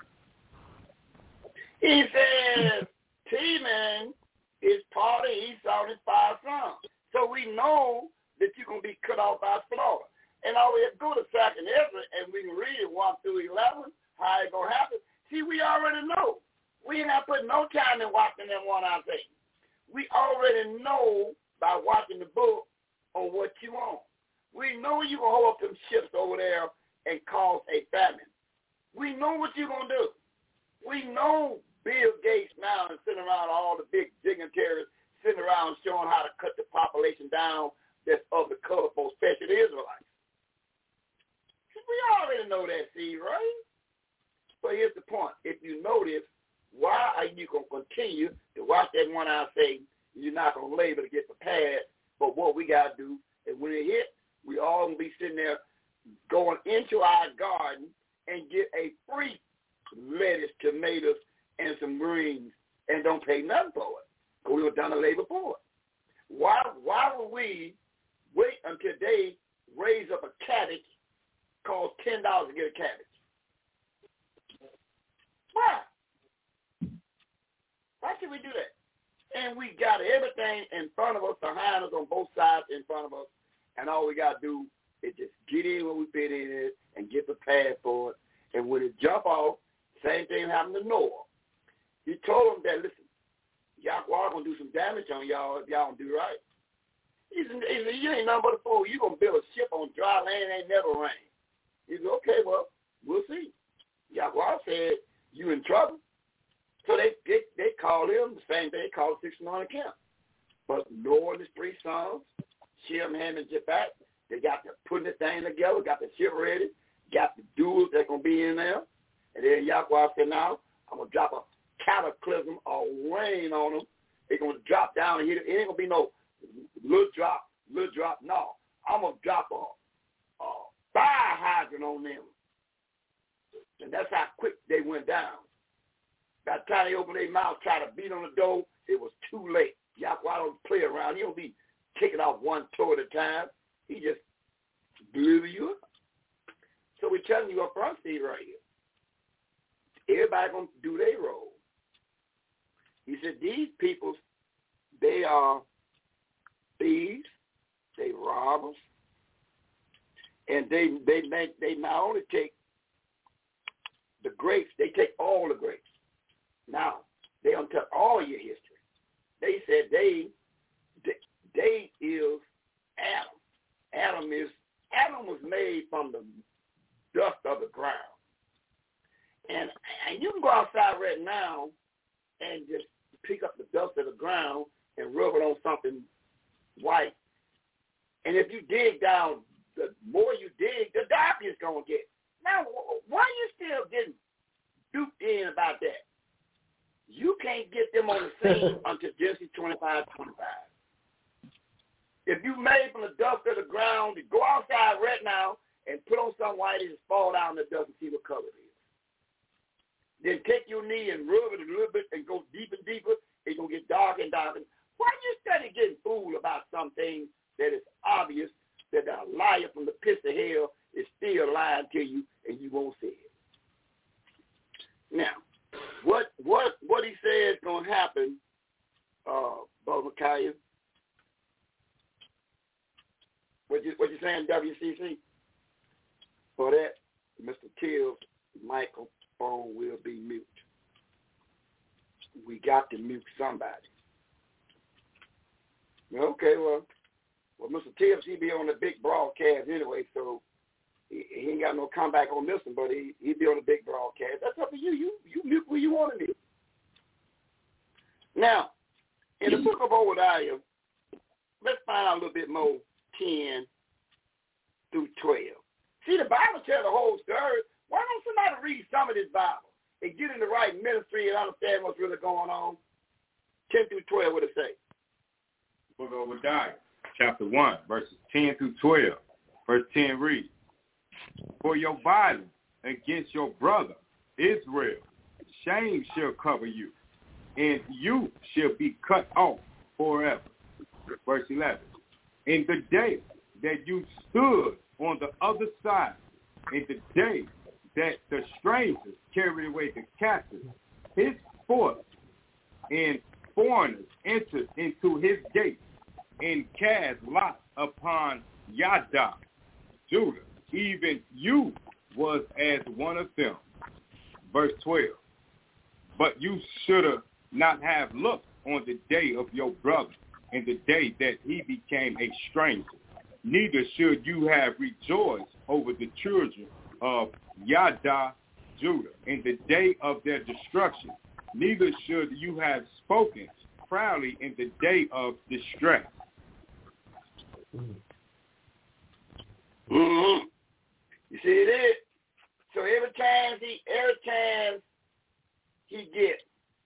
He says, Teman is part of Esau and his 5 sons. So we know that you're going to be cut off by slaughter. And all we have to go to 2nd Ezra, and we can read it 1 through 11, how it's going to happen. See, we already know. We ain't not putting no time in watching them one-eye things. We already know by watching the book on what you want. We know you're going to hold up them ships over there and cause a famine. We know what you're going to do. We know Bill Gates now is sitting around all the big dignitaries sitting around showing how to cut the population down that's of the colorful, especially the Israelites. We already know that, see, right? So here's the point. If you know this, why are you going to continue to watch that one-eye thing? You're not going to labor to get prepared for what we got to do. And when it hit, we all going to be sitting there going into our garden and get a free lettuce, tomatoes, and some greens and don't pay nothing for it. Because we were done the labor for it. Why would we wait until they raise up a cabbage, cost $10 to get a cabbage? Why? Why should we do that? And we got everything in front of us, behind us, on both sides in front of us, and all we got to do is just get in when we fit in it and get prepared for it. And when it jump off, same thing happened to Noah. He told them that, listen, Yahweh going to do some damage on y'all if y'all don't do right. He said, you ain't nothing but a fool. You going to build a ship on dry land and ain't never rain. He said, okay, well, we'll see. Yahweh said, you in trouble. So they called him the same thing they called 6 anointed camp. But Noah and his 3 sons, Shem, Ham, and Japheth, they got to put the thing together, got the ship ready, got the duels that's going to be in there. And then Yahweh said, now, I'm going to drop a cataclysm or rain on them. They're going to drop down and hit it. It ain't going to be no little drop. No, I'm going to drop a fire hydrant on them. And that's how quick they went down. By the time they opened their mouth, try to beat on the door, it was too late. Yahweh don't play around. He don't be kicking off one toe at a time. He just deliver you up. So we're telling you up front, Steve, right here. Everybody going to do their role. He said, these people, they are thieves, they robbers, and they not only take the grapes, they take all the grapes. Now, they don't tell all your history. They said they is Adam. Adam was made from the dust of the ground. And you can go outside dust of the ground and rub it on something white. And if you dig down, the more you dig, the darker it's going to get. Now, why are you still getting duped in about that? You can't get them on the scene until Genesis 25:25. If you made from the dust of the ground, go outside right now and put on something white and just fall down in the dust and see what color it is. Then take your knee and rub it a little bit and go deeper and deeper. It's going to get darker and darker. Why you study getting fooled about something that is obvious that a liar from the pits of hell is still lying to you and you won't see it? Now, what he said is going to happen, Brother Micaiah? What you saying, WCC? For that, Mr. Till's microphone will be mute. We got to mute somebody. Okay, well, Mr. Tibbs, he be on the big broadcast anyway, so he ain't got no comeback on this one, but he be on the big broadcast. That's up to you. You mute where you want to mute. Now, in the book of Obadiah, let's find out a little bit more 10 through 12. See, the Bible tells the whole story. Why don't somebody read some of this Bible and get in the right ministry and understand what's really going on? 10 through 12, what it say? Book of Obadiah, chapter 1, verses 10 through 12. Verse 10 reads, "For your violence against your brother Israel, shame shall cover you, and you shall be cut off forever." Verse 11, "In the day that you stood on the other side, in the day that the strangers carried away the captives, his force and foreigners entered into his gates and cast lots upon Yada, Judah, even you was as one of them." Verse 12, "But you should not have looked on the day of your brother, and the day that he became a stranger. Neither should you have rejoiced over the children of Yada, Judah, in the day of their destruction. Neither should you have spoken proudly in the day of distress." Mm-hmm. You see it is. So every time he gets,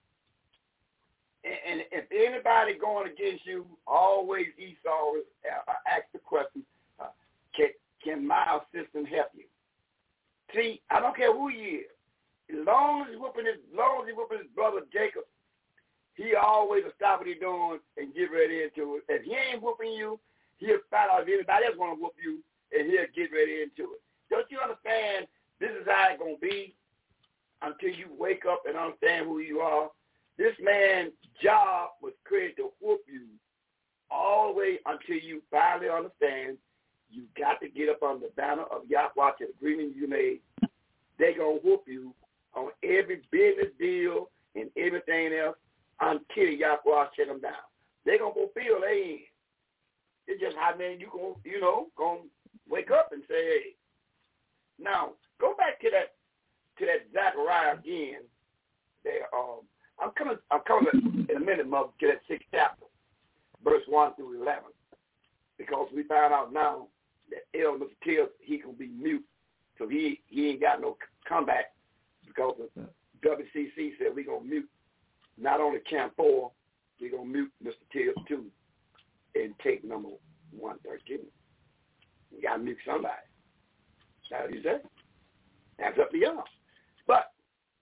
and if anybody going against you, always Esau ask the question, can my assistant help you? See, I don't care who he is. As long as he's whooping his brother Jacob, he always will stop what he's doing and get ready into it. If he ain't whooping you, he'll find out if anybody else want to whoop you, and he'll get ready into it. Don't you understand? This is how it's going to be until you wake up and understand who you are. This man's job was created to whoop you all the way until you finally understand you got to get up on the banner of Yahweh to the agreement you made. They're going to whoop you on every business deal and everything else until Yahweh shut them down. They're going to fulfill their end. It's just how many you going to wake up and say, hey. Now, go back to that Zechariah again. There, I'm coming in a minute, Mother, to that 6th chapter, verse 1 through 11, because we found out now that Elder Tills, he can be mute, so he ain't got no comeback, because the WCC said we're going to mute not only Camp 4, we're going to mute Mr. Tills too, and take number 113. We got to mute somebody. That's what he said. That's up to y'all. But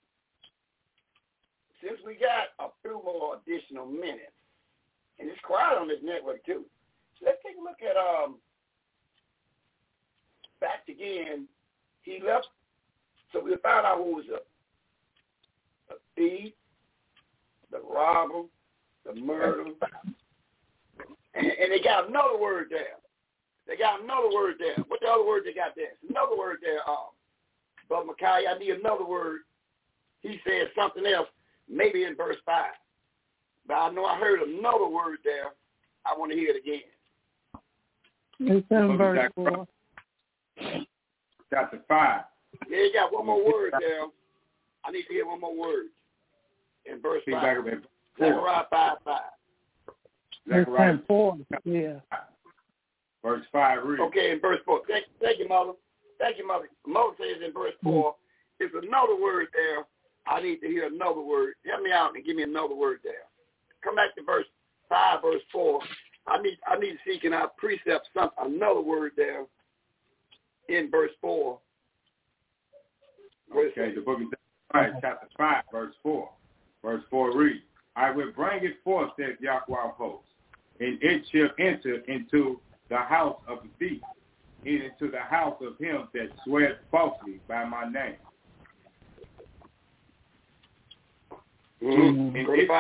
since we got a few more additional minutes, and it's quiet on this network too, so let's take a look at back again. He left, so we found out who was a thief, the robber, the murderer, and they got another word there. What the other word they got there? Another word there, Brother Micaiah, I need another word. He said something else, maybe in verse 5. But I know I heard another word there. I want to hear it again. It's in verse 4. Chapter 5. Yeah, you got one more word there. I need to hear one more word in verse 5. Zechariah 5:5. Zechariah 4. Yeah. verse 5 reads. Okay, in verse 4. Thank you, Mother. Thank you, Mother. Mother says in verse 4, there's another word there. I need to hear another word. Help me out and give me another word there. Come back to verse 5, verse 4. I need to see, can I precept another word there in verse 4. Okay, the book of Zechariah, chapter 5, verse 4. Verse 4 reads, I will bring it forth, says Yahweh of hosts, and it shall enter into the house of the thief, and into the house of him that swears falsely by my name. Mm-hmm.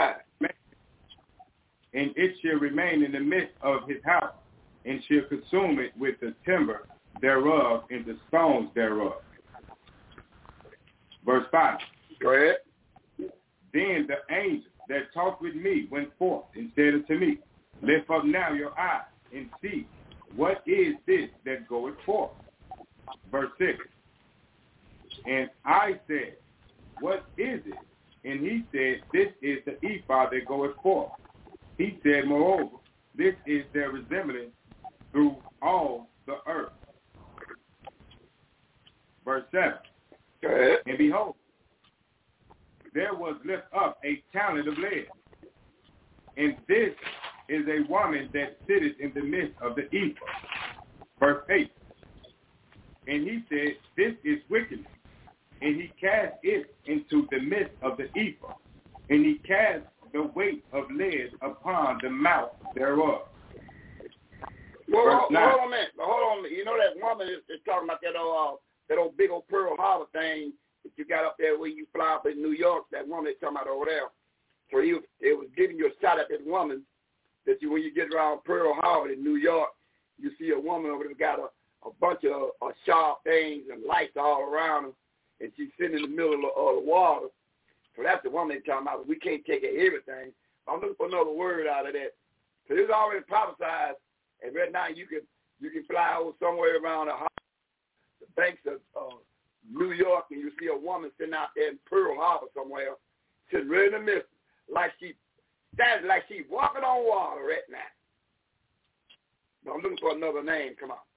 And it shall remain in the midst of his house, and shall consume it with the timber thereof and the stones thereof. Verse 5. Go ahead. Then the angel that talked with me went forth and said unto me, lift up now your eyes and see, what is this that goeth forth? Verse 6. And I said, what is it? And he said, this is the ephod that goeth forth. He said, moreover, this is their resemblance through all the earth. Verse 7. Go ahead. And behold, there was lift up a talent of lead. And this is a woman that sitteth in the midst of the ephod. Verse 8. And he said, this is wickedness. And he cast it into the midst of the ephod. And he cast the weight of lead upon the mouth thereof. Well, hold on a minute. Hold on. You know that woman is talking about that old big old Pearl Harbor thing that you got up there where you fly up in New York. That woman is talking about over there. So it was giving you a shot at that woman that when you get around Pearl Harbor in New York, you see a woman over there got a bunch of sharp things and lights all around her, and she's sitting in the middle of the water. So that's the woman they're talking about. We can't take everything. I'm looking for another word out of that. So it's already prophesied, and right now you can fly over somewhere around the banks of New York, and you see a woman sitting out there in Pearl Harbor somewhere, sitting right in the midst, like she's walking on water right now. But I'm looking for another name. Come on.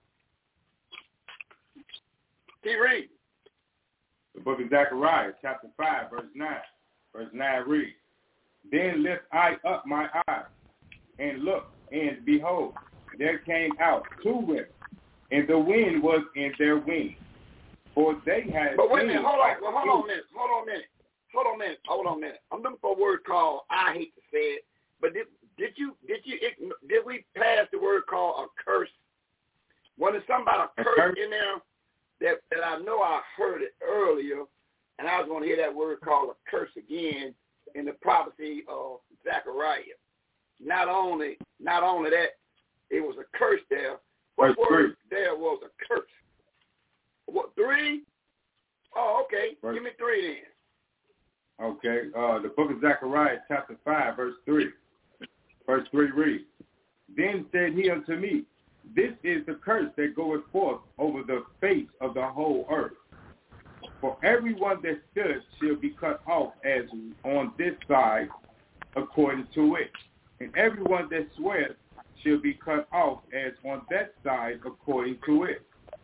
Keep reading. The book of Zechariah, chapter 5, verse 9. Verse 9 reads, then lift I up my eyes, and look, and behold, there came out two women, and the wind was in their wings. For they had... But wait a minute, hold on a minute. I'm looking for a word called, I hate to say it, but did we pass the word called a curse? When there's something about a curse in there, that I know I heard it earlier, and I was going to hear that word called a curse again in the prophecy of Zechariah. Not only that, it was a curse there. What word there was a curse? What, 3? Oh, okay. Give me 3 then. Okay. The book of Zechariah, chapter 5, verse 3. Verse 3 reads, then said he unto me, this is the curse that goeth forth over the face of the whole earth. For everyone that stood shall be cut off as on this side according to it. And everyone that swears shall be cut off as on that side according to it.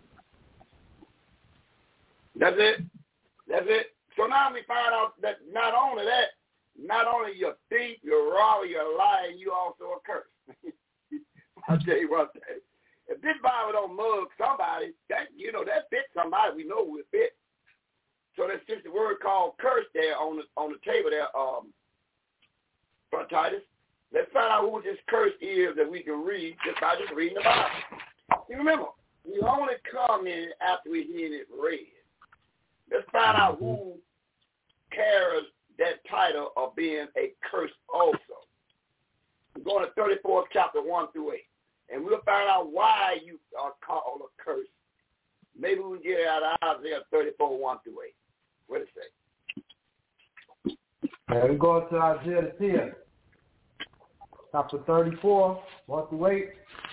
That's it. So now we find out that not only you're a thief, you're a robber, you're a liar, and you also a curse. I'll tell you what, if this Bible don't mug somebody, that fits somebody we know will fit. So there's just a word called curse there on the table there, Brother Titus. Let's find out who this curse is that we can read just by just reading the Bible. You remember, we only come in after we hear it read. Let's find out who carries that title of being a curse also. We're going to 34th chapter 1 through 8. And we'll find out why you are called a curse. Maybe we can get it out of Isaiah 34, 1 through 8. What does it say? And we go to Isaiah 10, chapter 34, 1 through 8.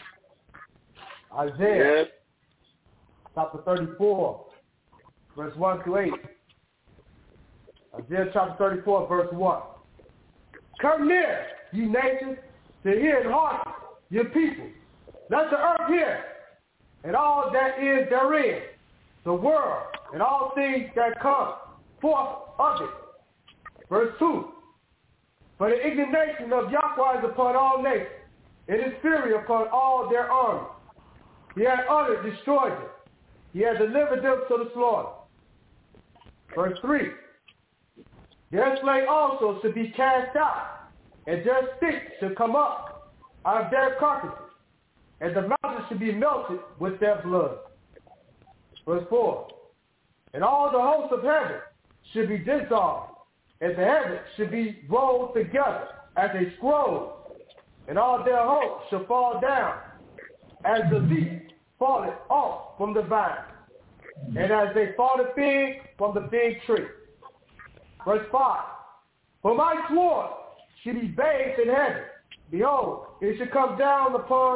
Isaiah, yes. Chapter 34, verse 1 through 8. Isaiah chapter 34, verse 1. Come near, ye nations, to hear and hearken, your people. Let the earth hear, and all that is therein, the world, and all things that come forth of it. Verse 2. For the indignation of Yahweh is upon all nations, and his fury upon all their armies. He hath utterly destroyed them. He hath delivered them to the slaughter. Verse 3. Their slain also should be cast out, and their sticks should come up out of their carcasses, and the mountains should be melted with their blood. Verse 4. And all the hosts of heaven should be dissolved, and the heavens should be rolled together as a scroll, and all their hosts shall fall down as the leaf falleth off from the vine, and as they fallen fig from the fig tree. Verse 5. For my sword should be bathed in heaven. Behold, it should come down upon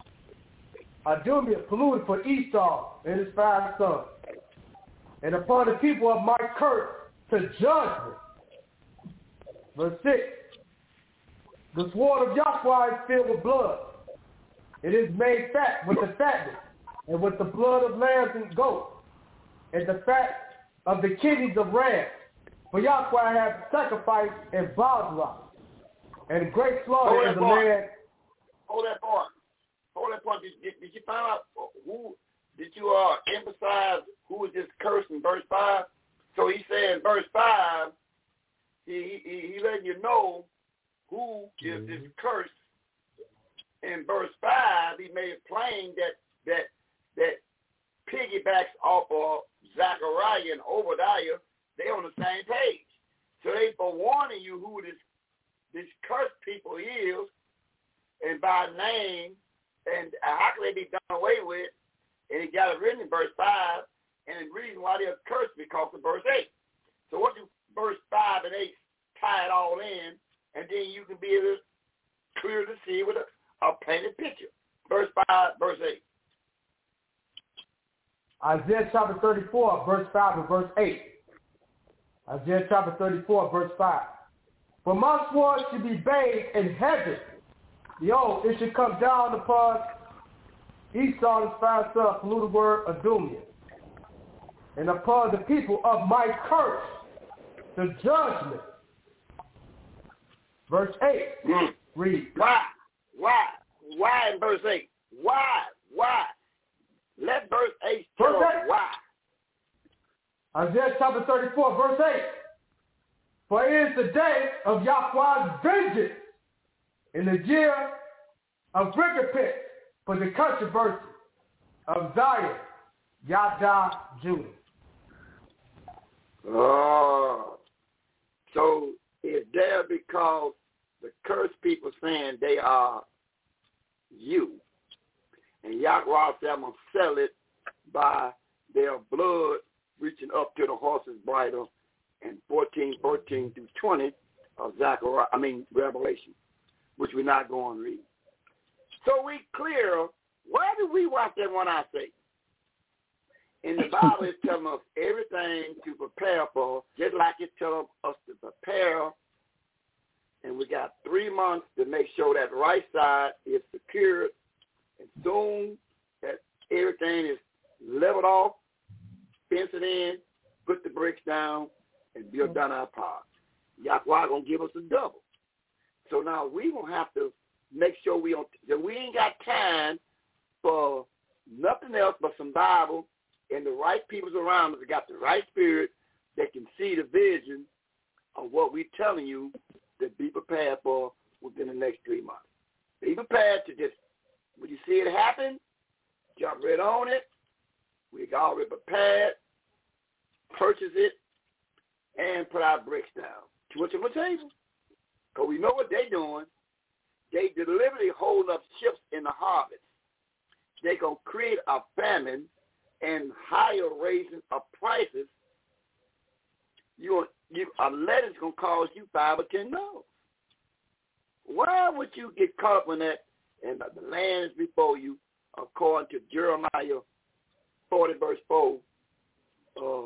Adumia, polluted for Esau and his 5 sons, and upon the people of my curse to judgment. Verse 6. The sword of Yahweh is filled with blood. It is made fat with the fatness, and with the blood of lambs and goats, and the fat of the kidneys of rams. For Yahweh hath sacrificed in Basra, and great slaughter in the land. Hold that point. Did you find out who? Did you emphasize who was this curse in verse 5? So he said in verse 5, he letting you know who is this curse. In verse 5, he made it plain that piggybacks off of Zechariah and Obadiah. They on the same page. So they forewarning you who this cursed people is, and by name, and how can they be done away with? And he got it written in verse 5, and the reason why they're cursed because of verse 8. So what do verse 5 and 8 tie it all in, and then you can be able to clearly see with a painted picture. Verse 5, verse 8. Isaiah chapter 34, verse 5 and verse 8. Isaiah chapter 34, verse 5. For my sword should be bathed in heaven. Behold, it should come down upon Esau and his 5 sons, polluted word Adumia, and upon the people of my curse, the judgment. Verse 8, read. Why in verse 8? Why? Let verse 8 tell us why. Isaiah chapter 34, verse 8. For it is the day of Yahweh's vengeance, in the year of recompense for the controversy of Zion, Yada, Judah. So it's there because the cursed people saying they are you. And Yahweh said, I'm going to sell it by their blood reaching up to the horse's bridle, and 14:13 through 20 of Revelation, which we're not going to read. So we clear, why do we watch that one I say? In the Bible, it's telling us everything to prepare for, just like it's telling us to prepare. And we got 3 months to make sure that right side is secured. And soon that everything is leveled off, fence it in, put the bricks down, and build down our part. Yahweh going to give us a double. So now we going to have to make sure we ain't got time for nothing else but some Bible and the right peoples around us that got the right spirit that can see the vision of what we're telling you to be prepared for within the next 3 months. Be prepared to just, when you see it happen, jump right on it. We already prepared, purchase it, and put our bricks down. What's on the table? Because we know what they're doing. They deliberately hold up ships in the harvest. They're going to create a famine and higher raising of prices. A lettuce going to cost you $5 or $10. Why would you get caught up in that? And the land is before you, according to Jeremiah 40 verse 4.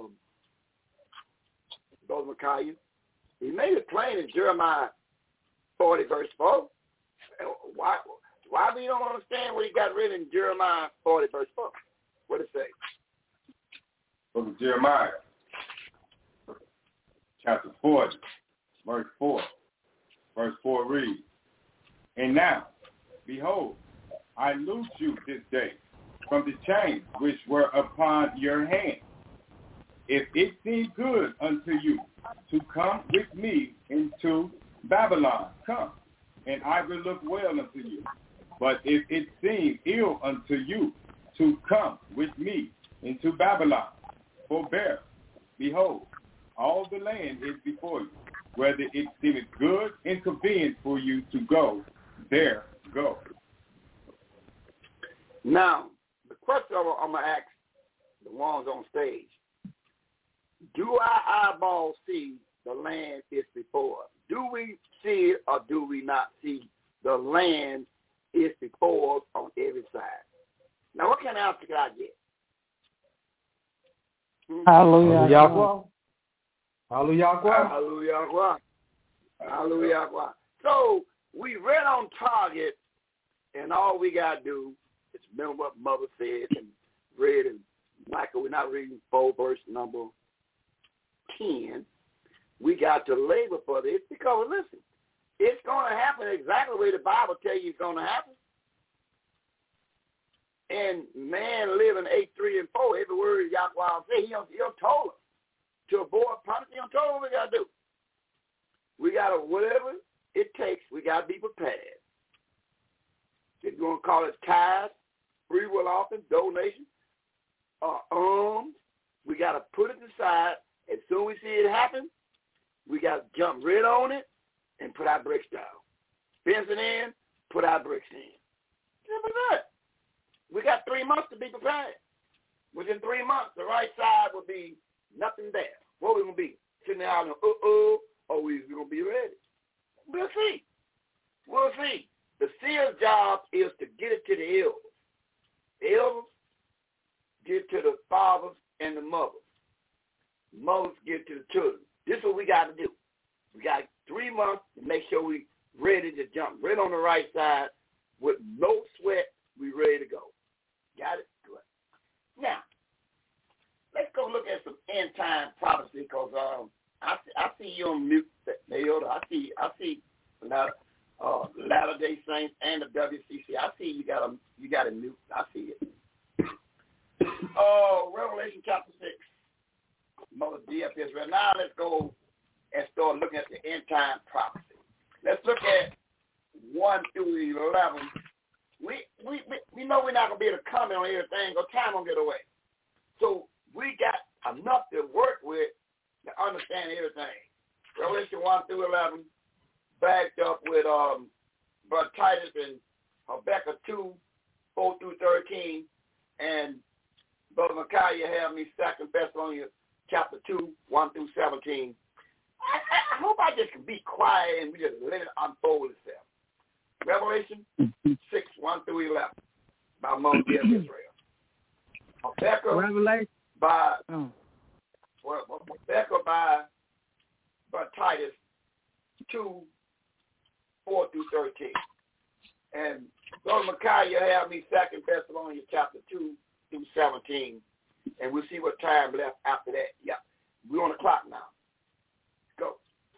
Brother Micaiah, he made it plain in Jeremiah 40, verse 4. Why we don't understand what he got written in Jeremiah 40, verse 4? What does it say? Book of Jeremiah, chapter 40, verse 4. Verse 4 reads, "And now, behold, I loose you this day from the chains which were upon your hand. If it seem good unto you to come with me into Babylon, come, and I will look well unto you. But if it seem ill unto you to come with me into Babylon, forbear. Behold, all the land is before you. Whether it seemeth good and convenient for you to go, there go." Now, the question I'm going to ask the ones on stage, do our eyeballs see the land is before us? Do we see it or do we not see the land is before us on every side? Now, what kind of answer can I get? Hallelujah. Hallelujah. Hallelujah. Hallelujah. So we read on target, and all we got to do is remember what Mother said and read in Michael. We're not reading 4 verse number 10. We got to labor for this because, listen, it's going to happen exactly the way the Bible tells you it's going to happen. And man living 8, 3, and 4, every word Yahweh said, he told us to avoid punishment. He told us what we got to do. We got to, whatever it takes, we got to be prepared. If you want to call it tithes, free will offering, donation, we got to put it aside. As soon as we see it happen, we got to jump right on it and put our bricks down. Fence it in, put our bricks in. Simple as that. We got 3 months to be prepared. Within 3 months, the right side will be nothing there. What we going to be? Sitting there out or we going to be ready? We'll see. We'll see. The seer's job is to get it to the elders. The elders get it to the fathers and the mothers. Mothers get it to the children. This is what we got to do. We got 3 months to make sure we ready to jump right on the right side with no sweat. We ready to go. Got it? Good. Now, let's go look at some end time prophecy because I see you on mute, Mayoda. I see Latter Day Saints and the WCC. I see you got a mute. I see it. Revelation chapter 6. Mother DFS. Right now, let's go and start looking at the end time prophecy. Let's look at 1 through 11. We know we're not going to be able to comment on everything because time won't get away. So we got enough to work with to understand everything. Revelation 1 through 11, backed up with Brother Titus and Habakkuk 2, 4 through 13, and Brother Micaiah have me 2 Thessalonians chapter 2, 1 through 17. I hope I just can be quiet and we just let it unfold itself. Revelation 6, 1 through 11 by Moses of Israel. Habakkuk by Titus 2, 4 through 13. And Brother Micaiah have me 2 Thessalonians chapter 2 through 17. And we'll see what time left after that. Yeah. We're on the clock now. Go.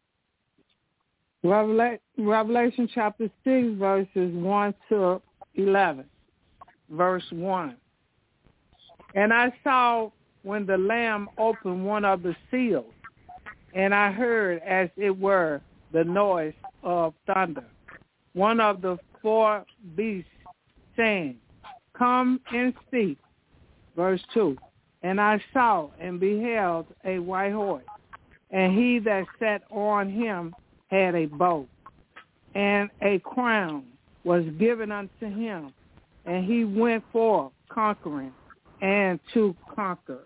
Revelation chapter 6, verses 1 to 11. Verse 1. And I saw when the Lamb opened one of the seals, and I heard, as it were, the noise of thunder. One of the 4 beasts saying, "Come and see." Verse 2. And I saw and beheld a white horse, and he that sat on him had a bow, and a crown was given unto him, and he went forth conquering and to conquer.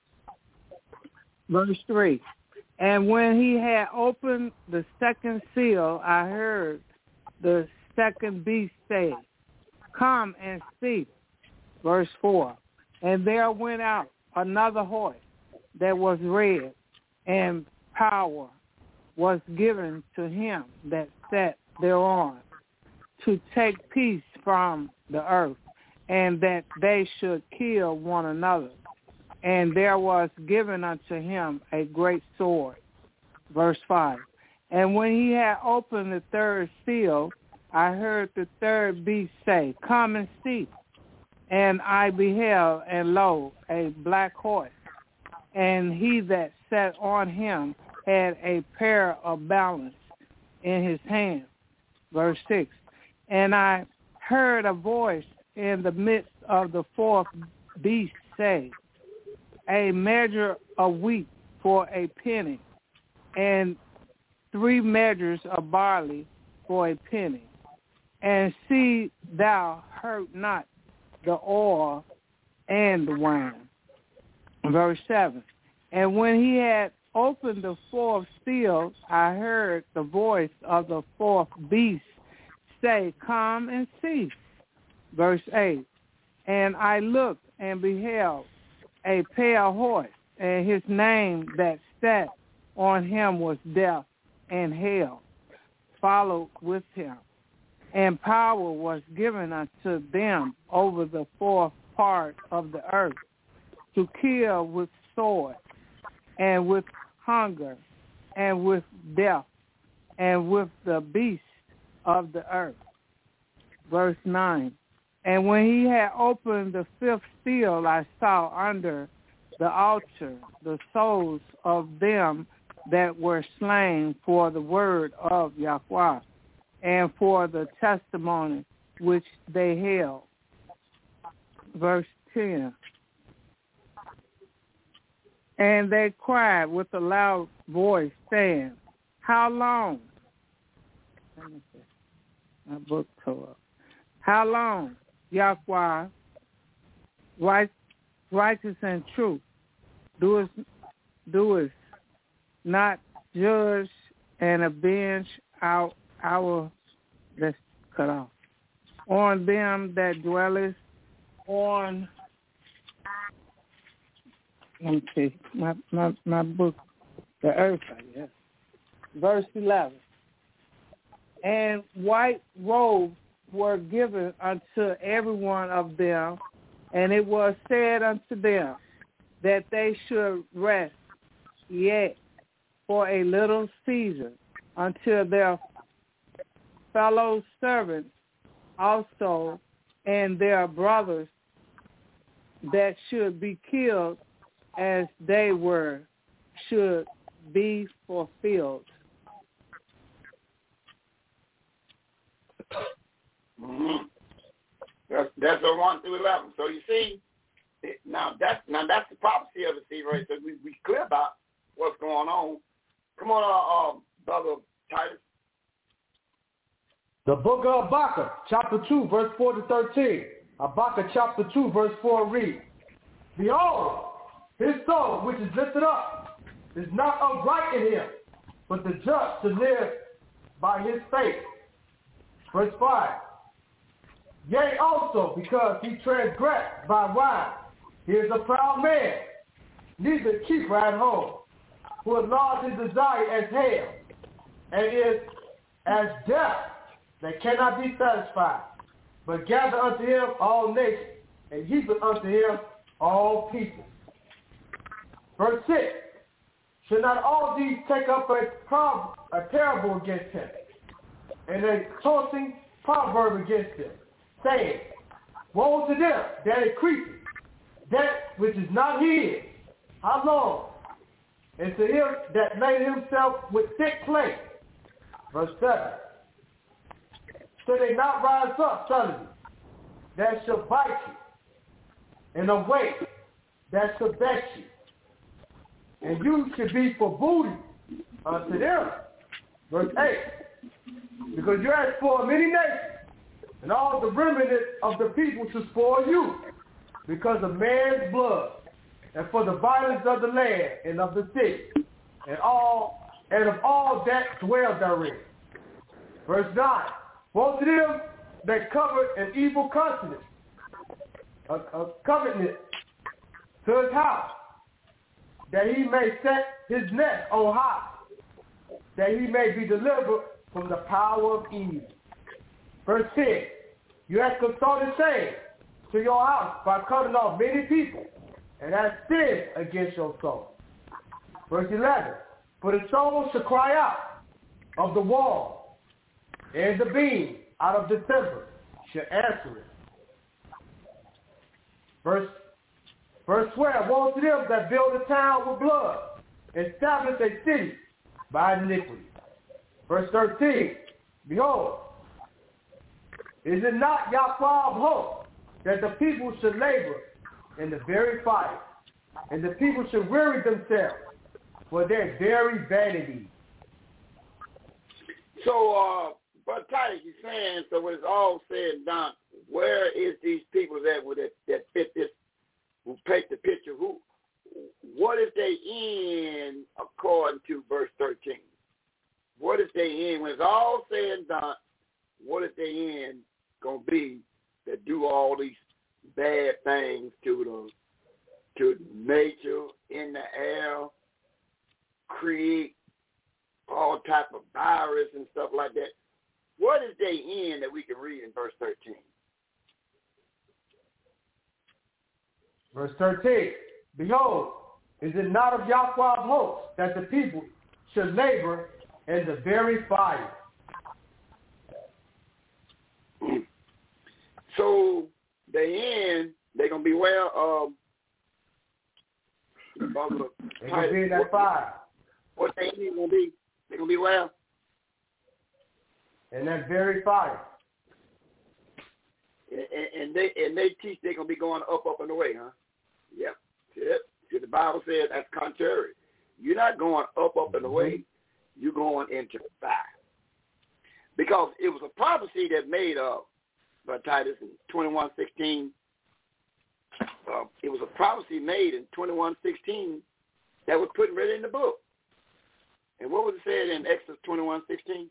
Verse 3. And when he had opened the second seal, I heard the second beast say, "Come and see." Verse 4. And there went out another horse that was red, and power was given to him that sat thereon, to take peace from the earth, and that they should kill one another. And there was given unto him a great sword. Verse 5. And when he had opened the third seal, I heard the third beast say, Come and see. And I beheld, and lo, a black horse, and he that sat on him had a pair of balance in his hand. Verse 6. And I heard a voice in the midst of the fourth beast say, A measure of wheat for a penny, and 3 measures of barley for a penny. And see thou hurt not the oil and the wine. Verse 7. And when he had opened the fourth seal, I heard the voice of the fourth beast say, Come and see. Verse 8. And I looked and beheld a pale horse, and his name that sat on him was Death, and Hell followed with him. And power was given unto them over the fourth part of the earth, to kill with sword, and with hunger, and with death, and with the beasts of the earth. Verse 9. And when he had opened the fifth seal, I saw under the altar the souls of them that were slain for the word of Yahweh, and for the testimony which they held. Verse 10. And they cried with a loud voice, saying, How long? My book tore up. How long, Yahweh, righteous and true, doest not judge and avenge our let's cut off on them that dwelleth on. Let me see my book, the earth, I guess. Verse 11. And white robes were given unto every one of them, and it was said unto them that they should rest yet for a little season, until their fellow servants also and their brothers that should be killed as they were should be fulfilled. Mm-hmm. That's a 1 through 11. So you see, now that's the prophecy of the seed, right? So we clear about what's going on. Come on, Brother Titus. The book of Habakkuk, chapter 2, verse 4 to 13. Habakkuk chapter 2, verse 4 reads, Behold, his soul which is lifted up is not upright in him, but the just to live by his faith. Verse 5. Yea, also, because he transgressed by wine, he is a proud man, neither keeper at home, who enlarged his desire as hell, and is as death that cannot be satisfied, but gather unto him all nations, and heapeth unto him all people. Verse 6. Should not all these take up a parable against him, and a taunting proverb against him, saying, Woe to them that increaseth, that which is not his, how long? And to him that made himself with thick clay. Verse 7. Shall they not rise up suddenly, that shall bite you, and awake, that shall vex you, and you should be for booty unto them. Verse 8. Because you have spoiled many nations, and all the remnant of the people to spoil you, because of man's blood, and for the violence of the land and of the city, and of all that dwell therein. Verse 9. Woe to them that covet an evil countenance, a covetousness to his house, that he may set his nest on high, that he may be delivered from the power of evil. Verse 10, you have consulted shame to your house by cutting off many people, and have sinned against your soul. Verse 11, for the soul shall cry out of the wall, and the beam out of the timber shall answer it. Verse 12, woe to them that build a town with blood, establish a city by iniquity. Verse 13, behold, is it not Yahweh of hope that the people should labor in the very fire, and the people should weary themselves for their very vanity? So, but Titus, you're saying, so when it's all said and done, where is these people that fit this, who paint the picture? What if they end according to verse 13? What if they end, when it's all said and done, what if they end going to be that do all these bad things to nature, in the air, create all type of virus and stuff like that? What is they end that we can read in verse 13? Verse 13, behold, is it not of Yahweh of hosts that the people should labor in the very fire? So they end, they're going to be well, they're going to be in that fire. What they end going to be? They're going to be well? In that very fire. And they teach they're going to be going up and away, huh? Yep. See, the Bible says that's contrary. You're not going up and away. You're going into the fire. Because it was a prophecy that made by Titus in 21:16. It was a prophecy made in 21:16 that was put right in the book. And what was it said in Exodus 21:16?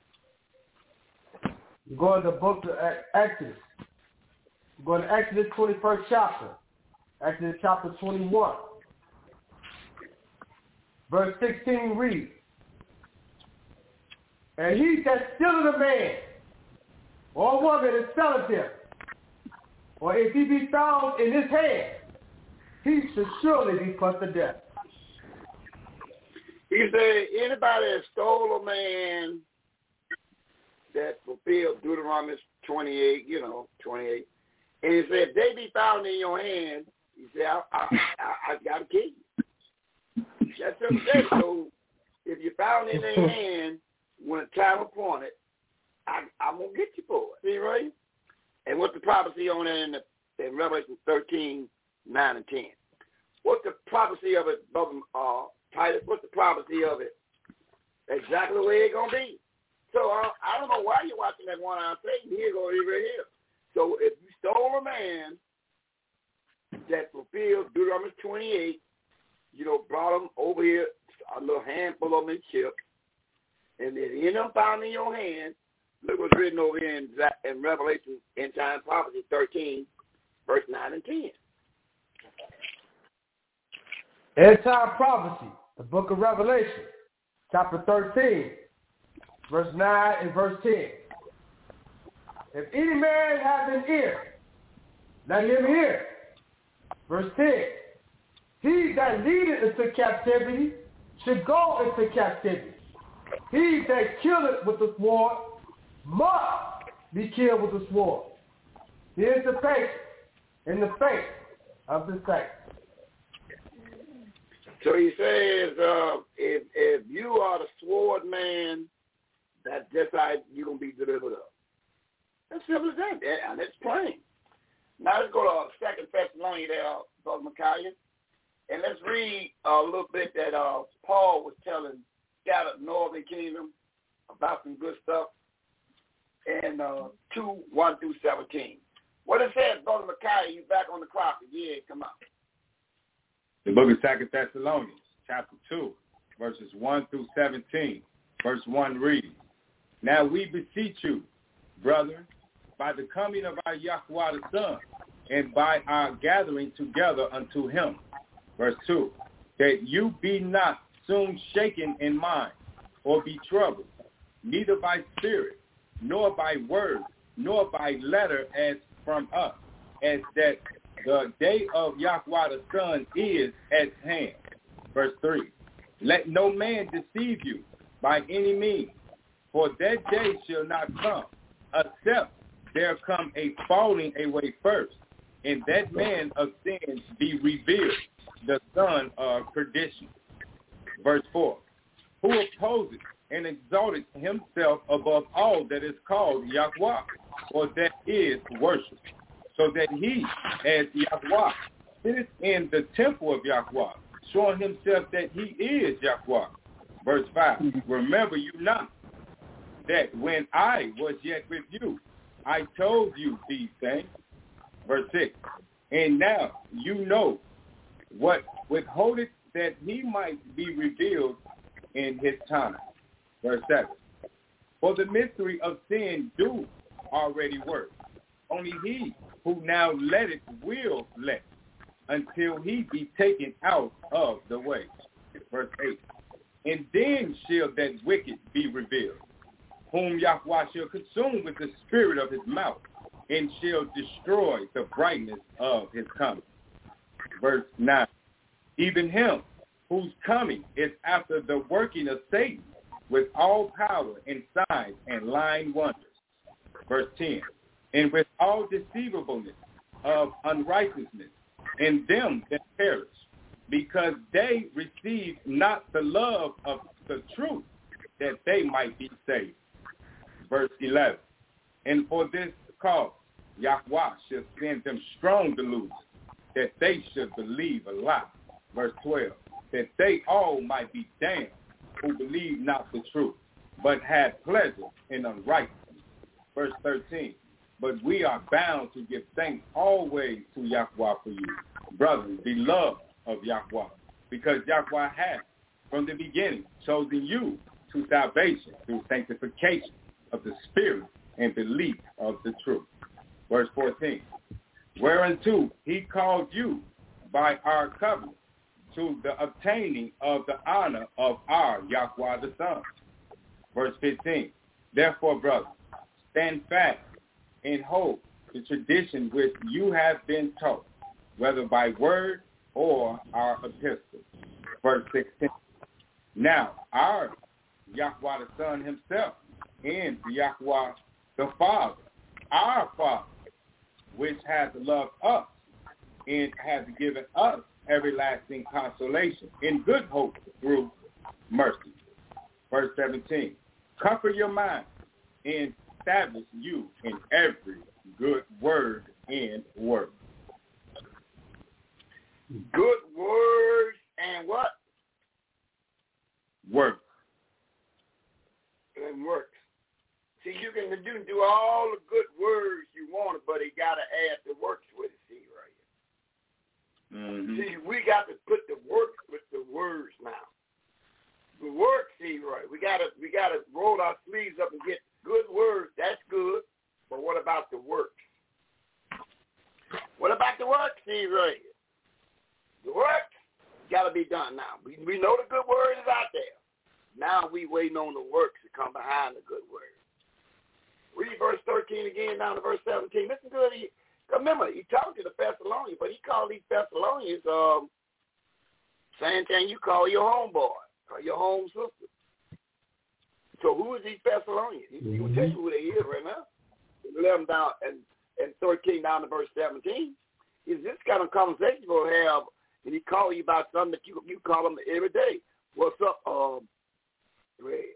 You go to the book of Exodus. You go to Exodus 21st chapter. Exodus chapter 21. Verse 16 reads, and he that stealeth a man or a woman and selleth him, or if he be found in his hand, he shall surely be put to death. He said, anybody that stole a man that fulfilled Deuteronomy 28, 28, and he said, if they be found in your hand, he said, I got to kill you. That's what he said. So if you're found in their hand when a time appointed, I'm going to get you for it. See, right? And what's the prophecy on that in Revelation 13, 9 and 10? What's the prophecy of it, Brother Titus? What's the prophecy of it? Exactly the way it's going to be. So I don't know why you're watching that one-eyed Satan. Here goes right here. So if you stole a man that fulfilled Deuteronomy 28, brought him over here, a little handful of them in ship, and then end up found in your hand, look what's written over here in Revelation, End Time Prophecy 13, verse 9 and 10. End Time Prophecy, the book of Revelation, chapter 13, verse 9 and verse 10. If any man have an ear, let him hear. Verse 10. He that leadeth into captivity should go into captivity. He that killeth with the sword must be killed with the sword. Here's the patience in the faith of the saints. So he says, if you are the sword man, that's just how you're going to be delivered up. That's simple as that, and it's plain. Now let's go to 2 Thessalonians there, Brother Micaiah, and let's read a little bit that Paul was telling scattered northern kingdom about some good stuff in 2:1 through 17. What it says, Brother Micaiah, you back on the clock. Yeah, come on. The book of 2 Thessalonians, chapter 2, verses 1 through 17. Verse 1 reads, now we beseech you, brethren, by the coming of our Yahweh the Son, and by our gathering together unto him. Verse 2, that you be not soon shaken in mind, or be troubled, neither by spirit, nor by word, nor by letter as from us, as that the day of Yahweh the Son is at hand. Verse 3, let no man deceive you by any means, for that day shall not come, except there come a falling away first, and that man of sin be revealed, the son of perdition. Verse 4, who opposes and exalted himself above all that is called Yahweh, or that is worship, so that he, as Yahweh, sitteth in the temple of Yahweh, showing himself that he is Yahweh. Verse 5, remember you not that when I was yet with you, I told you these things. Verse 6, and now you know what withholdeth that he might be revealed in his time. Verse 7, for the mystery of sin do already work. Only he who now letteth will let, until he be taken out of the way. Verse 8, and then shall that wicked be revealed, whom Yahweh shall consume with the spirit of his mouth, and shall destroy the brightness of his coming. Verse 9, even him whose coming is after the working of Satan with all power and signs and lying wonders. Verse 10, and with all deceivableness of unrighteousness in them that perish, because they receive not the love of the truth, that they might be saved. Verse 11, and for this cause Yahweh shall send them strong delusions, that they should believe a lie. Verse 12, that they all might be damned who believe not the truth, but had pleasure in unrighteousness. Verse 13, but we are bound to give thanks always to Yahweh for you, brothers, beloved of Yahweh, because Yahweh has from the beginning chosen you to salvation through sanctification of the Spirit and belief of the truth. Verse 14, whereunto he called you by our covenant to the obtaining of the honor of our Yahweh the Son. Verse 15, therefore, brothers, stand fast and hold the tradition which you have been taught, whether by word or our epistle. Verse 16, now our Yahweh the Son himself and Yahweh the Father, our Father, which has loved us and has given us everlasting consolation in good hope through mercy. Verse 17, comfort your mind and establish you in every good word and work. Good words and what? Work. And works. See, you can do all the good words you want, but you got to add the works with it, see, right here. Mm-hmm. See, we got to put the works with the words now. The works, see, right. We got to roll our sleeves up and get good words. That's good. But what about the works? What about the works, see, right here? The works got to be done now. We know the good word is out there. Now we waiting on the works to come behind the good word. Read verse 13 again down to verse 17. Listen good. Remember, he talked to the Thessalonians, but he called these Thessalonians same thing you call your homeboy or your home sister. So who is these Thessalonians? He will tell you who they is right now. 11 down and 13 down to verse 17. Is this kind of conversation you're going to have, and he call you about something that you call him every day. What's up, Red?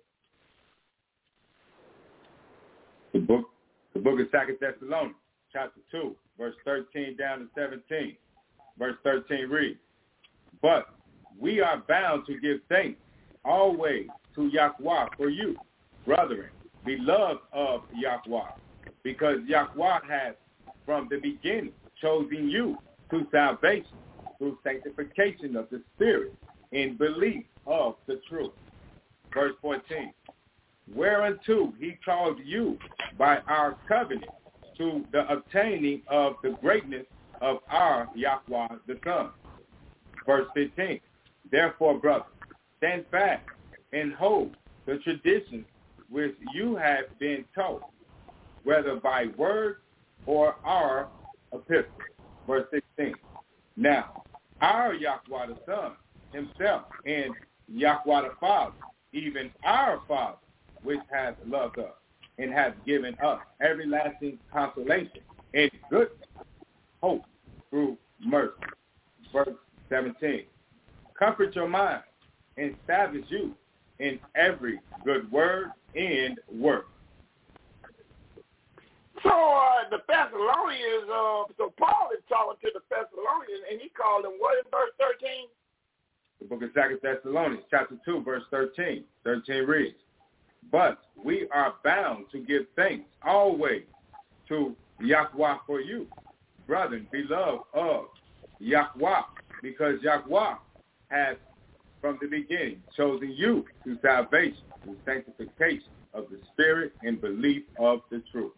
The book of 2 Thessalonians, chapter 2, verse 13 down to 17. Verse 13 reads, but we are bound to give thanks always to Yahweh for you, brethren, beloved of Yahweh, because Yahweh has from the beginning chosen you to salvation through sanctification of the Spirit in belief of the truth. Verse 14, whereunto he called you by our covenant to the obtaining of the greatness of our Yahweh the Son. Verse 15, therefore, brothers, stand fast and hold the traditions which you have been taught, whether by word or our epistle. Verse 16. Now, our Yahweh the Son himself and Yahweh the Father, even our Father, which hath loved us and hath given us everlasting consolation and good hope through mercy. Verse 17. Comfort your mind and establish you in every good word and work. So the Thessalonians, so Paul is talking to the Thessalonians, and he called them what in verse 13? The book of 2 Thessalonians, chapter 2, verse 13. 13 reads, but we are bound to give thanks always to Yahweh for you, brethren, beloved of Yahweh, because Yahweh has from the beginning chosen you to salvation, to sanctification of the spirit and belief of the truth.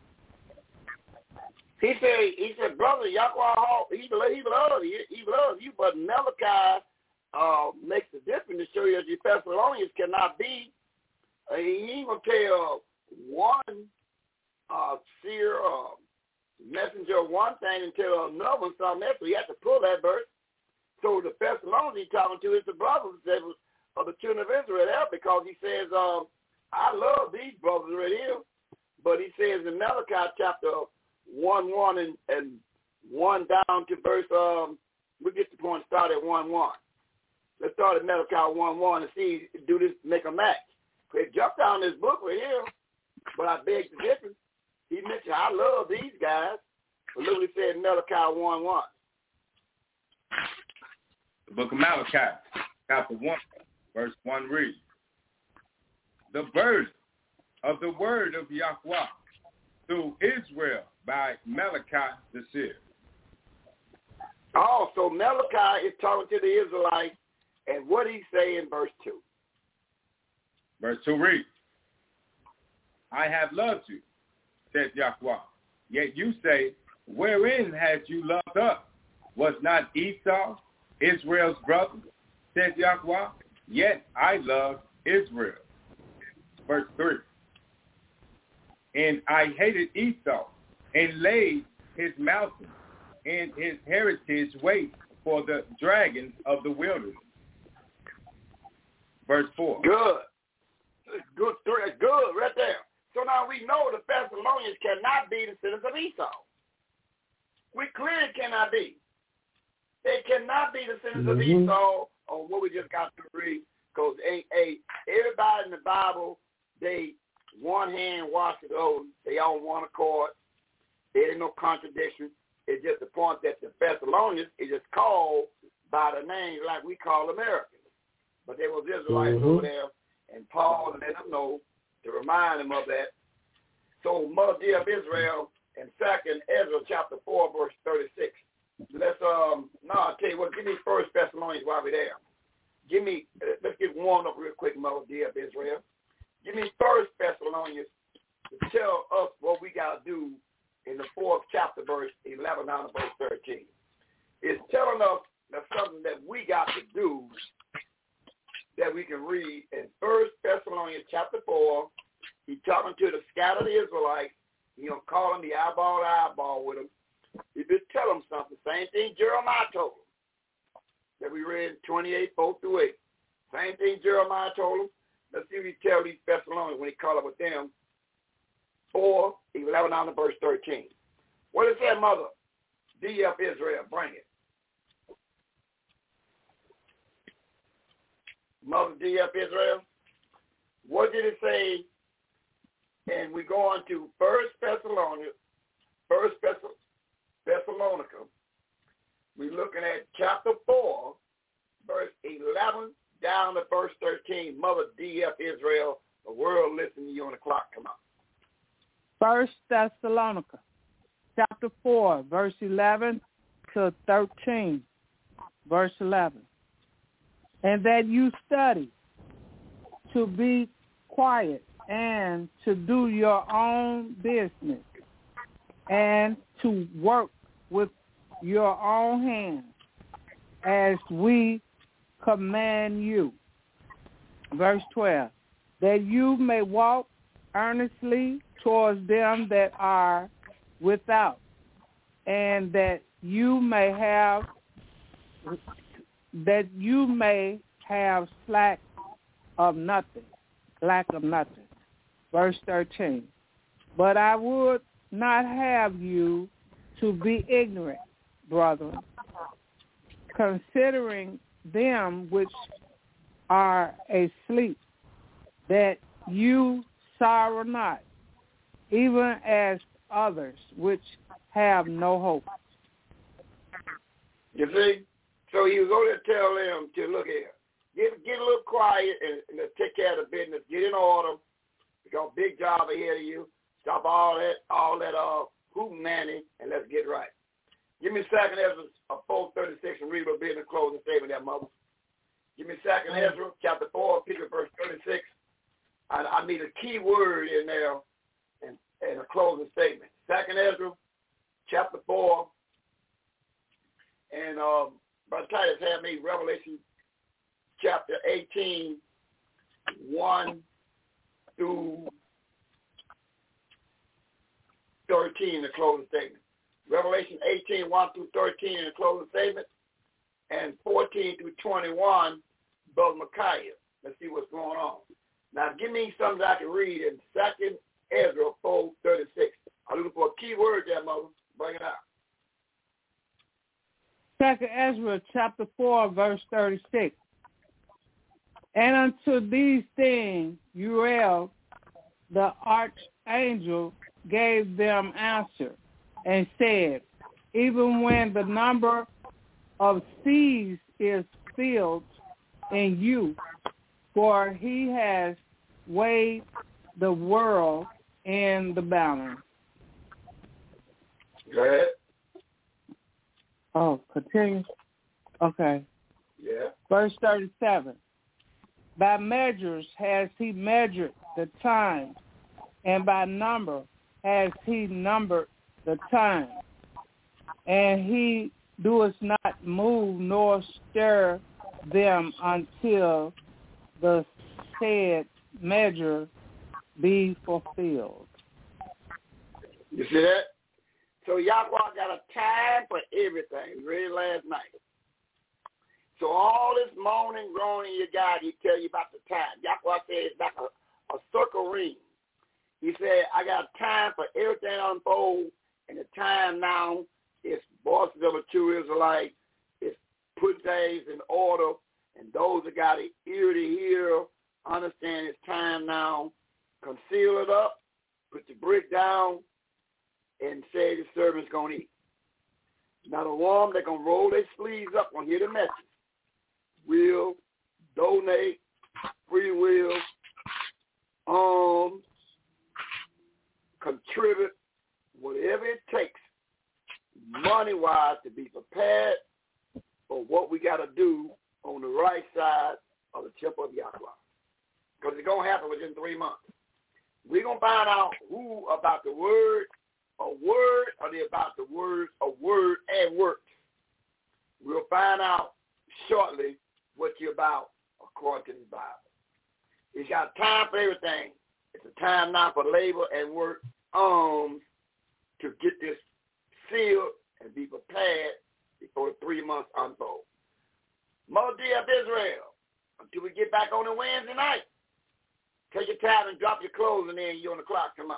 He said, brother, Yahweh, he loves you, but Malachi makes a difference to show you that the Thessalonians cannot be. He ain't going to tell one seer or messenger one thing and tell another one something else, so you have to pull that verse. So the Thessalonians he's talking to is the brothers of the children of Israel there, because he says, I love these brothers right here, but he says in Malachi chapter 1:1 and 1 down to verse, we'll get the point start at 1:1. Let's start at Malachi 1:1 and see, do this, make a match. It jumped down this book right here, but I beg the difference. He mentioned, I love these guys, but look what he said in Malachi 1:1. The book of Malachi, chapter 1, verse 1 reads, the burden of the word of Yahweh through Israel by Malachi the seer. Oh, so Malachi is talking to the Israelites, and what did he say in verse 2? Verse 2 reads, I have loved you, said Yahweh. Yet you say, wherein had you loved us? Was not Esau Israel's brother? Said Yahweh. Yet I love Israel. Verse 3. And I hated Esau and laid his mountain and his heritage wait for the dragons of the wilderness. Verse 4. Good. Good right there. So now we know the Thessalonians cannot be the descendants of Esau. We clearly cannot be. They cannot be the descendants of Esau on what we just got to read, because everybody in the Bible, they one hand wash the other. They on one accord. There ain't no contradiction. It's just the point that the Thessalonians is just called by the name like we call Americans. But there was Israelites over there, and Paul let them know to remind them of that. So, Mother dear of Israel, in 2nd Ezra chapter 4, verse 36. Let's I'll tell you what, give me 1 Thessalonians while we're there. Let's get warmed up real quick, Mother dear of Israel. Give me 1 Thessalonians to tell us what we got to do in the 4th chapter, verse 11 down to verse 13. It's telling us that something that we got to do that we can read in 1 Thessalonians chapter 4. He's talking to the scattered Israelites. He's going to call them the eyeball to eyeball with them. He just tell them something. Same thing Jeremiah told them that we read in 28, 4 through 8. Same thing Jeremiah told them. Let's see what he tell these Thessalonians when he call up with them. 4, 11 down to verse 13. What is that, Mother? D.F. Israel, bring it. Mother D.F. Israel. What did it say? And we go on to 1 Thessalonica. We're looking at chapter 4, verse 11 down to verse 13. Mother D.F. Israel, the world listening to you on the clock. Come on. 1 Thessalonica, chapter 4, verse 11 to 13, verse 11. And that you study to be quiet and to do your own business and to work with your own hands as we command you. Verse 12, that you may walk earnestly towards them that are without, and that you may have lack of nothing. Verse 13. But I would not have you to be ignorant, brethren, considering them which are asleep, that you sorrow not, even as others which have no hope. You see? So he was going to tell them to look here. Get a little quiet and take care of the business. Get in order. You got a big job ahead of you. Stop all that hooting nanny, and let's get right. Give me 2nd Ezra 4:36 and read a bit in the closing statement there, mother. Give me 2nd Ezra chapter 4, pick up verse 36. I need a key word in there and a closing statement. 2nd Ezra chapter 4, and Brother Titus had me Revelation chapter 18, 1 through 13, the closing statement. Revelation 18, 1 through 13 in the closing statement, and 14 through 21, Brother Micaiah. Let's see what's going on. Now, give me something I can read in 2nd Ezra 4:36. I'm looking for a key word there, mother. Bring it out. 2nd Ezra chapter 4, verse 36. And unto these things Uriel, the archangel, gave them answer, and said, even when the number of seas is filled in you, for he has weighed the world in the balance. Go ahead. Oh, continue. Okay. Yeah. Verse 37. By measures has he measured the time, and by number has he numbered the time. And he doeth not move nor stir them until the said measure be fulfilled. You see that? So Yahweh got a time for everything. Read last night. So all this moaning, groaning you got, he tell you about the time. Yahweh said it's like a circle ring. He said, I got time for everything to unfold, and the time now is voices of a true Israelite. It's put things in order, and those that got an ear to hear, understand it's time now. Conceal it up, put the brick down, and say the servant's going to eat. Now the one that going to roll their sleeves up, going to hear the message, will donate, free will, contribute, whatever it takes, money-wise, to be prepared for what we got to do on the right side of the temple of Yahweh. Because it's going to happen within 3 months. We're going to find out who about the word, or they about the word, a word and works. We'll find out shortly what you're about according to the Bible. It's got time for everything. It's a time now for labor and work to get this sealed and be prepared before the 3 months unfold. Mother dear of Israel, until we get back on the Wednesday night, take your time and drop your clothes, and then you're on the clock. Come on.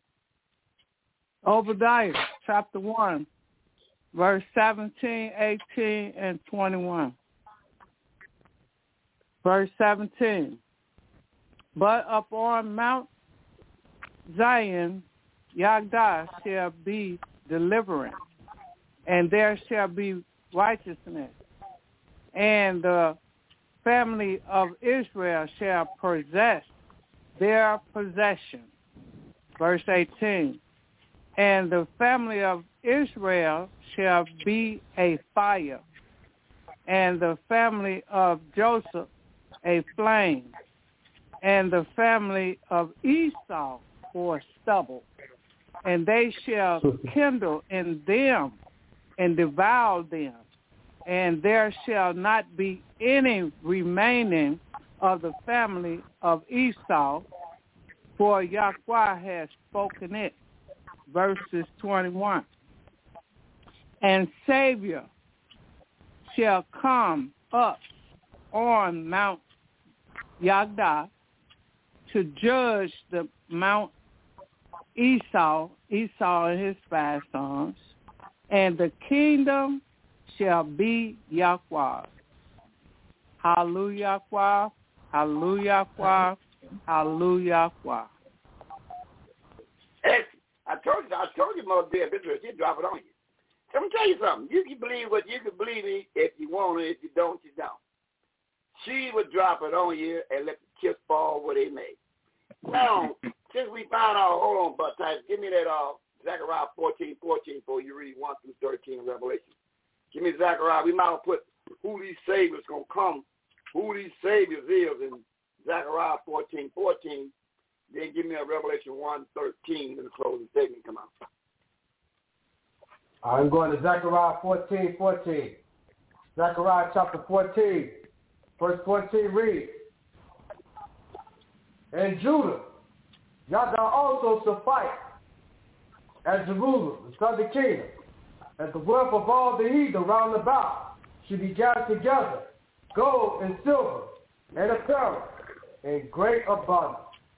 Obadiah chapter 1, verse 17, 18, and 21. Verse 17. But upon Mount Zion, Yahdah shall be deliverance, and there shall be righteousness, and the family of Israel shall possess their possession. Verse 18. And the family of Israel shall be a fire, and the family of Joseph a flame, and the family of Esau for stubble. And they shall kindle in them and devour them, and there shall not be any remaining of the family of Esau, for Yahweh has spoken it. Verses 21. And Savior shall come up on Mount Yagdah to judge the Mount Esau and his 5 sons, and the kingdom shall be Yahweh. Hallelujah, hallelujah, hallelujah. I told you Mother Dear Bishop, she'd drop it on you. So I'm going to tell you something. You can believe what you can believe me if you want it. If you don't, you don't. She would drop it on you and let the chips fall where they may. Now, since we found out, hold on, Bud Titus, give me that Zechariah 14:14 before you read 1 through 13 in Revelation. Give me Zechariah. We might have put who these saviors going to come, who these saviors is in Zechariah 14:14. Then give me a Revelation 1:13 and the closing statement come out. I'm going to Zechariah 14:14. Zechariah chapter 14, verse 14 reads, And Judah, Yahweh also shall fight at Jerusalem, the southern kingdom, and the wealth of all the heathen round about should be gathered together, gold and silver and apparel in great abundance.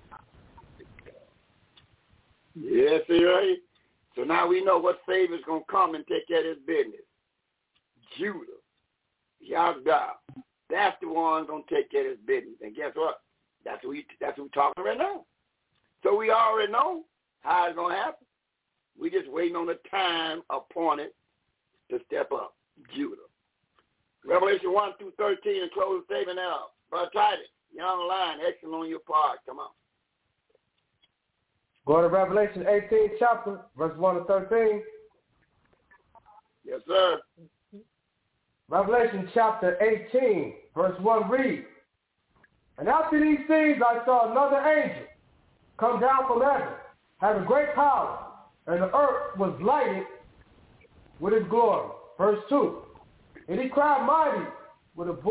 Yes, you're right. So now we know what Savior's going to come and take care of his business. Judah, Yahweh, that's the one going to take care of his business. And guess what? That's who we're talking right now. So we already know how it's going to happen. We're just waiting on the time appointed to step up. Judah. Revelation 1 through 13 and close the statement out. Brother Titus, you're on the line. Excellent on your part. Come on. Go to Revelation 18 chapter, verse 1 to 13. Yes, sir. Revelation chapter 18, verse 1 reads, And after these things I saw another angel come down from heaven, having great power, and the earth was lighted with his glory. Verse 2. And he cried mightily, with a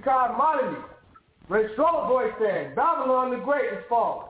strong voice saying, Babylon the Great is fallen,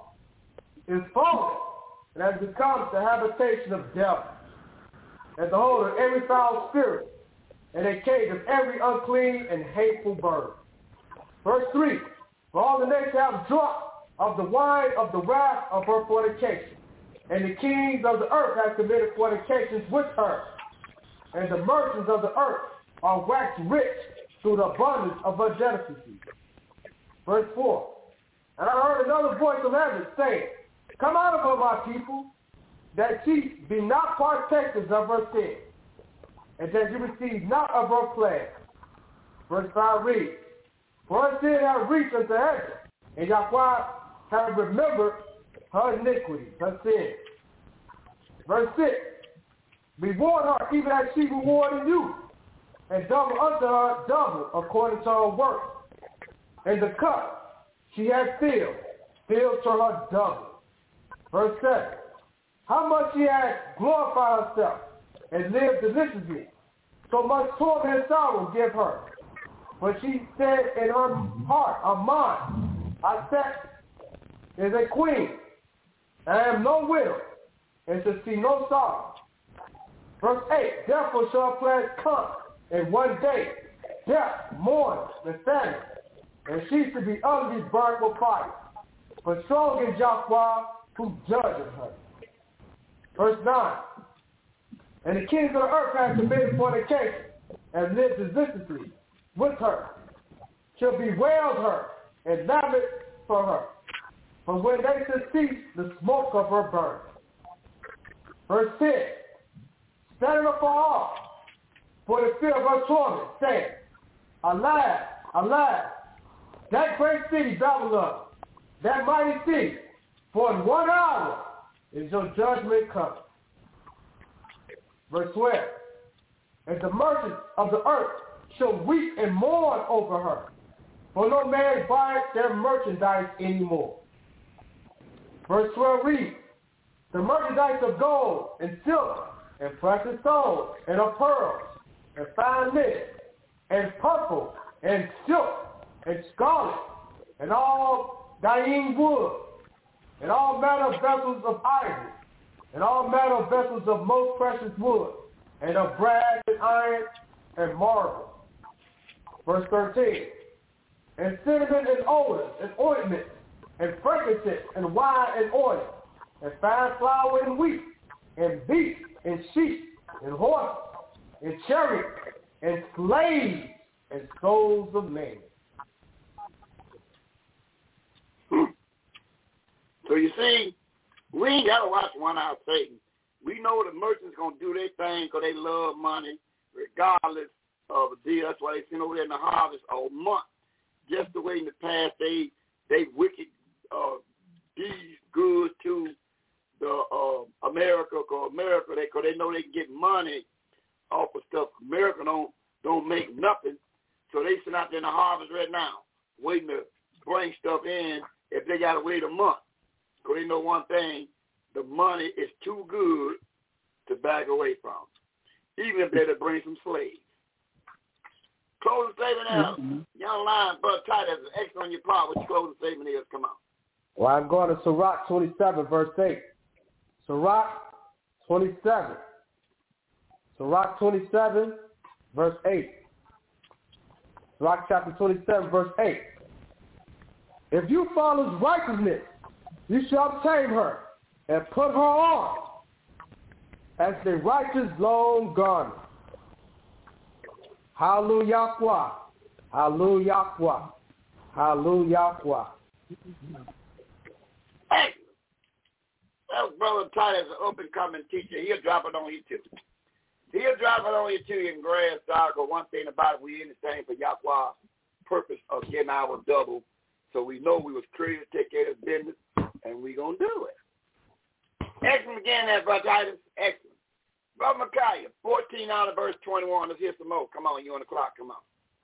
and has become the habitation of devils, and the hold of every foul spirit, and a cage of every unclean and hateful bird. Verse 3, For all the nations have drunk of the wine of the wrath of her fornication, and the kings of the earth have committed fornications with her, and the merchants of the earth are waxed rich through the abundance of her delicacies. Verse 4, And I heard another voice from heaven saying, Come out of her, my people, that ye be not partakers of her sin, and that you receive not of her plague. Verse 5 reads, For her sin hath reached unto heaven, and Yahweh hath remembered her iniquity, her sin. Verse 6, Reward her even as she rewarded you, and double unto her double according to her work. And the cup she hath filled to her double. Verse 7, How much she hath glorified herself and lived deliciously, so much torment and sorrow give her. But she said in her heart, or mind, I sat as a queen, I am no widow, and shall see no sorrow. Verse 8, Therefore shall plagues come in one day, death, mourning, and famine, and she shall be utterly burnt with fire. But strong is Yahweh who judges her. Verse 9, And the kings of the earth have committed fornication, and lived deliciously with her, shall bewail her, and lament for her, for when they shall cease the smoke of her burn. Verse 10, Standing up for all, for the fear of her torment, saying, Alas, alas, that great city Babylon, that mighty city, for in 1 hour is your judgment come. Verse 12, And the merchants of the earth shall weep and mourn over her, for no man buyeth their merchandise anymore. Verse 12 reads, The merchandise of gold and silver and precious stones and of pearls and fine linen and purple and silk and scarlet and all dying wood and all manner of vessels of ivory, and all manner of vessels of most precious wood, and of brass and iron and marble. Verse 13. And cinnamon and odors and ointment and frankincense and wine and oil and fine flour and wheat and beef and sheep and horses and chariots and slaves and souls of men. So you see, we ain't got to watch one out Satan. We know the merchants going to do their thing because they love money regardless of the deal. That's why they send over there in the harvest all month. Just the way in the past they wicked these goods to the America, because they know they can get money off of stuff. America don't make nothing, so they send out there in the harvest right now, waiting to bring stuff in if they got to wait a month. Because they know one thing, the money is too good to back away from, even if they'll bring some slaves. Closing statement out. Young line, Brother Titus, X on your part. What your closing statement is, come on. Well, I'm going to Sirach 27, verse 8. Sirach 27. Sirach 27, verse 8. Sirach chapter 27, verse 8. If you follow righteousness, you shall tame her and put her on as the righteous long garment. Hallelujah. Hallelujah. Hallelujah. Hey, that was Brother Titus, an up-and-coming teacher. He'll drop it on you, too. He'll drop it on you, too, in grass, dog. But one thing about it, we in the same for Yahweh's purpose of getting our double. So we know we was created to take care of business, and we going to do it. Excellent again there, Brother Titus. Excellent. Brother Micaiah, 14 out of verse 21. Let's hear some more. Come on, you on the clock. Come on.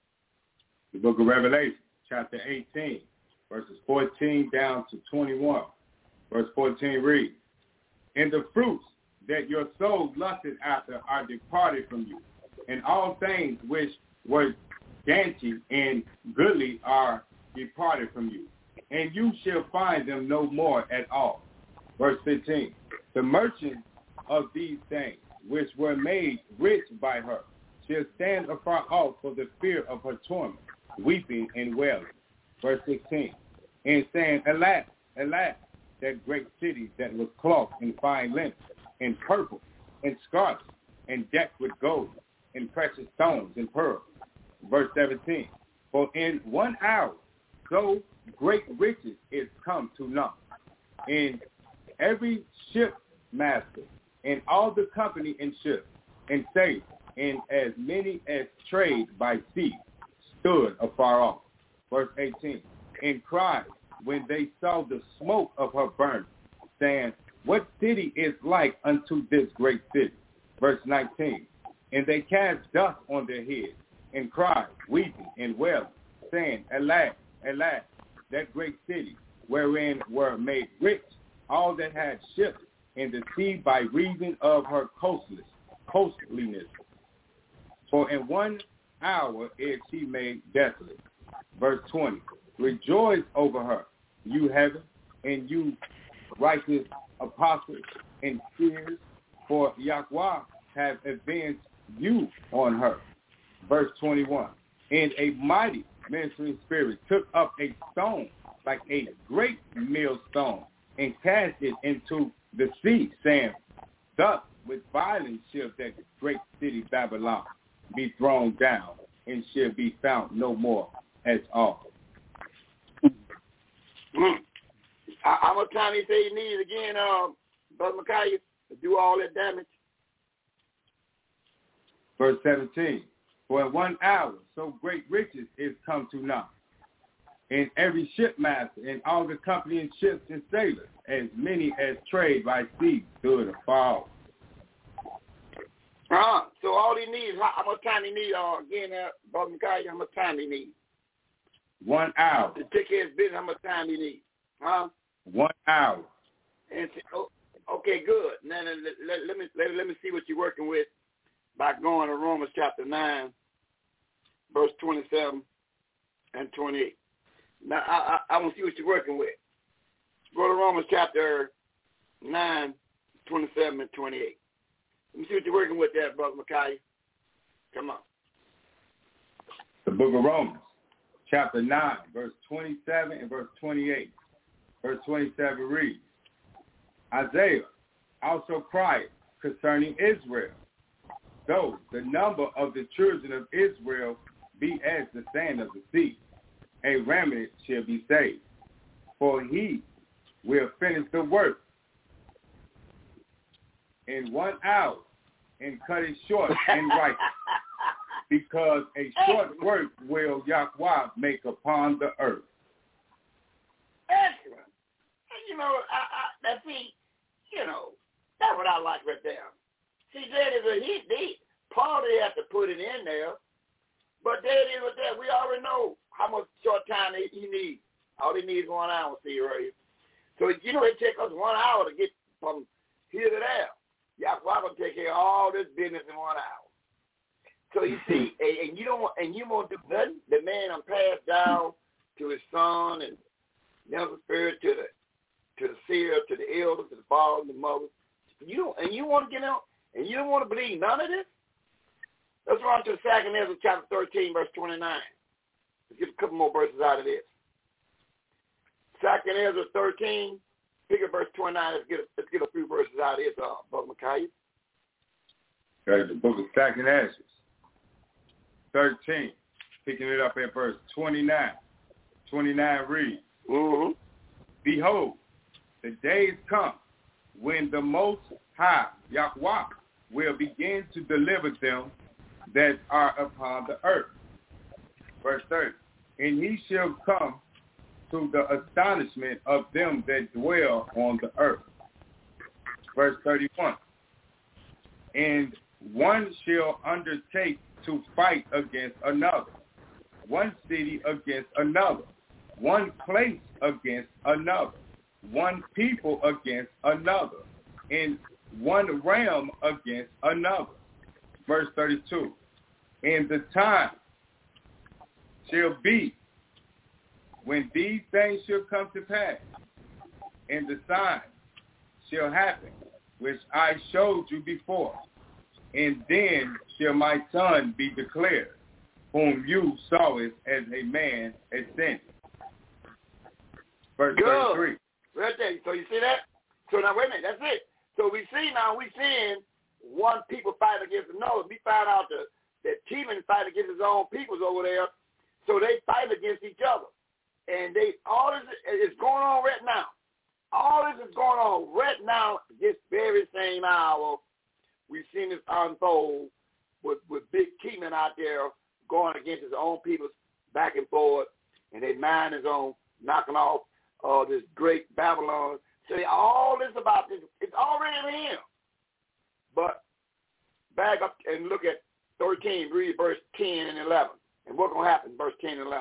The book of Revelation, chapter 18, verses 14 down to 21. Verse 14 reads, and the fruits that your soul lusted after are departed from you, and all things which were dainty and goodly are departed from you, and you shall find them no more at all. Verse 15, the merchants of these things, which were made rich by her, shall stand afar off for the fear of her torment, weeping and wailing. Verse 16, and saying, alas, alas, that great city that was cloth in fine linen, and purple, and scarlet, and decked with gold, and precious stones, and pearls. Verse 17, for in 1 hour so great riches is come to none, and every shipmaster, and all the company in ships, and sailors, and as many as trade by sea, stood afar off. Verse 18, and cried when they saw the smoke of her burning, saying, what city is like unto this great city? Verse 19, and they cast dust on their heads, and cried, weeping and wailing, saying, alas, alas, that great city, wherein were made rich all that had ships in the sea by reason of her costliness. For in 1 hour is she made desolate. Verse 20, rejoice over her, you heaven, and you righteous apostles and seers, for Yahweh have avenged you on her. Verse 21, and a mighty ministering spirit took up a stone like a great millstone and cast it into the sea, saying, thus with violence shall that great city Babylon be thrown down, and shall be found no more at all. How much time you say you need again, Brother Micaiah, to do all that damage? Verse 17, for in 1 hour so great riches is come to naught, and every shipmaster and all the company in ships and sailors, as many as trade by sea, stood afar off. So all he needs, how much time he need, again, Brother Micaiah, how much time he need? 1 hour. To take care of his business, how much time he need? 1 hour. And okay, good. Now let me see what you're working with by going to Romans chapter 9, verse 27 and 28. Now I want to see what you're working with. Go to Romans chapter 9, 27 and 28. Let me see what you're working with there, Brother Micaiah. Come on. The book of Romans, chapter 9, verse 27 and verse 28. Verse 27 reads, Isaiah also cried concerning Israel, though the number of the children of Israel be as the sand of the sea, a remnant shall be saved. For he will finish the work in 1 hour and cut it short in righteousness, because a short work will Yahweh make upon the earth. Excellent. That's what I like right there. See, that is Paul didn't have to put it in there, but there it is with that. We already know how much short time he needs. All he needs is 1 hour, see, right? So, it takes us 1 hour to get from here to there. Yahweh will take care of all this business in 1 hour. So you see, and you won't do nothing. The man passed down to his son and never spirit to the seer, to the elder, to the father, and the mother. You want to get out, and you don't want to believe none of this? Let's run to the 2nd Ezra chapter 13, verse 29. Let's get a couple more verses out of this. 2nd Ezra 13, pick up verse 29. Let's get a few verses out of this, Brother Micaiah. Okay, the book of 2nd Ezra 13, picking it up at verse 29. 29 reads, mm-hmm. Behold, the days come when the Most High, Yahweh, will begin to deliver them that are upon the earth. Verse 30, and he shall come to the astonishment of them that dwell on the earth. Verse 31, and one shall undertake to fight against another, one city against another, one place against another, one people against another, and one realm against another. Verse 32, and the time shall be when these things shall come to pass, and the signs shall happen, which I showed you before, and then shall my son be declared, whom you saw as a man ascended. Verse 33. Right there. So you see that? So now wait a minute, that's it. So we seeing one people fight against another. We find out that Teman fight against his own peoples over there, so they fight against each other. And all this is going on right now. All this is going on right now, this very same hour. We've seen this unfold with Big Teman out there going against his own peoples back and forth, and their mind is on knocking off this great Babylon. So all this about this, it's already in him. But back up and look at 13, read verse 10 and 11. And what's going to happen, verse 10 and 11?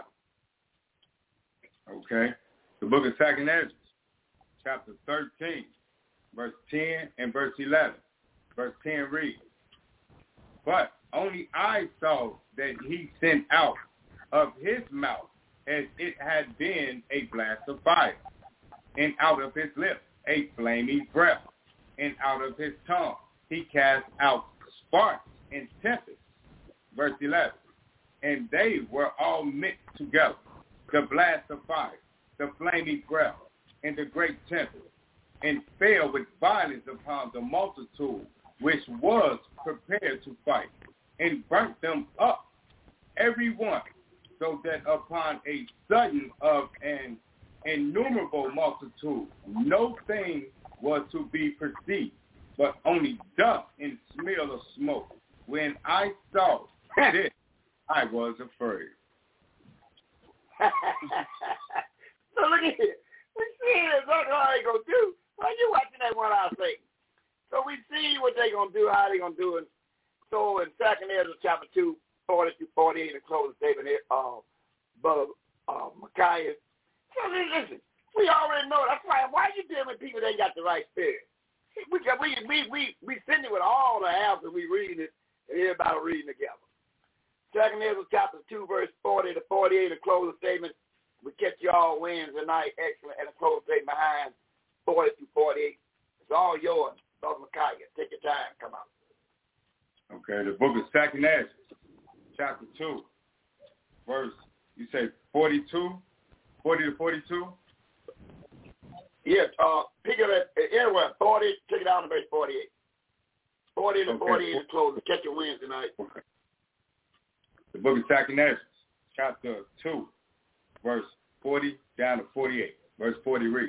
Okay. The book of 2nd Ezra, chapter 13, verse 10 and verse 11. Verse 10 reads, but only I saw that he sent out of his mouth as it had been a blast of fire, and out of his lips a flaming breath, and out of his tongue he cast out sparks and tempests. Verse 11, and they were all mixed together, the blast of fire, the flaming breath, and the great tempest, and fell with violence upon the multitude which was prepared to fight, and burnt them up, every one, so that upon a sudden of an innumerable multitude, no thing was to be perceived, but only dust and smell of smoke. When I saw this, I was afraid. So look at here. We see it. That's how they going to do. Why you watching that one I say? So we see what they're going to do, how they're going to do it. So in 2nd Ezra chapter 2, 40 through 48, the closing statement here, Brother Micaiah. So listen, we already know. That's why you dealing with people that ain't got the right spirit? We send it with all the answers. We reading it, and everybody reading together. 2nd Ezra chapter 2, verse 40 to 48, the closing statement. We catch you all Wednesday night, excellent, and a closing statement behind 40 through 48. It's all yours, Brother Micaiah. Take your time. Come on. Okay, the book of 2 Ezra, chapter 2, verse, you say 40 to 42? Yeah, pick it at anywhere, 40, take it down to verse 48. 40 to 48 is close. Catch your wins tonight. Okay. The book of 2 Ezra, chapter 2, verse 40 down to 48. Verse 40 reads,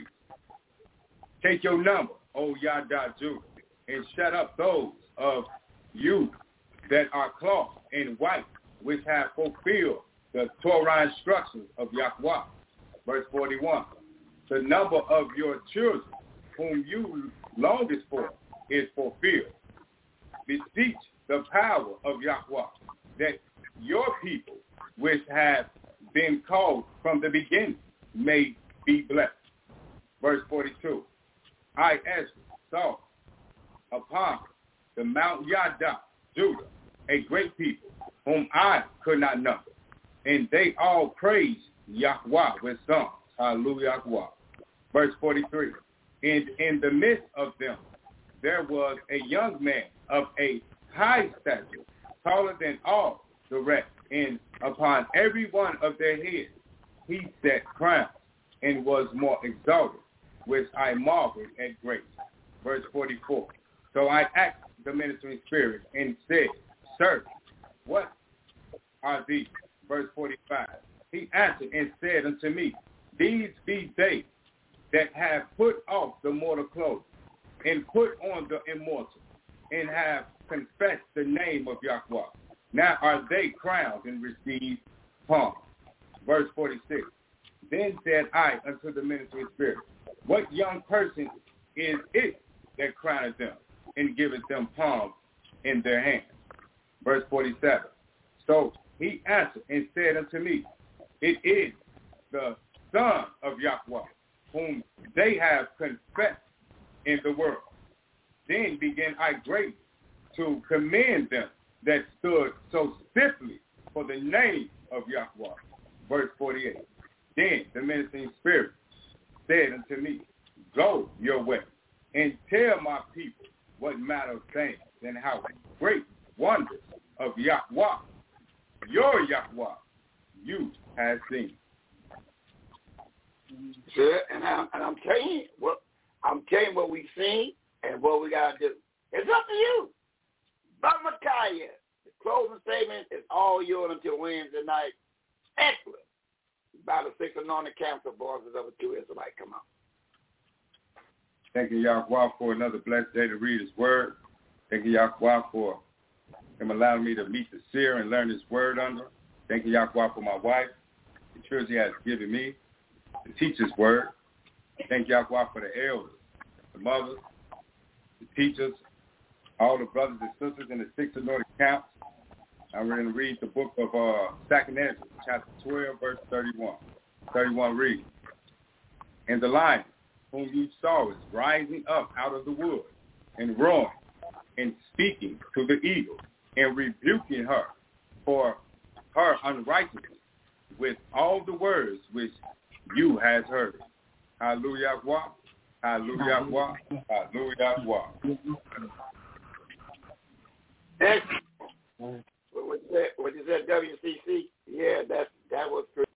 take your number, O Yada Judah, and shut up those of you that are clothed in white, which have fulfilled the Torah instructions of Yahweh. Verse 41, the number of your children whom you longest for is fulfilled. Beseech the power of Yahweh, that your people, which have been called from the beginning, may be blessed. Verse 42, I, Ezra, saw upon the Mount Yada, Judah, a great people, whom I could not number, and they all praised Yahweh with songs. Hallelujah, Yahweh. Verse 43, and in the midst of them there was a young man of a high stature, taller than all the rest, and upon every one of their heads he set crowns, and was more exalted, which I marveled at great. Verse 44, so I asked the ministering spirit and said, sir, what are these? Verse 45, he answered and said unto me, these be they that have put off the mortal clothes and put on the immortal, and have confessed the name of Yahweh. Now are they crowned and received palms. Verse 46, then said I unto the ministering spirit, what young person is it that crowneth them and giveth them palms in their hands? Verse 47, so he answered and said unto me, it is the Son of Yahweh, whom they have confessed in the world. Then began I greatly to commend them that stood so stiffly for the name of Yahweh. Verse 48, then the ministering spirit said unto me, go your way, and tell my people what manner of things and how great wonders of Yahweh, your Yahweh, you have seen. Sure, and I'm telling you what we've seen and what we gotta do. It's up to you. Brother Micaiah, the closing statement is all yours until Wednesday night. Excellent. By the 6 anointed council voices of the true Israelite. Come on. Thank you, Yahweh, for another blessed day to read his word. Thank you, Yahweh, for him allowing me to meet the seer and learn his word under. Thank you, Yahweh, for my wife, the children he has given me to teach his word. Thank you, Yahweh, for the elders, the mothers, the teachers, all the brothers and sisters in the 6 anointed camps. I'm going to read the book of 2 Ezra, chapter 12, verse 31. 31 reads, and the lion whom you saw is rising up out of the wood, and roaring, and speaking to the eagle, and rebuking her for her unrighteousness with all the words which you has heard. Hallelujah, hallelujah, hallelujah. What you said, WCC? Yeah, that was good.